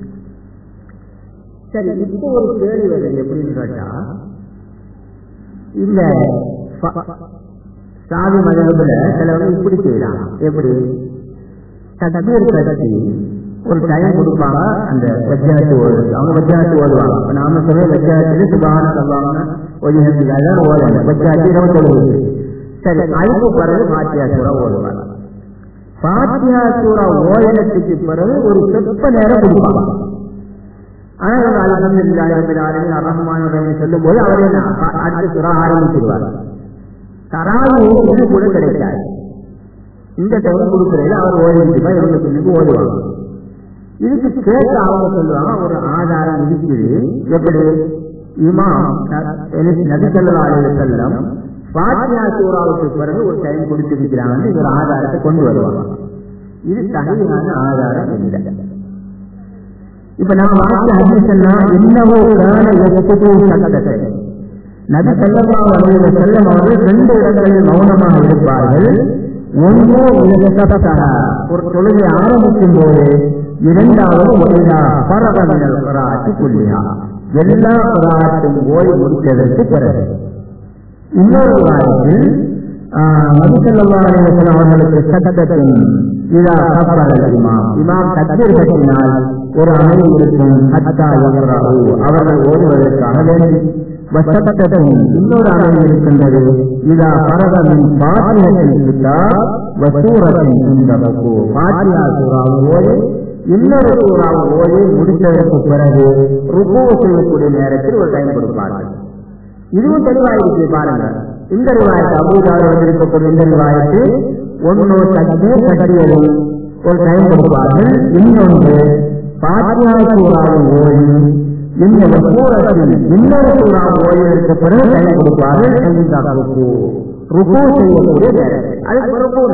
S1: சரி, இப்போ ஒரு கேள்வி வருது. எப்படின்னு கேட்டா, இந்த சாதி மதகுல சிலவங்க இப்படி செய்யலாம். எப்படி தக்பீர் கட்டி ஒரு டைம் கொடுப்பாங்க, அந்த வஜ்ஜாத்து ஓடுது, அவங்க வஜ்ஜாத்து ஓடுவாங்க. இப்ப நாம சொல்ல வஜ்ஜாத்து சுபான சொல்லுவாங்க, ஓடுவாங்க வஜ்ஜாத்து 20. சரி, அதுக்கு பிறகு பாத்தியா சூரா ஓடுவாங்க. பாத்தியா சூரா ஓயனத்துக்கு பிறகு ஒரு சொற்ப நேரம் கொடுப்பாங்க. சொல்லும் போது அவரே அடுத்த சூரா ஆரம்பிச்சிருவார். தராவீஹ் கூட கிடைக்காது. இந்த டைம் கொடுக்கறதுல அவர் ஓடிருப்பார், இவங்க பின்னுக்கு ஓடுவாங்க. இதுக்கு கேட்க அவங்க சொல்லுவாங்க, ஒரு ஆதாரம் இருக்குது. எப்படி? இமாம் நபி ஸல்லல்லாஹு அலைஹி வஸல்லம் ஃபாத்திஹா சூராவுக்கு பிறகு ஒரு டைம் கொடுத்திருக்கிறாங்க, ஒரு ஆதாரத்தை கொண்டு வருவாங்க. இது சரியான ஆதாரம் இல்லை. இப்ப நான் வாக்கிய ஹதீஸ் எல்லாம் இன்னவோ கான யஸ்குது சத்தத்தை, நபி ஸல்லல்லாஹு அலைஹி வஸல்லம் அவர்கள் 2 இடங்களில் மௌனமாக இருப்பார்கள். ஒன்று ஒரு தொழுகை ஆரம்பிக்கும் போது, இரண்டாவது ஒரேதா பரவமினல் கராத்தி குல்லியா, எல்லா கராத்தும் ஓய்வு முடித்ததற்கு பிறகு. இன்னொரு காலத்தில் நபி ஸல்லல்லாஹு அலைஹி வஸல்லம் அவர்களுக்கு சத்தத்தின் இதா கபரல் இமாம் தக்பீர் கட்டினால் ஒரு அமைதி இருக்கும். ஹத்தா யக்ரஹு, அவர்கள் ஓடுவதற்காக வேண்டி. வசத்தத்தின் இன்னொரு அமைதி இருக்கின்றது. இதா பரவமின் பாத்திஹத்தில் கிதாப் வசூரத்தின் இந்தபு, பாத்திஹா சூராவை ஓடி இன்னொரு சூறாவை ஓடி முடித்ததற்கு பிறகு ருக்கூ செய்யக்கூடிய நேரத்தில் ஒரு டைம் கொடுப்பார்கள். இதுவும் தெளிவாயிருக்கு பாருங்க. இந்த ரிவாயத்து அபூதாவுல இருக்கக்கூடிய இந்த ரிவாயத்து ஒன்று தக்பீர் கட்டியதும் ஒரு டைம் கொடுப்பார்கள். இன்னொன்று பாத்திஹா சூறாவை ஓடி இந்த வசூரத்தில் இன்னொரு சூறாவை ஓடியதற்கு பிறகு டைம் கொடுப்பார்கள். ருக்கூ செய்யக்கூடிய நேரத்தில் அதுக்கு ருக்கூ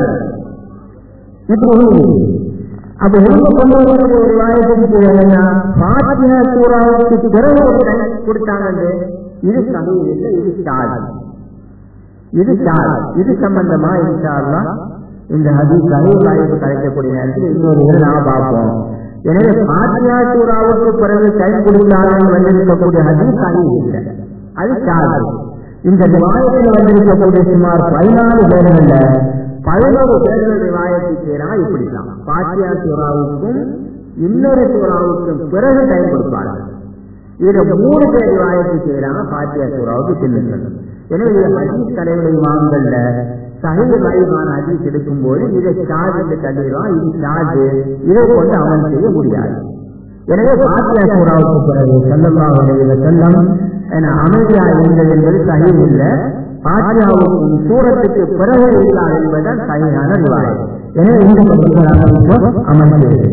S1: இப்படி. அப்ப எங்க கொண்டு வரக்கூடிய ஒரு வாயத்துக்கு பாத்திஹா சூராவுக்கு பிறகு ஒரு டைம் கொடுத்தாங்க. இது சமீபத்தில் இது சார்ஜ், இது சார்ஜ். இது சம்பந்தமா இன்ஷா அல்லாஹ் இந்த ஹதீஸ் வாய்ப்பு கிடைக்கக்கூடிய நேரத்தில் இன்னொரு நாம் பார்ப்போம். எனவே பாத்திஹா சூராவுக்கு பிறகு டைம் கொடுத்தாங்க வந்திருக்கக்கூடிய ஹதீஸ் இல்லை, அது சார்ஜ். இந்த வாயத்தில் வந்திருக்கக்கூடிய சுமார் 14 பேர்கள்ல 11 பேர்கள் ரிவாயத்தை செய்யறாங்க. இப்படிதான் பாத்திஹா சூராவுக்கும் இன்னொரு சூறாவுக்கும் பிறகு டைம் கொடுப்பார்கள். இதுல 3 பேர் ரிவாயத்தை செய்யறாங்க பாத்திஹா சூராவுக்கு பின்னர். எனவே ஹதீஸ் தலைவருடைய இமாம்கள்ல சஹீஹ் லைவான ஹதீஸ் எடுக்கும் போது இதை சார்ஜ் என்று தள்ளிடுவான். இது சார்ஜ், இதை கொண்டு அமல் செய்ய முடியாது. எனவே பாத்திஹா சூராவுக்கு பிறகு ஸல்லல்லாஹு அலைஹி வஸல்லம் அமைதியா இருந்தது என்பது சஹீஹ் இல்லை. பாத்தியாவுக்கும் சூரத்துக்கு பிறகு இருந்தார் என்பதுதான் சரியான ரிவாயத். எனவே இந்த அமல் செய்வது.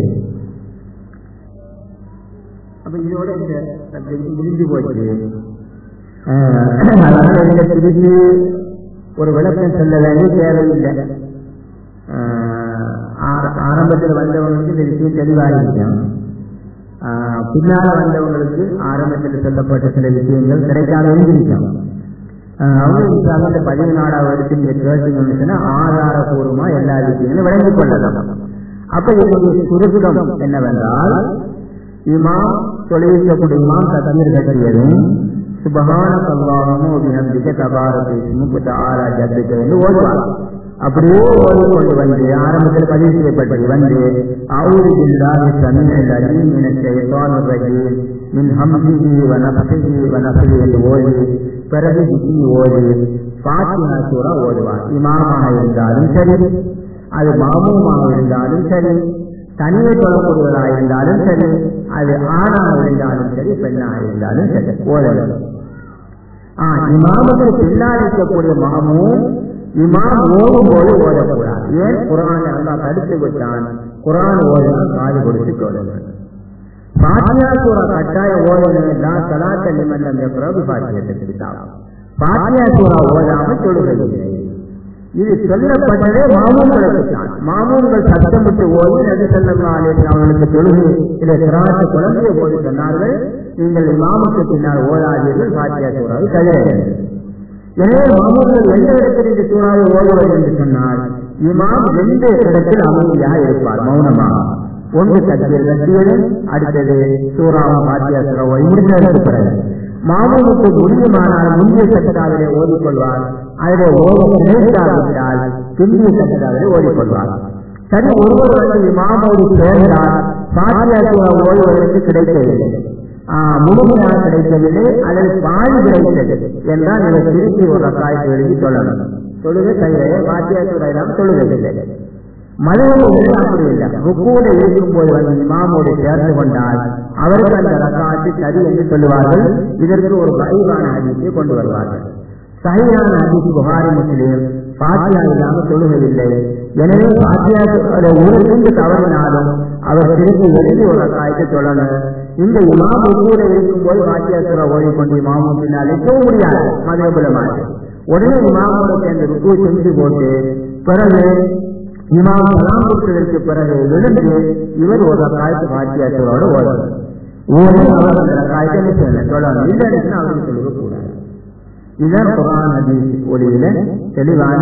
S1: அப்ப இதோட இந்த முடிஞ்சு போச்சு. திருப்பி ஒரு விளக்கம் சொல்ல வேண்டிய தேவையில்லை. ஆரம்பத்தில் வந்தவங்களுக்கு இந்த விஷயம் தெளிவாக இருக்கும். பின்னால வந்தவங்களுக்கு ஆரம்பத்தில் சொல்லப்பட்ட சில விஷயங்கள் கிடைக்காம இருக்கும். அவங்க இந்த 14வது வருஷம் கேட்டீங்கன்னா ஆதாரபூர்வமா எல்லா விஷயங்களும் விளங்கிக் கொள்ளலாம். அப்ப இதனுடைய சுருக்கம் என்னவென்றால், இமாம் தொழிற்கக்கூடிய இமாம் தக்பீர் கட்டியதும் சுப்ஹானக அல்லாஹும்ம வ பிஹம்திக தபாரக இஸ்முக தஆலா ஜத்துக என்று ஓதுவார். அப்படியே ஓடிக்கொண்டு வந்து ஆரம்பத்தில் பதிவு செய்யப்பட்டது வந்து அஊது பில்லாஹி ஸமீஇல் அலீம் மினஷ் ஷைத்தானிர் ரஜீம் மின் ஹம்ஸிஹி வ நஃப்ஸிஹி வ நஃப்ஸிஹி என்று ஓதி பிறகு ஹிஜ்ரி ஓதி ஃபாத்திஹா சூரா ஓதுவார். இமாமாக இருந்தாலும் சரி, அது மாமூமாக இருந்தாலும் சரி, தனியே சொல்லக்கூடியவராக இருந்தாலும் சரி, அது ஆணாக இருந்தாலும் சரி, பெண்ணாக இருந்தாலும் சரி ஓதலாம். இமாமுக்கு பின்னால் இருக்கக்கூடிய மாமும் இமாம் ஓடும் போது ஓதக்கூடாது. ஏன்? குர்ஆனை அல்லாஹ் தடுத்து விட்டான். குர்ஆன் ஓதினால் காது கொடுத்து சொல்லுங்கள். ஃபாத்திஹா சூரா கட்டாய ஓதணும்னா ஸலாத்த லிமன் லம் யக்ரா பிஃபாத்திஹத்தில் கிதாப். ஃபாத்திஹா சூரா ஓதாமல் தொழுகையில்லை. இது சொல்லப்பட்டதே மாமூன்களுக்கு தான். மாமூன்கள் சத்தமிட்டு ஓடி நபி ஸல்லல்லாஹு அலைஹி வஸல்லம் அவர்களுக்கு தொழுகை இதை கிராத்து குழந்தைய போது சொன்னார்கள், நீங்கள் இமாமுக்கு பின்னால் ஓதாதீர்கள், ஃபாத்திஹா சூராவை தழுவுங்கள். எனவே மாமூன்கள் எந்த இடத்தில் இந்த சூறாவை ஓடுவது என்று சொன்னால், இமாம் 2 இடத்தில் அமைதியாக இருப்பார், மௌனமாக. ஒன்று தக்பீர் கட்டியது, அடுத்தது சூறாவும் ஃபாத்திஹா சூராவை முடிந்ததற்கு பிறகு மாமூனுக்கு முடியுமானால் முந்தைய சட்டத்தாவிலே ஓடிக்கொள்வார். அதிலே ஓத நேர்த்தாவிட்டால் பிந்திய சட்டத்தாவிலே ஓடிக்கொள்வார். சரி, ஒருவர் வந்து இமாமோடு சேர்ந்தால் ஃபாத்திஹா சூரா ஓடுவதற்கு கிடைக்கவில்லை, முழுமையாக கிடைக்கவில்லை அல்லது பாதி கிடைத்தது என்றால் இதை திருப்பி ஒரு ரக்காயத்தை எழுதி சொல்லணும். தொழுகை கையிலே ஃபாத்திஹா சூரா இல்லாமல் தொழுகவில்லை. மலையில் அப்படி இல்லை. ருக்கூல இருக்கும் போது வந்து இமாமோடு சேர்ந்து கொண்டால் அவர்கள் அந்த ரக்காத்து சரி என்று சொல்லுவார்கள். இதற்கு ஒரு சஹீஹான ஹதீஸை கொண்டு வருவார்கள். சஹீஹான ஹதீஸ் புகாரி முஸ்லிம் ஃபாத்திஹா இல்லாமல் தொழுகவில்லை. எனவே ஃபாத்திஹா ஒரு துண்டு தவறினாலும் அவர் திருப்பி எழுதி ஒரு ரக்காயத்தை சொல்லணும். இந்த இமாம் ருக்கூல இருக்கும் போது ஃபாத்திஹா சூரா ஓடிக்கொண்டு இமாமும் பின்னாலே போக முடியாது. மதபுலமாக உடனே இமாமோடு சேர்ந்து ருக்கு செஞ்சு போட்டு பிறகு இமாம் சலாம் கொடுத்ததற்கு பிறகு எழுந்து இவர் ஒரு ரக்காயத்து ஃபாத்திஹா சூராவோடு ஓடணும். ஓடி அவர் அந்த ரக்காயத்தை சொல்லணும். இல்லை அவருக்கு சொல்லக்கூடாது. இதுதான் குர்ஆன் ஹதீஸ் ஒளியில தெளிவான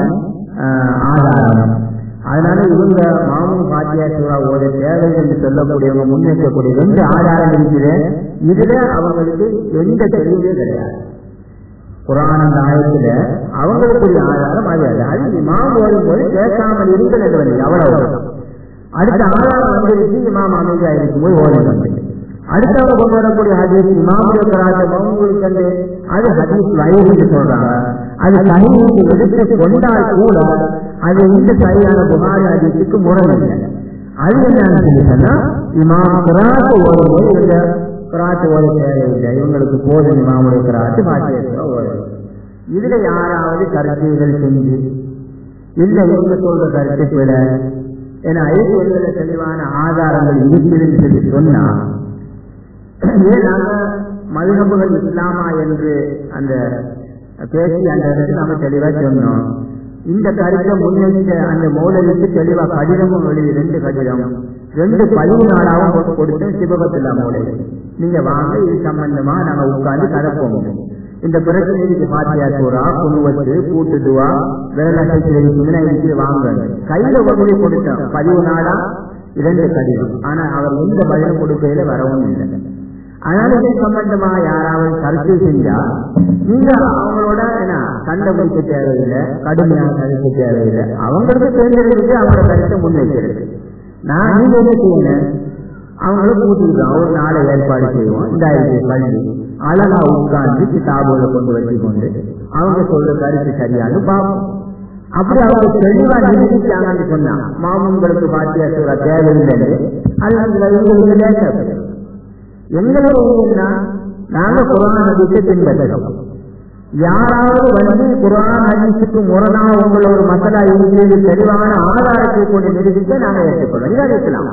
S1: ஆதாரம். அதனால இவங்க மாமூன் ஃபாத்திஹா சூரா ஓத தேவை என்று சொல்லக்கூடியவங்க முன்வைக்கக்கூடிய 2 ஆதாரம் இருக்குது. இதுல அவங்களுக்கு எந்த தெளிவே கிடையாது. குர்ஆன் அந்த ஆயத்துல அவங்களுக்குரிய ஆதாரம் அது இமாம் ஓடும் போது கேட்காமல் இருக்கிறது, அவ்வளவு. அடுத்த ஆதாரம் வந்துருச்சு, இமாம் அமைதியா இருக்கும்போது ஓடுறது. அடுத்தவங்க கொண்டு வரக்கூடிய ஹதீஸ் இமாமுடைய மௌங்களுக்கு கண்டு அது ஹதீஸ் வயது என்று சொல்றாங்க. அது சஹீஹுக்கு எடுத்து கொண்டால் கூட அது இந்த சரியான புகாரி ஹதீஸுக்கு முரண். அது என்னன்னு சொன்னா, இமாம் கிராத் ஓடும்போது இந்த கிராத் ஓட தேவையில்லை, இவங்களுக்கு போதும் இமாமுடைய கிராத் ஃபாத்திஹா சூரா ஓடுது. இதுல யாராவது கருத்துகள் செஞ்சு இல்ல இவங்க சொல்ற கருத்துக்கு விட ஏன்னா ஐக்கிய தெளிவான ஆதாரங்கள் இருக்குதுன்னு சொல்லி சொன்னா, ஏன் நாங்க மதுஹபுகள் இஸ்லாமா என்று அந்த பேசி அந்த இடத்துல நம்ம தெளிவா சொன்னோம். இந்த கருத்தை முன்வைக்க அந்த மௌலவிக்கு தெளிவா கடிதமும் வெளியே 2 கடிதம் 2 14 கொடுத்து சிவபத்துல்லா மௌலவி, நீங்க வாங்க இது சம்பந்தமா நாங்க உட்கார்ந்து கலப்போம். இந்த பிரச்சனைக்கு ஃபாத்திஹா சூரா குனுவத்து கூட்டு துவா விரலாட்சி வாங்க கையில வகுதி கொடுத்தோம். 14 2 கடிதம். ஆனா அவர் எந்த பதிலும் கொடுக்கையில வரவும் இல்லை. அதனால இது சம்பந்தமா யாராவது கருத்து செஞ்சா நீங்க அவங்களோட என்ன சண்டை பிடிக்க தேவையில்லை, கடுமையான கருத்து தேவையில்லை. அவங்களுக்கு தெரிஞ்சிருக்கு அவங்களோட கருத்தை முன்வைக்கிறது. நான் நீங்க என்ன செய்யணும், அவங்களும் கூட்டிருக்கோம். ஒரு நாளை ஏற்பாடு செய்வோம். இந்த பள்ளி அழகா உட்கார்ந்து கிதாபுகளை கொண்டு வச்சு கொண்டு அவங்க சொல்ற கருத்து சரியானு பார்ப்போம். அப்படி அவங்க தெளிவா நிரூபிச்சாங்கன்னு சொன்னா மாமூன்களுக்கு ஃபாத்திஹா சூரா தேவையில்லை. அது எங்களுக்கு நாங்க குர்ஆன் ஹதீஸை பின்பற்றோம். யாராவது வந்து குர்ஆன் ஹதீஸுக்கு முரணா உங்களோட ஒரு மசாலா இருக்கிறது தெளிவான ஆதாரத்தை கொண்டு நிரூபிக்க நாங்க ஏற்றுக்கொள்வோம். இதான் இருக்கலாம்.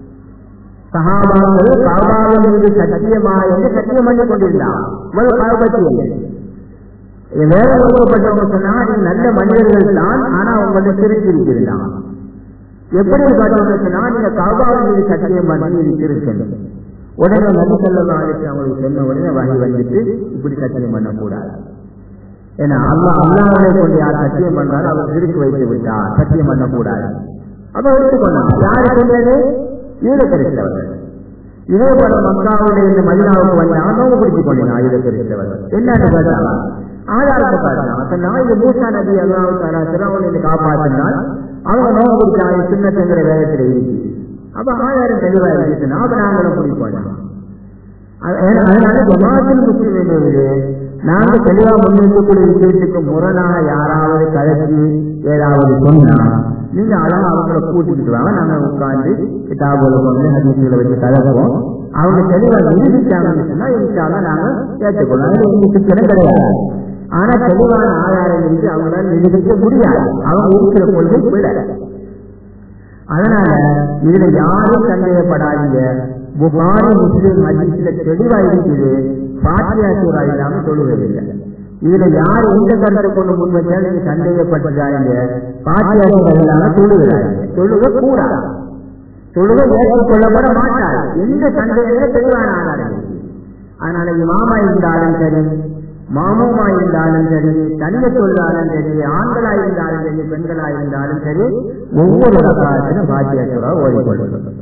S1: சஹாபாக்கள் காபாவின் மீது சத்தியமா என்று சத்தியம் பண்ணி கொண்டிருந்தார். இவ்வளவு பாவப்பட்டு இல்லை. வேற ஒருவப்பட்டவங்க சொன்னா நீங்க நல்ல மனிதர்கள் தான், ஆனா உங்கள்ட்ட சிரிச்சு இருக்கிறான். எப்படி பார்த்தவங்க சொன்னா நீங்க காபாவின் மீது சத்தியம் பண்ணி இருக்கணும். உடனே நபி ஸல்லல்லாஹு அலைஹி வஸல்லம் அவங்களுக்கு சொன்ன உடனே வகை வந்துட்டு இப்படி சத்தியம் பண்ணக்கூடாது. ஏன்னா அல்லாஹ்வை கொண்டு யார் சத்தியம் பண்ணாலும் அவர் சிரிச்சு வைத்து விட்டார், சத்தியம் பண்ணக்கூடாது. அப்ப எடுத்துக்கொண்டாங்க. யாரு சொன்னது? யூத கிறிஸ்தவர்கள். இதே போல மக்காவுடைய இந்த மதீனாவுக்கு வந்தாங்க, நோவு பிடிச்சு கொண்டாங்க யூத கிறிஸ்தவர்கள். என்னன்னு கேட்டாங்க, ஆதாரத்தை காட்டினாங்க. இது மூசா நபி அல்லாஹ் தஆலா ஃபிரௌனை காப்பாற்றினால் அவங்க நோவு பிடிச்சாங்க, சின்னத்துங்கிற வேகத்தில் இருக்கு. அப்ப ஆதாரம் தெளிவா இருக்குன்னா அப்ப நாங்களும் பிடிப்போம். அதனால ஜமாஅத்துல் முஸ்லிமீன் நாங்க தெளிவா முன்னெடுக்கக்கூடிய விஷயத்துக்கு முரணாக யாராவது கலக்கி ஏதாவது சொன்னா நீங்க அழகா அவங்களை கூட்டிக்கிட்டு வாங்க, நாங்க உட்காந்து கிதாபுல கொண்டு ஹதீஸ்களை வச்சு கலப்போம். அவங்க தெளிவா நிரூபிச்சாங்கன்னு சொன்னா இன்ஷால்லா நாங்க ஏற்றுக்கொள்ளலாம். எங்களுக்கு சிக்கனம் கிடையாது. ஆனா தெளிவான ஆதாரம் இருந்து அவங்களால நிரூபிக்க முடியாது. அவங்க இருக்கிற பொழுது பிள்ளை. அதனால இதுல யாரும் சந்தேகப்படாதீங்க. புகாரி முஸ்லிம் ஹதீஸ்ல தெளிவா இருக்குது, ஃபாத்திஹா சூரா இல்லாம தொழுவதில்லை. இதுல யார் எந்த கருத்தை கொண்டு முன்வச்சாலும் நீங்க சந்தேகப்பட்டுறாங்க. ஃபாத்திஹா சூரா இல்லாம தொழுகிறாங்க, தொழுக கூடாது, தொழுக ஏற்றுக்கொள்ளப்பட மாட்டாது. எந்த சந்தேகங்கள தெளிவான ஆதாரம். அதனால இமாமா இருந்தாலும் சரி, மாமூமா இருந்தாலும் சரி, தனிய தொழிலாலும் சரி, ஆண்களா இருந்தாலும் சரி, பெண்களா இருந்தாலும் சரி, ஒவ்வொரு ரகாத்திலும் ஃபாத்திஹா சூரா ஓதிக்கொள்ளப்படும்.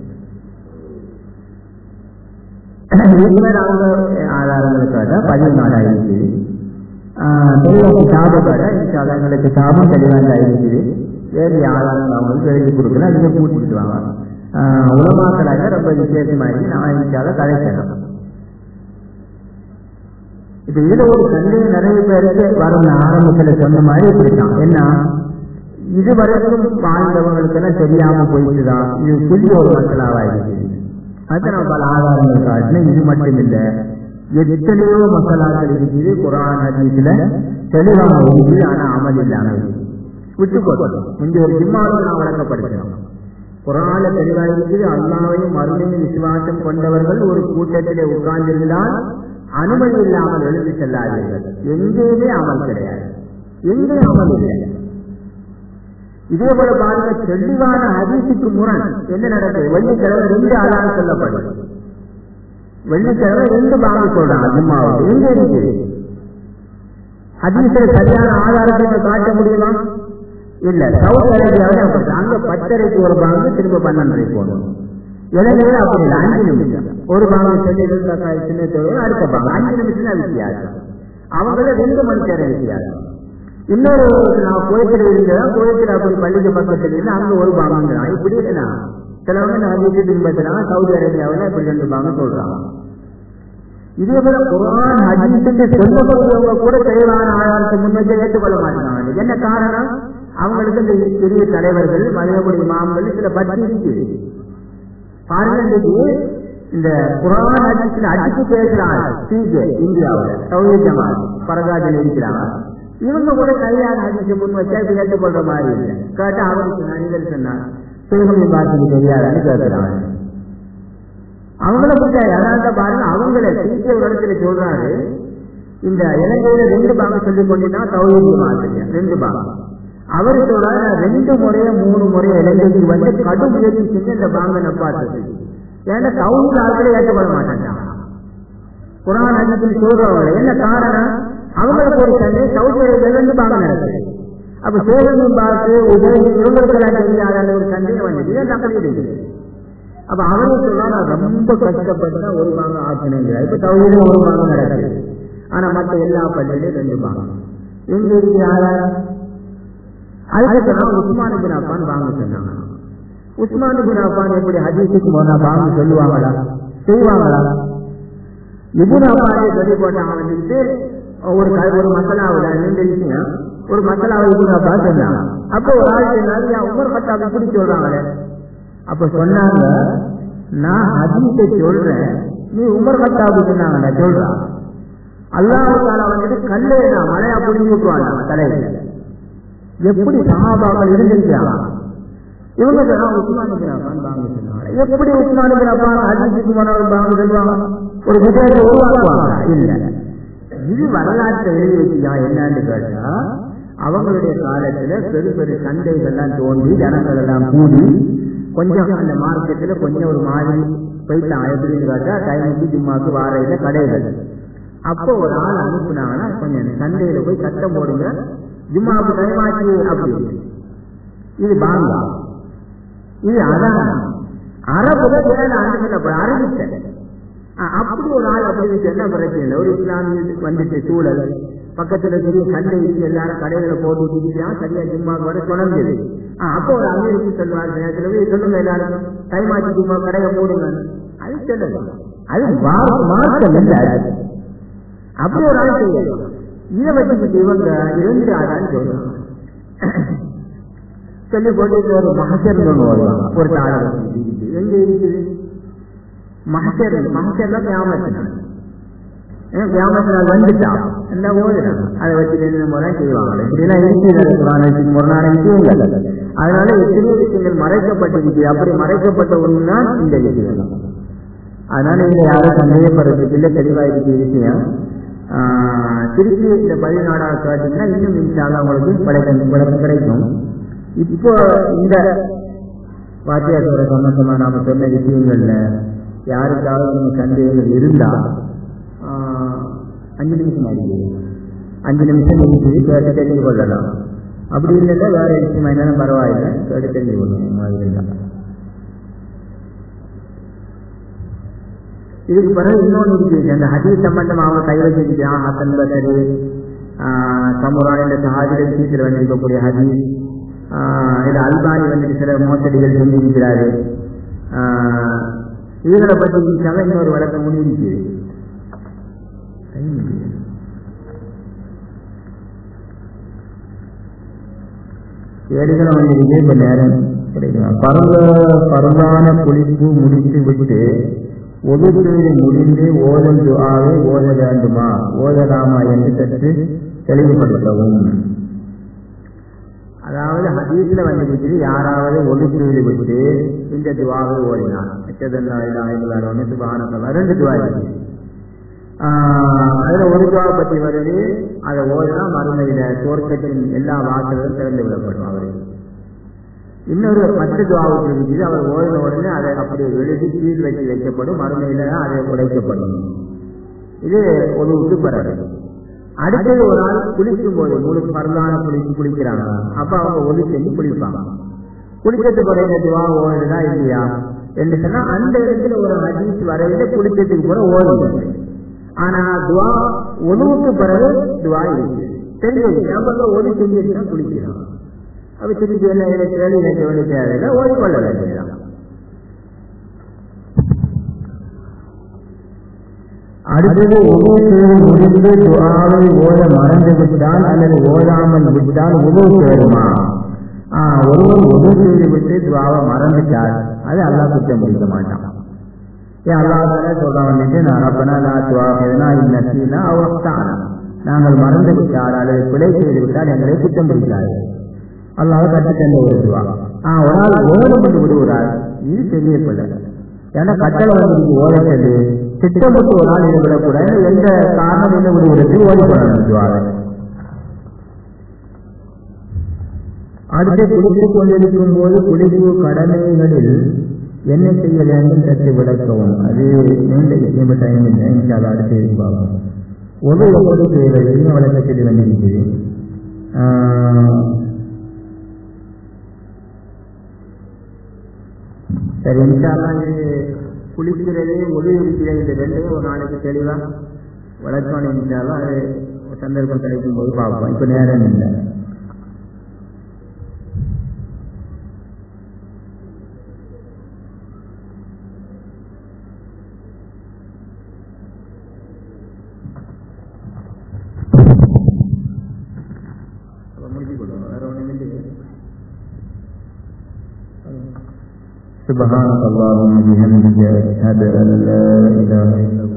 S1: அவங்க ஆதாரங்களுக்காக 14 தெளிவாக சாபப்பட எங்களுக்கு சாபம் தெளிவாக இருக்குது. வேறு ஆதாரங்கள் அவங்களுக்கு எழுதி கொடுக்கல, நீங்க கூட்டிட்டு வாங்க. உலமாக்களாக ரொம்ப விசேஷமாகி நான் இன்ஷால்லா கலைக்கிறேன். இப்ப இதுல ஒரு சந்தேகம் நிறைய பேருக்கு வரும். ஆரம்பத்துல சொன்ன மாதிரி இப்படித்தான். ஏன்னா இதுவரைக்கும் வாழ்ந்தவங்களுக்கு எல்லாம் தெரியாம போயிட்டுதான் இது புதிய ஒரு மக்களாவாயிருக்கு. அது நம்ம பல ஆதாரங்கள் காட்டின இது மட்டும் இல்லை, எத்தனையோ மக்களாக்கள் இருக்குது குர்ஆன் ஹதீஸ்ல தெளிவாக இருக்குது. ஆனா அமல் இல்லாம விட்டு போட்டோம். இந்த ஒரு ஜிம்மாவை நான் வழங்கப்படுகிறோம். குர்ஆன்ல தெளிவாக இருக்குது, அல்லாஹ்வையும் மறுமையும் விசுவாசம் கொண்டவர்கள் ஒரு கூட்டத்திலே உட்கார்ந்திருந்தால் அனுமதி இல்லாமல் எழுதி செல்லாதீர்கள். எங்கேயுமே அமல் கிடையாது, எங்கேயும் அமல் இல்லை. இதே போல பாருங்க, தெளிவான ஹதீஸுக்கு முரண் என்ன நடக்குது? வெள்ளிக்கிழமை 2 ஆதாரம் சொல்லப்படும். வெள்ளிக்கிழமை 2 பாங்கு சொல்றாங்க ஜும்மாவுக்கு. எங்க இருக்கு ஹதீஸ்ல சரியான ஆதாரத்தை காட்ட முடியுமா? இல்ல. சவுதி அரேபியாவில் அங்க 10:30 ஒரு பாங்கு, திரும்ப 12:30 போகணும். இளைஞர்கள் அப்படி இல்லை, 5 நிமிஷம் ஒரு பாங்கு சொல்லி சின்ன அடுத்த பாங்கு 5 நிமிஷம் தான் வித்தியாசம். அவங்கள 2 மணி நேரம் வித்தியாசம். இன்னொரு நான் கோயத்தில் இருந்ததான், கோயத்தில் அப்படி பள்ளிக்கு பக்கத்தில் இருந்து அங்க ஒரு பாங்கிறான். இப்படி இல்லைன்னா சிலவங்க ஹதீஸை பின்பற்றுறாங்க. சவுதி அரேபியாவில் இப்படி 2 பாங்க சொல்றாங்க. இதே போல குர்ஆன் ஹதீஸுக்கு சொல்லப்படுறவங்க கூட தெளிவான ஆதாரத்தை முன்வச்சு ஏற்றுக்கொள்ள மாட்டாங்க. என்ன காரணம்? அவங்களுக்கு இந்த பெரிய தலைவர்கள், மதகுடி இமாம்கள் சில பற்றி இருக்கு. பாருங்க, இந்த குர்ஆன் ஹதீஸ்ல அடிச்சு பேசுறாங்க. இந்தியாவில் சவுதி ஜமாத் பரகாஜில் இருக்கிறாங்க. இவங்க கூட சரியான ஹதீஸை முன் வச்சா இப்ப ஏற்றுக்கொள்ற மாதிரி இல்லை. கேட்டா அவருக்கு மனிதர் சொன்னாங்க சிவகங்கை பாசிக்கு தெரியாதான்னு கேட்கிறாங்க. அவங்கள பற்றி அதாவது பாருங்க, அவங்கள சீக்கிய ஒரு இடத்துல சொல்றாரு, இந்த இலங்கையில 2 பாகம் சொல்லிக் கொண்டினா தௌஹீத் ஜமாஅத்துக்கு 2 பாகம். அவரு சொல்றாரு 2 முறையோ 3 முறையோ இலங்கைக்கு வந்து கடும் முயற்சி செஞ்சு இந்த பாங்க நப்பாத்து. ஏன்னா தௌஹீத் ஆட்களை ஏற்றுக்கொள்ள மாட்டாங்க. குர்ஆன் ஹதீஸில் சொல்றவங்க என்ன காரணம்? அவங்களுக்கு ஒரு சண்டை சவுதி அரேபியாவில் 2 பாகம் நடக்குது. அப்ப சேகரின் பார்த்து இவங்களுக்கெல்லாம் தெரியாத ஒரு சண்டையை வந்துட்டு இதான் தக்கி. அப்ப அவரே சொன்னா ரொம்ப கஷ்டப்பட்டு ஒரு பாகம் ஆக்கணுங்கிறார். இப்ப தௌஹீத்ல ஒரு பாகம் நடக்குது. ஆனா மற்ற எல்லா பள்ளியிலும் 2 பாகம். எங்க இருக்கு ஆதாரம்? அதுக்கு உஸ்மான் இப்னு அஃபான் பாங்க சொன்னாங்க. உஸ்மான் இப்னு அஃபான் எப்படி ஹதீஸுக்கு போனா பாங்க சொல்லுவாங்களா, செய்வாங்களா? இப்னு அஃபான் சொல்லி போட்டாங்க வந்துட்டு ஒரு மசாலாவில் 2 விஷயம், ஒரு மசாலாவை இப்னு அஃபான் சொன்னாங்க. அப்போ ஒரு ஆள் சொன்னாரு, உமர் கத்தாப் இப்படி சொல்றாங்களே. அப்ப சொன்னாங்க, நான் ஹதீஸை சொல்றேன், நீ உமர் கத்தாப் சொன்னாங்க சொல்றான். அல்லாஹ் தஆலா வந்துட்டு கல்லே நான் மழையா புரிஞ்சு விட்டுவாங்க தலையில. எப்படி சஹாபாக்கள் இருந்திருக்கிறாங்க. இவங்க உஸ்மான் இப்னு அஃபான் பாங்க சொன்னாங்க. எப்படி உஸ்மான் இப்னு அஃபான் ஹதீஸுக்கு போனவர் பாங்க சொல்லுவாங்க? ஒரு விஜயத்தை உருவாக்குவாங்க? இல்ல. இது வரலாற்றை எழுதி வச்சுக்கா என்னன்னு கேட்டா, அவங்களுடைய காலத்துல பெரு பெரு சந்தைகள்லாம் தோன்றி ஜனங்கள் எல்லாம் கூடி கொஞ்சம் அந்த மார்க்கெட்ல கொஞ்சம் ஒரு மாதிரி போயிட்டான். எப்படின்னு கேட்டா, டைமுக்கு ஜும்மாக்கு வாரையில கடைகள். அப்போ ஒரு ஆள் அனுப்புனாங்கன்னா, கொஞ்சம் சந்தையில போய் சட்டம் போடுங்க, ஜும்மாவுக்கு டைமாச்சு அப்படின்னு. இது பாங்கா, இது அதான் அரபுல அறிவிச்சேன். அப்படி ஒரு ஆள் அப்படி என்ன பிரச்சனை இல்லை. ஒரு இஸ்லாமிய வந்துட்டு சூழல் பக்கத்துல பெரிய சண்டை எல்லாரும் கடைகளை போட்டு சரியா ஜும்மாக்கு வர தொடர்ந்தது. அப்போ ஒரு அமீருக்கு சொல்லுவார், சொல்லுங்க எல்லாரும் டைம் ஆச்சு ஜும்மா கடையை போடுங்க. அது சொல்லுங்க, அது மாற்றம் இல்லை. அப்படி ஒரு ஆள் செய்யலாம். இதை வச்சுக்கிட்டு இவங்க 2 ஆளான்னு சொல்லுவாங்க. சொல்லி போட்டு ஒரு மகசர் வருவாங்க. ஒரு தாள எங்க இருக்குது மகசர்ல கியாமத்தினால் வந்துட்டா என்ன ஓதுறாங்க. அதை வச்சு 2 முறை செய்வாங்க. இப்படிலாம் இருக்கிறது ஒரு நாளைக்கு. அதனால எத்தனையோ விஷயங்கள் மறைக்கப்பட்டிருக்கு. அப்படி மறைக்கப்பட்ட ஒண்ணுன்னா இந்த விஷயம். அதனால இங்க யாரும் சந்தேகப்படுறதுக்கு இல்லை, தெளிவா இருக்கிற விஷயம். திருப்பி இந்த 14வது காட்டினா இன்னும் இன்ஷால்லா உங்களுக்கு கிடைக்கும். இப்போ இந்த வாத்தியாரோட சம்பந்தமா நாம சொன்ன விஷயங்கள்ல யாருக்காவது நம்ம சந்தேகங்கள் இருந்தா 5 நிமிஷம் இருக்கு, கேட்டு தெரிஞ்சு கொள்ளலாம். அப்படி இல்லைன்னா வேற விஷயமா இருந்தாலும் பரவாயில்லை, கேட்டு தெரிஞ்சு கொள்ளணும் மாதிரி இருந்தா. இதுக்கு பிறகு இன்னொன்று இருக்கு. அந்த ஹதீஸ் சம்பந்தம் அவங்க கையில் வச்சிருக்கான். ஹசன் பசரி சமுரான் என்ற சஹாபில விஷயத்தில் வந்திருக்கக்கூடிய ஹதீஸ். இது அல்பானி வந்துட்டு சில மோசடிகள் செஞ்சிருக்கிறாரு. இதுகளை பற்றி இருக்காங்க. இன்னொரு வழக்கம் முடிஞ்சிருக்கு. ஏடுகளும் வந்திருக்கு. இப்ப நேரம் கிடைக்கும். பரவான குளிப்பு முடித்து விட்டு ஒதுக்கீடு முடிந்து ஓதல் துஆவை ஓத வேண்டுமா ஓதலாமா என்று சற்று தெளிவுபடுத்தவும். அதாவது ஹதீஸ்ல வந்து யாராவது ஒதுக்கீடு விட்டு இந்த துஆவை ஓதினார், 2 துஆ இருக்கு. அதுல ஒரு துஆ பற்றி வருது. அதை ஓதினா மறுமையில தோற்கத்தின் எல்லா வாசல்களும் திறந்து விடப்படும் அவருக்கு. இன்னொரு மற்ற துஆவுக்கு இருக்குது. அவர் ஓதின உடனே அதை அப்படியே எழுதி கீழ் வச்சு வைக்கப்படும். மறுமையில அதை உடைக்கப்படும். இது ஒரு உறுப்பறது. அடுத்தது ஒரு ஆள் குளிக்கும் போது முழு பரவான குளிக்கிறாங்க. அப்ப அவங்க ஒளி செஞ்சு குளிப்பாங்க. குளிக்கிறதுக்கு பிறகு துஆ ஓடுதா இல்லையா என்று சொன்னா அந்த இடத்துல ஒரு ஹதீஸ் வரையில குளிக்கிறதுக்கு கூட ஓடுது. ஆனா துஆ ஒழுவுக்கு பிறகு துஆ இருக்கு தெரியும். ஒளி செஞ்சுட்டு தான் குளிக்கிறாங்க. அப்ப திருப்பி என்ன கேள்வி தேவையில்லை, ஓடிக்கொள்ள வேண்டியதான். அடுத்தது முடிந்து துஆவை ஓத மறந்து விட்டால் அல்லது ஓதாமல் விட்டால் உதவு சேருமா? ஒருவர் உதவு செய்து விட்டு துஆவை மறந்துட்டால் அது அல்லாஹ் குற்றம் பிடிக்க மாட்டான். ஏன் அல்லாஹ் சொல்றான் வந்துட்டு, நான் ரப்பனா லா துஆஃபினா இன் நஸீனா அவ் அக்தானா, நாங்கள் மறந்து விட்டால் அல்லது பிழை செய்து விட்டால் எங்களை குற்றம் பிடிக்காது. அல்லாஹ் கட்டளை ஓடுவாங்க. ஒரு நாள் ஓடப்பட்டு விடுகிறார். இது தெரியப்படல. ஏன்னா கட்டளை வந்து ஓடுறது திட்டப்பட்டு ஒரு நாள் ஈடுபடக்கூடாது. எந்த காரணம் என்ன விடுவதற்கு ஓடிப்படாது. அடுத்து குளித்துக் கொண்டிருக்கும் போது குளிப்பு கடமைகளில் என்ன செய்ய வேண்டும் சற்று விளக்கவும். அது நீண்ட விஷயம் டைம் இல்லை. அடுத்து இருப்பாங்க. ஒரு செய்வது இன்னும் விளக்கத்தில் வந்திருக்கு. சரி, இன்ஷால்லா இது குளிக்கிறது ஒளி இருக்கிறது இந்த 2 ஒரு நாளைக்கு தெளிவா வளர்க்கணும். இன்ஷால்லா அது சந்தர்ப்பம் கிடைக்கும் போது பார்ப்போம். இப்ப நேரம் இல்லை. سبحانك اللهم وبحمدك أشهد أن لا إله إلا